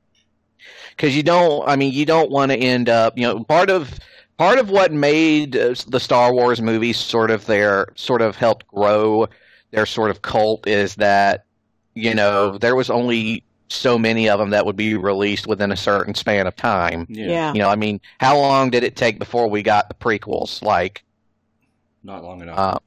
because you don't. I mean, you don't want to end up. You know, part of part of what made uh, the Star Wars movies sort of their sort of helped grow their sort of cult is that you know there was only so many of them that would be released within a certain span of time. Yeah. Yeah. You know, I mean, how long did it take before we got the prequels? Like, Not long enough. uh,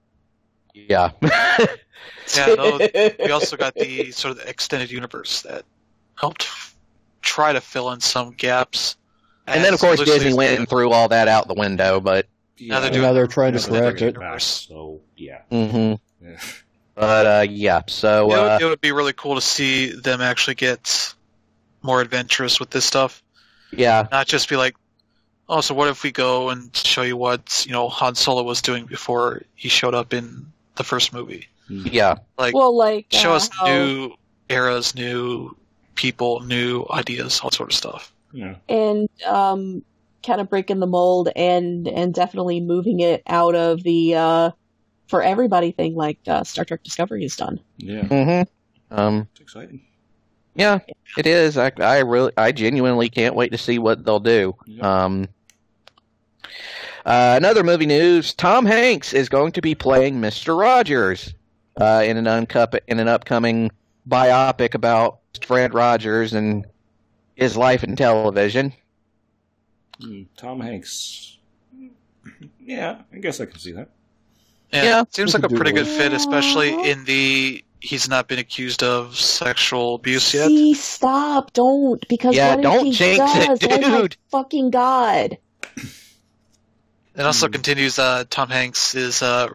yeah, Yeah, no, we also got the sort of the extended universe that helped f- try to fill in some gaps. and then of as course loosely Disney as went they- and threw all that out the window. But now they're Yeah. doing- Now they're trying to Yeah, but they're correct bringing it. back, so yeah. hmm Yeah. but uh, yeah, so It would, uh, it would be really cool to see them actually get more adventurous with this stuff. yeah, Not just be like, oh, so what if we go and show you what, you know, Han Solo was doing before he showed up in the first movie? yeah, Like, Well, like show uh, us how- new eras, new people, new ideas, all sort of stuff. Yeah. and um, kind of breaking the mold and and definitely moving it out of the uh, for everybody thing like uh, Star Trek Discovery has done. Yeah. hmm um, It's exciting. yeah, it is. I, I really, I genuinely can't wait to see what they'll do. Yeah. Um, uh, another movie news: Tom Hanks is going to be playing Mister Rogers uh, in an uncup in an upcoming biopic about Fred Rogers and his life in television. Hmm. Tom Hanks. Yeah, I guess I can see that. Yeah, Yeah. seems We like a could do pretty it. good fit, especially in the he's not been accused of sexual abuse yet. See, stop! Don't because Yeah, what if don't he jinx it, does? Oh my dude. fucking god! It also Hmm. continues. Uh, Tom Hanks is uh,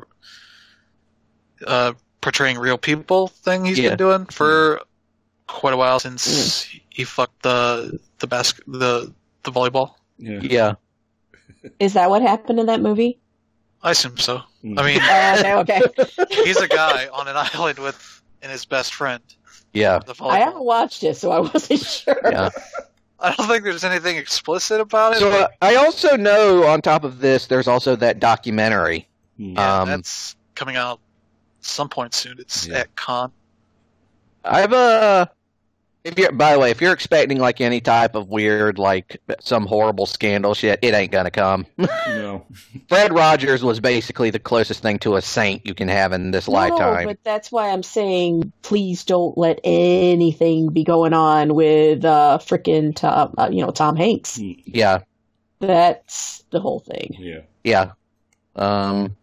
uh, portraying real people thing he's Yeah. been doing for quite a while since he fucked the the bas- the the volleyball. Yeah. Yeah, Is that what happened in that movie? I assume so. Hmm. I mean, Uh, okay, okay. he's a guy on an island with and his best friend. yeah, The I haven't volleyball. watched it, so I wasn't sure. yeah. I don't think there's anything explicit about it. So uh, but I also know, on top of this, there's also that documentary. Hmm. yeah, um, that's coming out some point soon. It's Yeah. at Con. I've uh, if you're by the way, if you're expecting like any type of weird, like some horrible scandal shit, it ain't gonna come. No. Fred Rogers was basically the closest thing to a saint you can have in this No, lifetime. but that's why I'm saying please don't let anything be going on with uh frickin' Tom, uh, you know, Tom Hanks. Hmm. Yeah, That's the whole thing. Yeah. yeah. Um,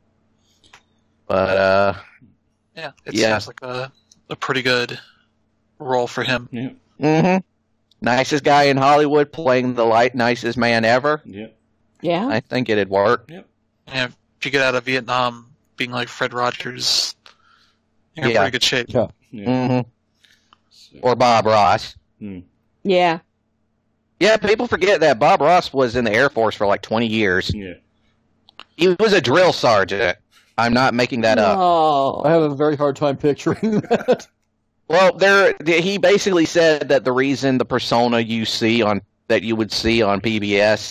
but uh, Yeah, it Yeah. seems like a a pretty good role for him. Yeah. mm-hmm. Nicest guy in Hollywood playing the light nicest man ever. Yeah. Yeah. I think it'd work. And if you get out of Vietnam being like Fred Rogers, you're in Yeah. pretty good shape. Yeah. Yeah. Mm-hmm. So- Or Bob Ross. Hmm. Yeah. Yeah, people forget that Bob Ross was in the Air Force for like twenty years. Yeah. He was a drill sergeant. I'm not making that up. Oh. I have a very hard time picturing that. Well, there he basically said that the reason the persona you see on that you would see on P B S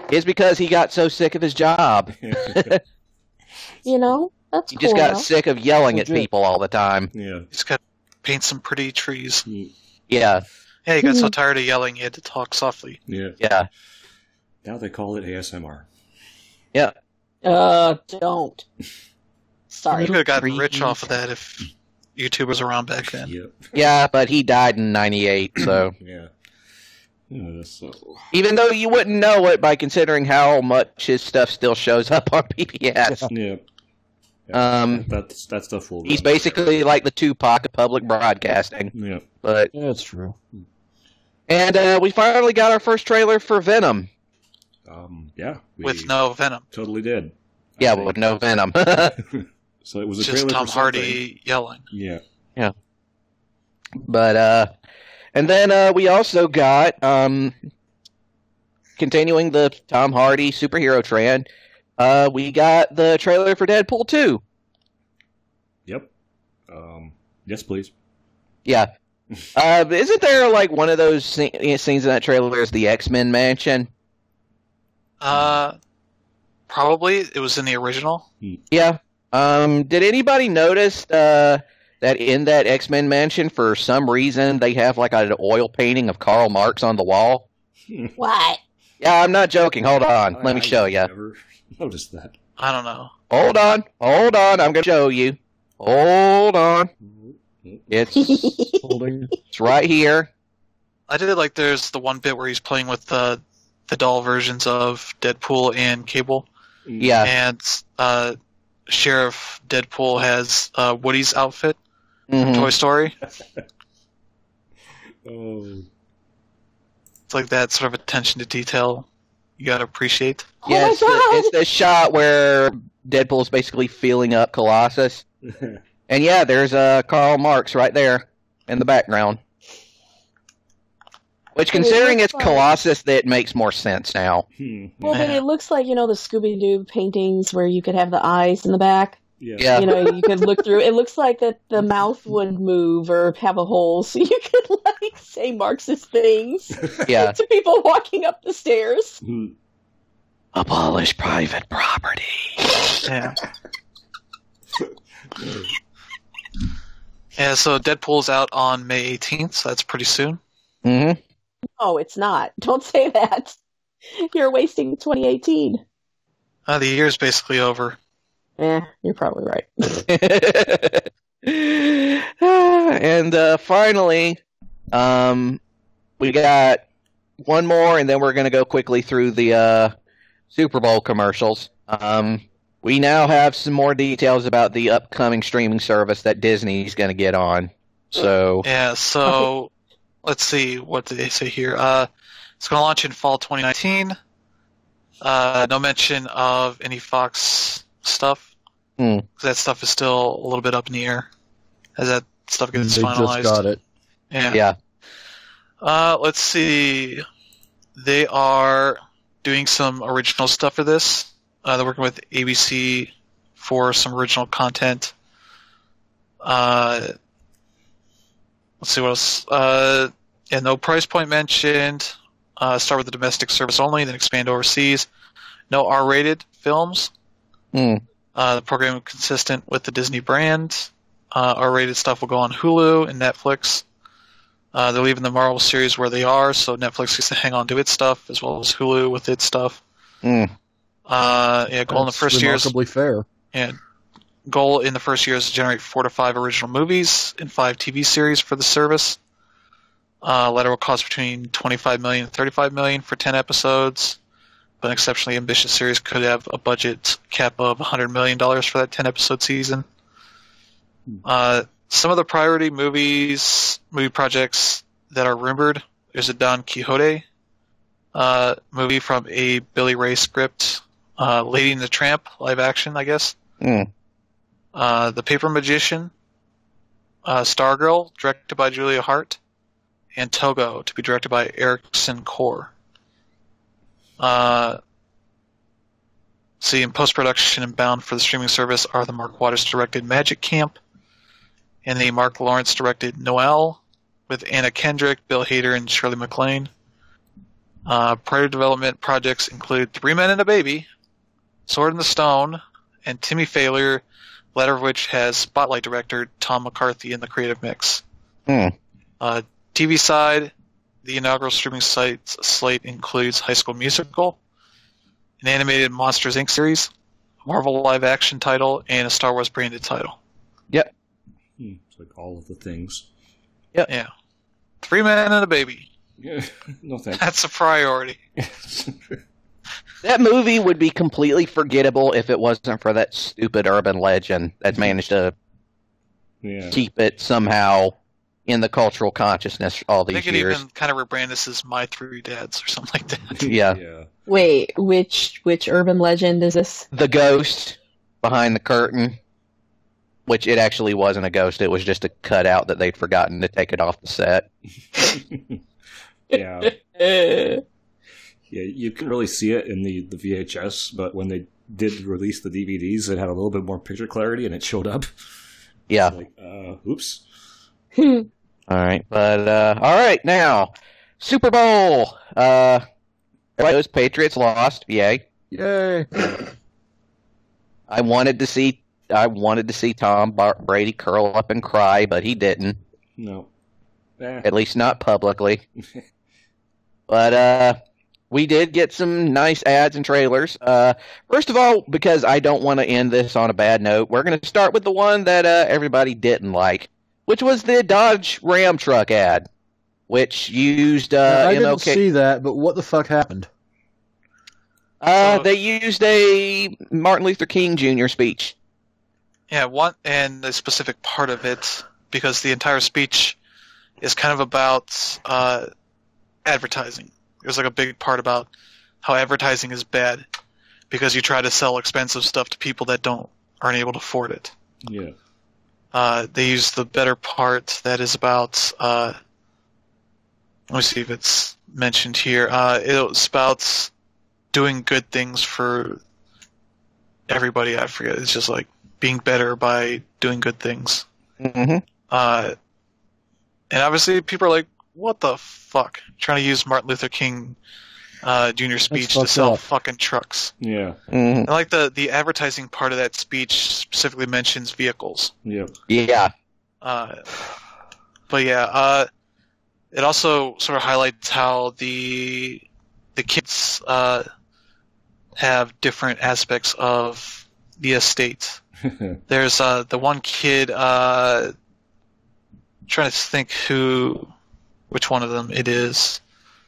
It's because he got so sick of his job. You know, that's He cool. just got though. sick of yelling at Legit. people all the time. Yeah. He's got to paint some pretty trees. Yeah, Yeah, he got so tired of yelling he had to talk softly. Yeah. yeah, Now they call it A S M R. yeah. Uh, don't. Sorry. He could have gotten Trees. rich off of that if YouTube was around back then. Yep. Yeah, but he died in ninety-eight, so... Yeah. Yeah, so Even though you wouldn't know it by considering how much his stuff still shows up on P B S. yeah. Um, that's that stuff will. He's basically like the Tupac of public broadcasting. Yeah. But Yeah, it's true. And uh, we finally got our first trailer for Venom. Um. Yeah. We With no Venom. totally did. Yeah, with no Venom. So it was a Just trailer Tom for Hardy yelling. something. Yeah. But, uh... And then uh, we also got, um... continuing the Tom Hardy superhero trend, uh, we got the trailer for Deadpool two. Yep. Um. Yes, please. Yeah. Uh, isn't there, like, one of those sce- scenes in that trailer is the X-Men mansion? Uh, probably. It was in the original. Yeah. Um, did anybody notice uh, that in that X-Men mansion, for some reason, they have, like, an oil painting of Karl Marx on the wall? What? Yeah, I'm not joking. Hold on. I- Let me I show you. Never noticed that. I don't know. Hold on. Hold on. I'm going to show you. Hold on. It's, Holding. it's right here. I did like there's the one bit where he's playing with the the doll versions of Deadpool and Cable, Yeah. and uh, Sheriff Deadpool has uh, Woody's outfit from Mhm. Toy Story. Oh. It's like that sort of attention to detail you gotta appreciate. Oh Yeah, my it's, the, God. it's the shot where Deadpool's basically feeling up Colossus. And yeah, there's uh, Karl Marx right there in the background. Which, I mean, considering it it's looks like- Colossus, that makes more sense now. Hmm. Well, but Yeah. it looks like, you know, the Scooby-Doo paintings where you could have the eyes in the back. Yeah. Yeah. You know, you could look through. It looks like that the mouth would move or have a hole, so you could, like, say Marxist things Yeah. to people walking up the stairs. Hmm. Abolish private property. Yeah. Yeah, so Deadpool's out on May eighteenth, so that's pretty soon. hmm Oh, it's not. Don't say that. You're wasting twenty eighteen. Uh, the year's basically over. Eh, you're probably right. and uh, finally, um, we got one more, and then we're going to go quickly through the uh, Super Bowl commercials. Um, we now have some more details about the upcoming streaming service that Disney's going to get on. So, Yeah, so let's see, what did they say here? Uh, it's going to launch in fall twenty nineteen. Uh, no mention of any Fox stuff. Hmm. That stuff is still a little bit up in the air as that stuff They gets just finalized. got it. Yeah. yeah. Uh, let's see. They are doing some original stuff for this. Uh, they're working with A B C for some original content. Uh, let's see what else. Uh, yeah, no price point mentioned. Uh, start with the domestic service only, then expand overseas. No R-rated films. Hmm. Uh, the program is consistent with the Disney brand. Uh, R-rated stuff will go on Hulu and Netflix. Uh, they're leaving the Marvel series where they are, so Netflix gets to hang on to its stuff as well as Hulu with its stuff. Hmm. Uh, yeah, goal in the That's first year is remarkably fair. yeah, goal in the first year is to generate four to five original movies and five T V series for the service. Uh, letter will cost between twenty-five million and thirty-five million for ten episodes, but an exceptionally ambitious series could have a budget cap of one hundred million dollars for that ten episode season. Uh, some of the priority movies, movie projects that are rumored, there's a Don Quixote uh, movie from a Billy Ray script, uh, Lady and the Tramp, live action, I guess. Hmm. Uh, the Paper Magician, uh, Stargirl, directed by Julia Hart, and Togo, to be directed by Erickson Core. Uh, see, in post-production and bound for the streaming service are the Mark Waters-directed Magic Camp, and the Mark Lawrence-directed Noelle, with Anna Kendrick, Bill Hader, and Shirley MacLaine. Uh, prior development projects include Three Men and a Baby, Sword in the Stone, and Timmy Failure, the latter of which has Spotlight director Tom McCarthy in the creative mix. Hmm. Uh, T V side, the inaugural streaming site slate includes High School Musical, an animated Monsters, Incorporated series, a Marvel live-action title, and a Star Wars branded title. Yep. Hmm, it's like all of the things. Yeah. Three Men and a Baby. Yeah, no thanks. That's a priority. That movie would be completely forgettable if it wasn't for that stupid urban legend that managed to Yeah. keep it somehow in the cultural consciousness all I these think it years. even kind of rebrand this as My Three Dads or something like that. Yeah. Yeah. Wait, which which urban legend is this? The ghost behind the curtain, which it actually wasn't a ghost. It was just a cutout that they'd forgotten to take it off the set. Yeah. Uh, Yeah, you can really see it in the, the V H S, but when they did release the D V Ds, it had a little bit more picture clarity and it showed up. Yeah. Like, uh, oops. All right. But, uh, all right. Now, Super Bowl. Uh, everybody knows Patriots lost. Yay. Yay! I wanted to see, I wanted to see Tom Bar- Brady curl up and cry, but he didn't. No. Eh. At least not publicly. But, uh, we did get some nice ads and trailers. Uh, first of all, because I don't want to end this on a bad note, we're going to start with the one that uh, everybody didn't like, which was the Dodge Ram truck ad, which used uh, I M L didn't K. see that, but what the fuck happened? Uh, So- they used a Martin Luther King Junior speech. Yeah, one and the specific part of it, because the entire speech is kind of about uh, advertising. There's like a big part about how advertising is bad because you try to sell expensive stuff to people that don't aren't able to afford it. Yeah. Uh, they use the better part that is about. Uh, let me see if it's mentioned here. Uh, it's about doing good things for everybody. I forget. It's just like being better by doing good things. Mm-hmm. Uh, and obviously, people are like, "What the fuck?" Trying to use Martin Luther King uh, Junior speech to fucked sell up. fucking trucks. Yeah. Mm-hmm. And like the the advertising part of that speech specifically mentions vehicles. Yep. Yeah. Uh, but yeah, uh, it also sort of highlights how the the kids uh, have different aspects of the estate. There's uh, the one kid. Uh, trying to think who, which one of them it is.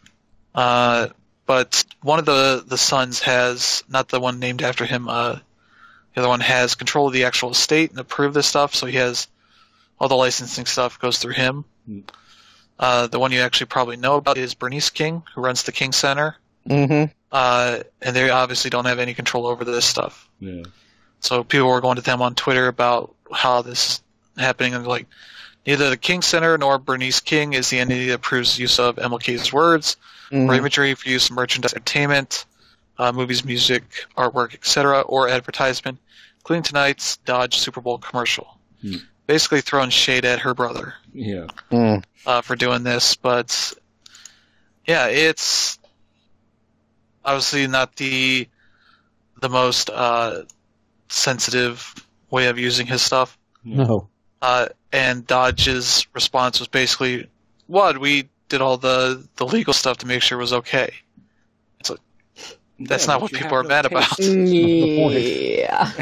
Uh, but one of the the sons has, not the one named after him. Uh, the other one has control of the actual estate and approve this stuff, so he has all the licensing stuff goes through him. Mm. Uh, the one you actually probably know about is Bernice King, who runs the King Center. Mm-hmm. Uh, and they obviously don't have any control over this stuff. Yeah. So people were going to them on Twitter about how this is happening, and like, neither the King Center nor Bernice King is the entity that approves use of M L K's words Mm-hmm. or imagery for use of merchandise, entertainment, uh, movies, music, artwork, et cetera, or advertisement, including tonight's Dodge Super Bowl commercial. Hmm. Basically throwing shade at her brother Yeah. Mm. uh, for doing this, but yeah, it's obviously not the the most uh, sensitive way of using his stuff. No. Uh, and Dodge's response was basically, "What? We did all the, the legal stuff to make sure it was okay." It's like, that's Yeah, not but what you people have are no mad about. taste. yeah.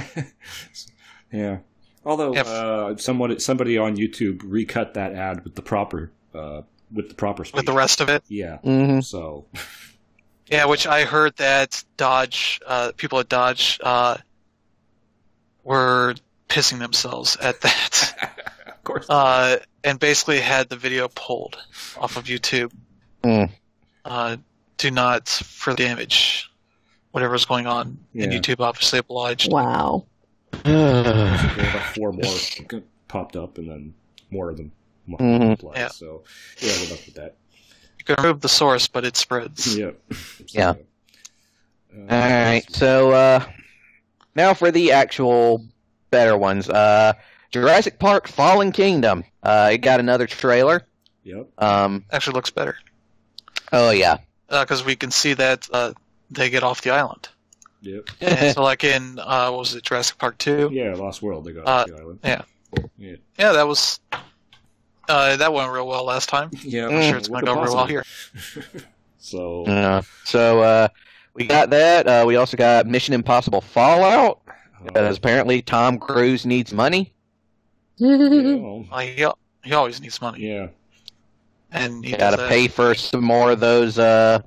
Yeah. Although Yep. uh, somebody somebody on YouTube recut that ad with the proper uh, with the proper speech. With the rest of it. Yeah. Mm-hmm. So. Yeah, which I heard that Dodge, uh, people at Dodge, uh, were pissing themselves at that. Of course. Uh, and basically had the video pulled off of YouTube. Mm. Uh, do not further damage whatever's going on. And Yeah. YouTube obviously obliged. Wow. There were about four more popped up, and then more of them Mhm. multiplied. Yeah. So yeah, good luck with that. You can remove the source, but it spreads. Yeah. Yeah. Uh, All right. So uh, now for the actual better ones. Uh, Jurassic Park: Fallen Kingdom. Uh, it got another trailer. Yep. Um, Actually looks better. oh yeah. because we can see that uh, they get off the island. Yep. And so, like in uh, what was it, Jurassic Park two? Yeah, Lost World. They got Uh, off the island. yeah. Yeah. Yeah, that was uh, that went real well last time. Yeah. I'm sure it's what going to could go real well possibly- here. So. Yeah. So uh, we got that. Uh, we also got Mission Impossible Fallout, because uh, apparently Tom Cruise needs money. yeah, well, Uh, he he always needs money, yeah. and he You got does to that. pay for some more of those. Uh,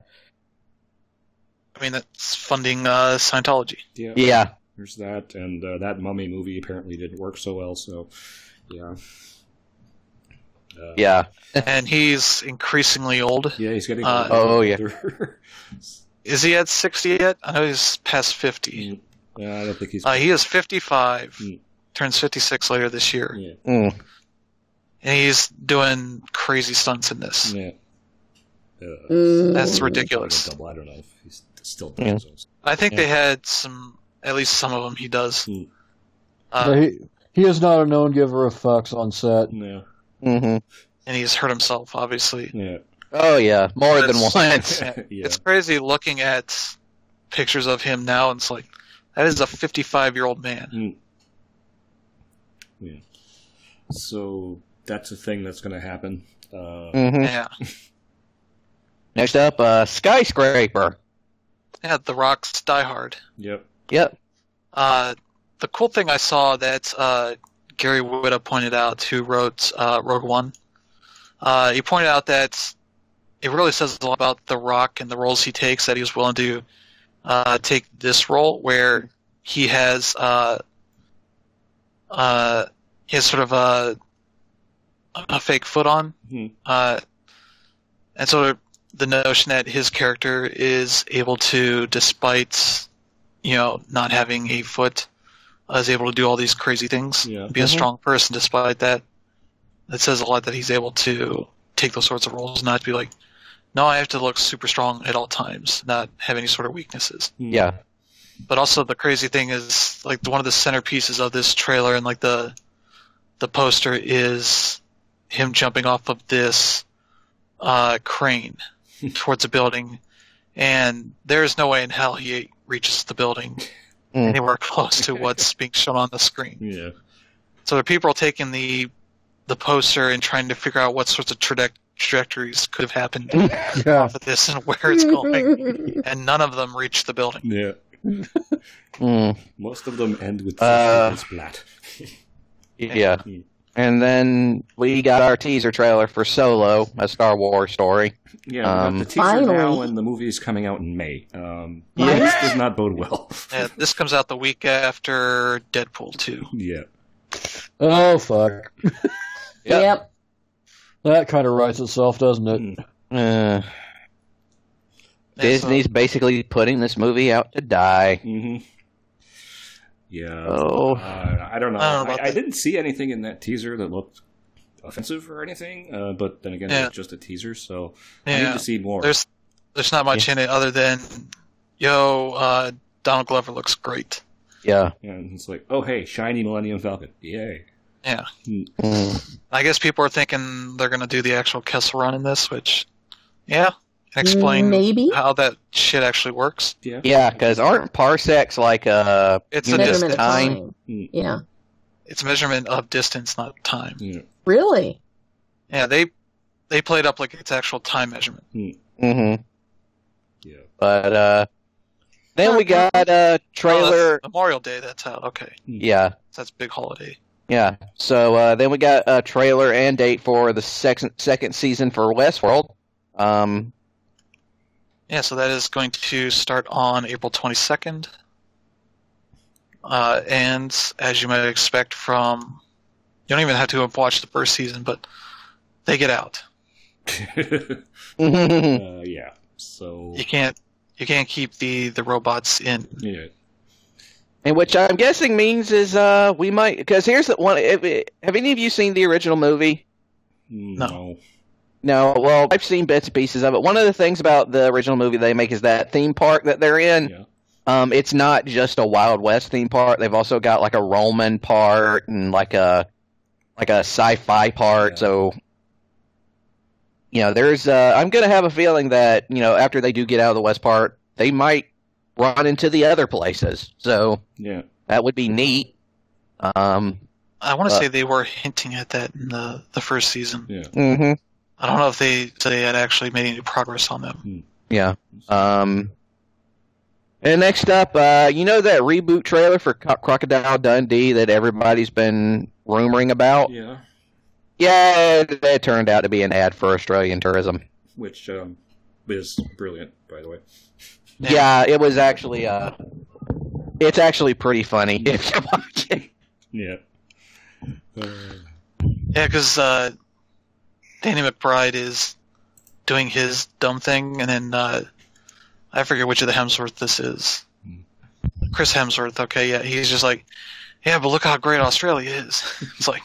I mean, that's funding uh, Scientology. Yeah. yeah. There's that, and uh, that Mummy movie apparently didn't work so well. So, yeah. Uh, Yeah. And he's increasingly old. Yeah, he's getting. Uh, older and Oh, yeah. older. Is he at sixty yet? I know he's past fifty. Yeah, I don't think he's. Uh, he is fifty-five. Mm. Turns fifty-six later this year. Yeah. Mm. And he's doing crazy stunts in this. Yeah. Uh, Mm. That's probably ridiculous. a double. I don't know if he's still doing Yeah. those. I think Yeah. they had some, at least some of them he does. Mm. Uh, But he, he is not a known giver of fucks on set. Yeah. hmm and he's hurt himself, obviously. Yeah. Oh yeah, more than That's- once. Yeah. It's crazy looking at pictures of him now, and it's like, that is a fifty-five-year-old man. Mm. Yeah. So that's a thing that's going to happen. Uh, hmm Yeah. Next up, uh, Skyscraper. Yeah, The Rock's Die Hard. Yep. Yep. Uh, the cool thing I saw that uh, Gary Whitta pointed out, who wrote uh, Rogue One, uh, he pointed out that it really says a lot about The Rock and the roles he takes, that he was willing to uh, take this role where he has uh, uh, he has sort of a, a fake foot on. Mhm. Uh, and so the notion that his character is able to, despite, you know, not having a foot, uh, is able to do all these crazy things, Yeah. be a Mhm. strong person despite that. It says a lot that he's able to take those sorts of roles, not to be like, no, I have to look super strong at all times, not have any sort of weaknesses. Mm. Yeah. But also the crazy thing is, like, one of the centerpieces of this trailer and like the the poster is him jumping off of this uh, crane towards a building, and there's no way in hell he reaches the building Mm. anywhere close to what's being shown on the screen. Yeah. So there are people taking the the poster and trying to figure out what sorts of traje- trajectories could have happened Yeah. off of this and where it's going, and none of them reach the building. Yeah. Mm. Most of them end with Uh, splat. Yeah. Mm. And then we got our teaser trailer for Solo, a Star Wars story. Yeah, we got Um, the teaser Finally. now, and the movie is coming out in May. Um, Yeah. This does not bode well. Yeah, this comes out the week after Deadpool two. Yeah. Oh, fuck. Yep. Yep. That kind of writes itself, doesn't it? Mm. Uh, Yeah, Disney's so- basically putting this movie out to die. hmm Yeah. Oh. Uh, I don't know. I don't know I, about I that. didn't see anything in that teaser that looked offensive or anything. Uh, but then again, Yeah. it's just a teaser, so I need yeah, to see more. there's there's not much in it other than, yo, uh, Donald Glover looks great. Yeah. And it's like, oh hey, shiny Millennium Falcon, yay! Yeah, Mm. I guess people are thinking they're going to do the actual Kessel Run in this, which, yeah, explain Maybe. how that shit actually works. Yeah. Yeah, because aren't parsecs like uh, It's a units Measurement of of time? time. Mm. Yeah. It's measurement of distance, not time. Yeah. Really? Yeah, they they play it up like it's actual time measurement. Mm-hmm. Yeah. But uh, then we got a Oh, trailer. that's Memorial Day. That's how. Okay, Yeah. that's a big holiday. Yeah. So uh, then we got a trailer and date for the second second season for Westworld. Um, Yeah, so that is going to start on April twenty-second. Uh, and as you might expect from, you don't even have to have watched the first season, but they get out. uh, yeah. So You can't you can't keep the, the robots in. yeah. and which I'm guessing means is uh, we might, because here's the one. If, have any of you seen the original movie? No. No. Well, I've seen bits and pieces of it. One of the things about the original movie they make is that theme park that they're in. Yeah. Um, it's not just a Wild West theme park. They've also got like a Roman part and like a like a sci-fi part. Yeah. So you know, there's. Uh, I'm going to have a feeling that you know after they do get out of the West part, they might run into the other places. So Yeah. that would be neat. Um, I want to Uh, say they were hinting at that in the, the first season. Yeah. hmm I don't know if they they had actually made any progress on them. Yeah. Um, and next up, uh, you know that reboot trailer for Co- Crocodile Dundee that everybody's been rumoring about? Yeah. Yeah, it, it turned out to be an ad for Australian tourism. Which um, is brilliant, by the way. Yeah. Yeah, it was actually. Uh, it's actually pretty funny if you watch it. Yeah. Uh, Yeah, because uh, Danny McBride is doing his dumb thing, and then uh, I forget which of the Hemsworth this is. Chris Hemsworth. Okay, yeah, he's just like, yeah, but look how great Australia is. It's like,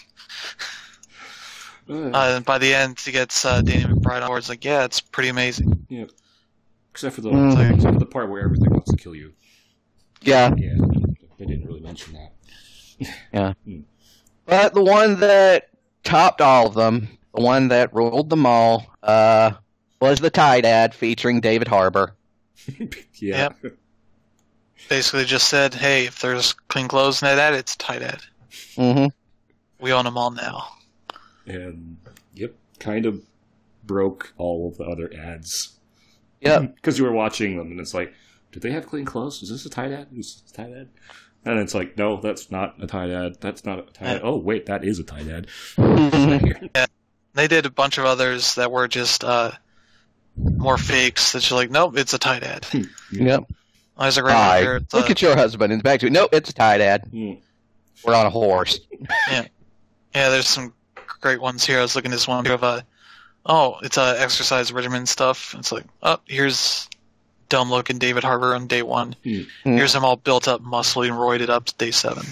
uh, uh, and by the end, he gets uh, Danny McBride on board. It's like, yeah, it's pretty amazing. yeah. Except for the Mm. except for the part where everything wants to kill you. Yeah, Yeah. They didn't really mention that. yeah. Hmm. But the one that topped all of them, the one that ruled them all, uh, was the Tide ad featuring David Harbour. Yeah. Basically, just said, hey, if there's clean clothes in that ad, it's a tight ad. Mm-hmm. We own them all now. And yep, kind of broke all of the other ads. Yep. Because you were watching them, and it's like, do they have clean clothes? Is this a tight ad? Is this a tight ad? And it's like, no, that's not a tight ad. That's not a tight ad. Oh, wait, that is a tight ad. They did a bunch of others that were just uh, more fakes. That's just like, nope, it's a tight ad. Yep. There's a great one Hi. here. It's, Look uh, at your husband. And back to it. Nope, it's a Tide ad. Mm. We're on a horse. yeah, there's some great ones here. I was looking at this one here of uh, oh, it's uh, exercise regimen stuff. It's like, oh, here's dumb looking David Harbour on day one. Mm. Here's him all built up, muscly, and roided up to day seven.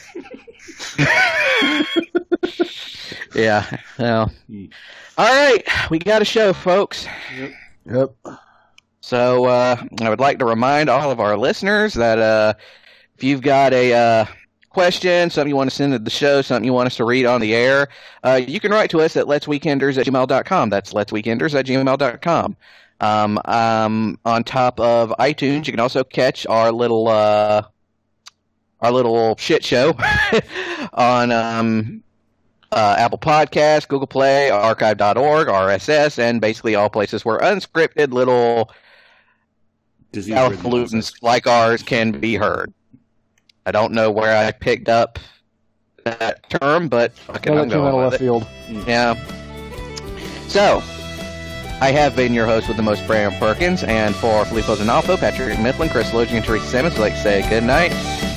Yeah. Well. Mm. All right. We got a show, folks. Yep. So uh, I would like to remind all of our listeners that uh, if you've got a uh, question, something you want to send to the show, something you want us to read on the air, uh, you can write to us at letsweekenders at gmail dot com. That's letsweekenders at gmail dot com. Um, um, on top of iTunes, you can also catch our little uh, our little shit show on um, uh, Apple Podcasts, Google Play, archive dot org, R S S, and basically all places where unscripted little highfalutins like ours can be heard. I don't know where I picked up that term, but fucking Well, I'm that came out going of with left it. field. Yeah. So, I have been your host with the most, Brian Perkins, and for Filippo Zanolfo, Patrick Mifflin, Chris Logic, and Teresa Simmons, I'd like to say good night.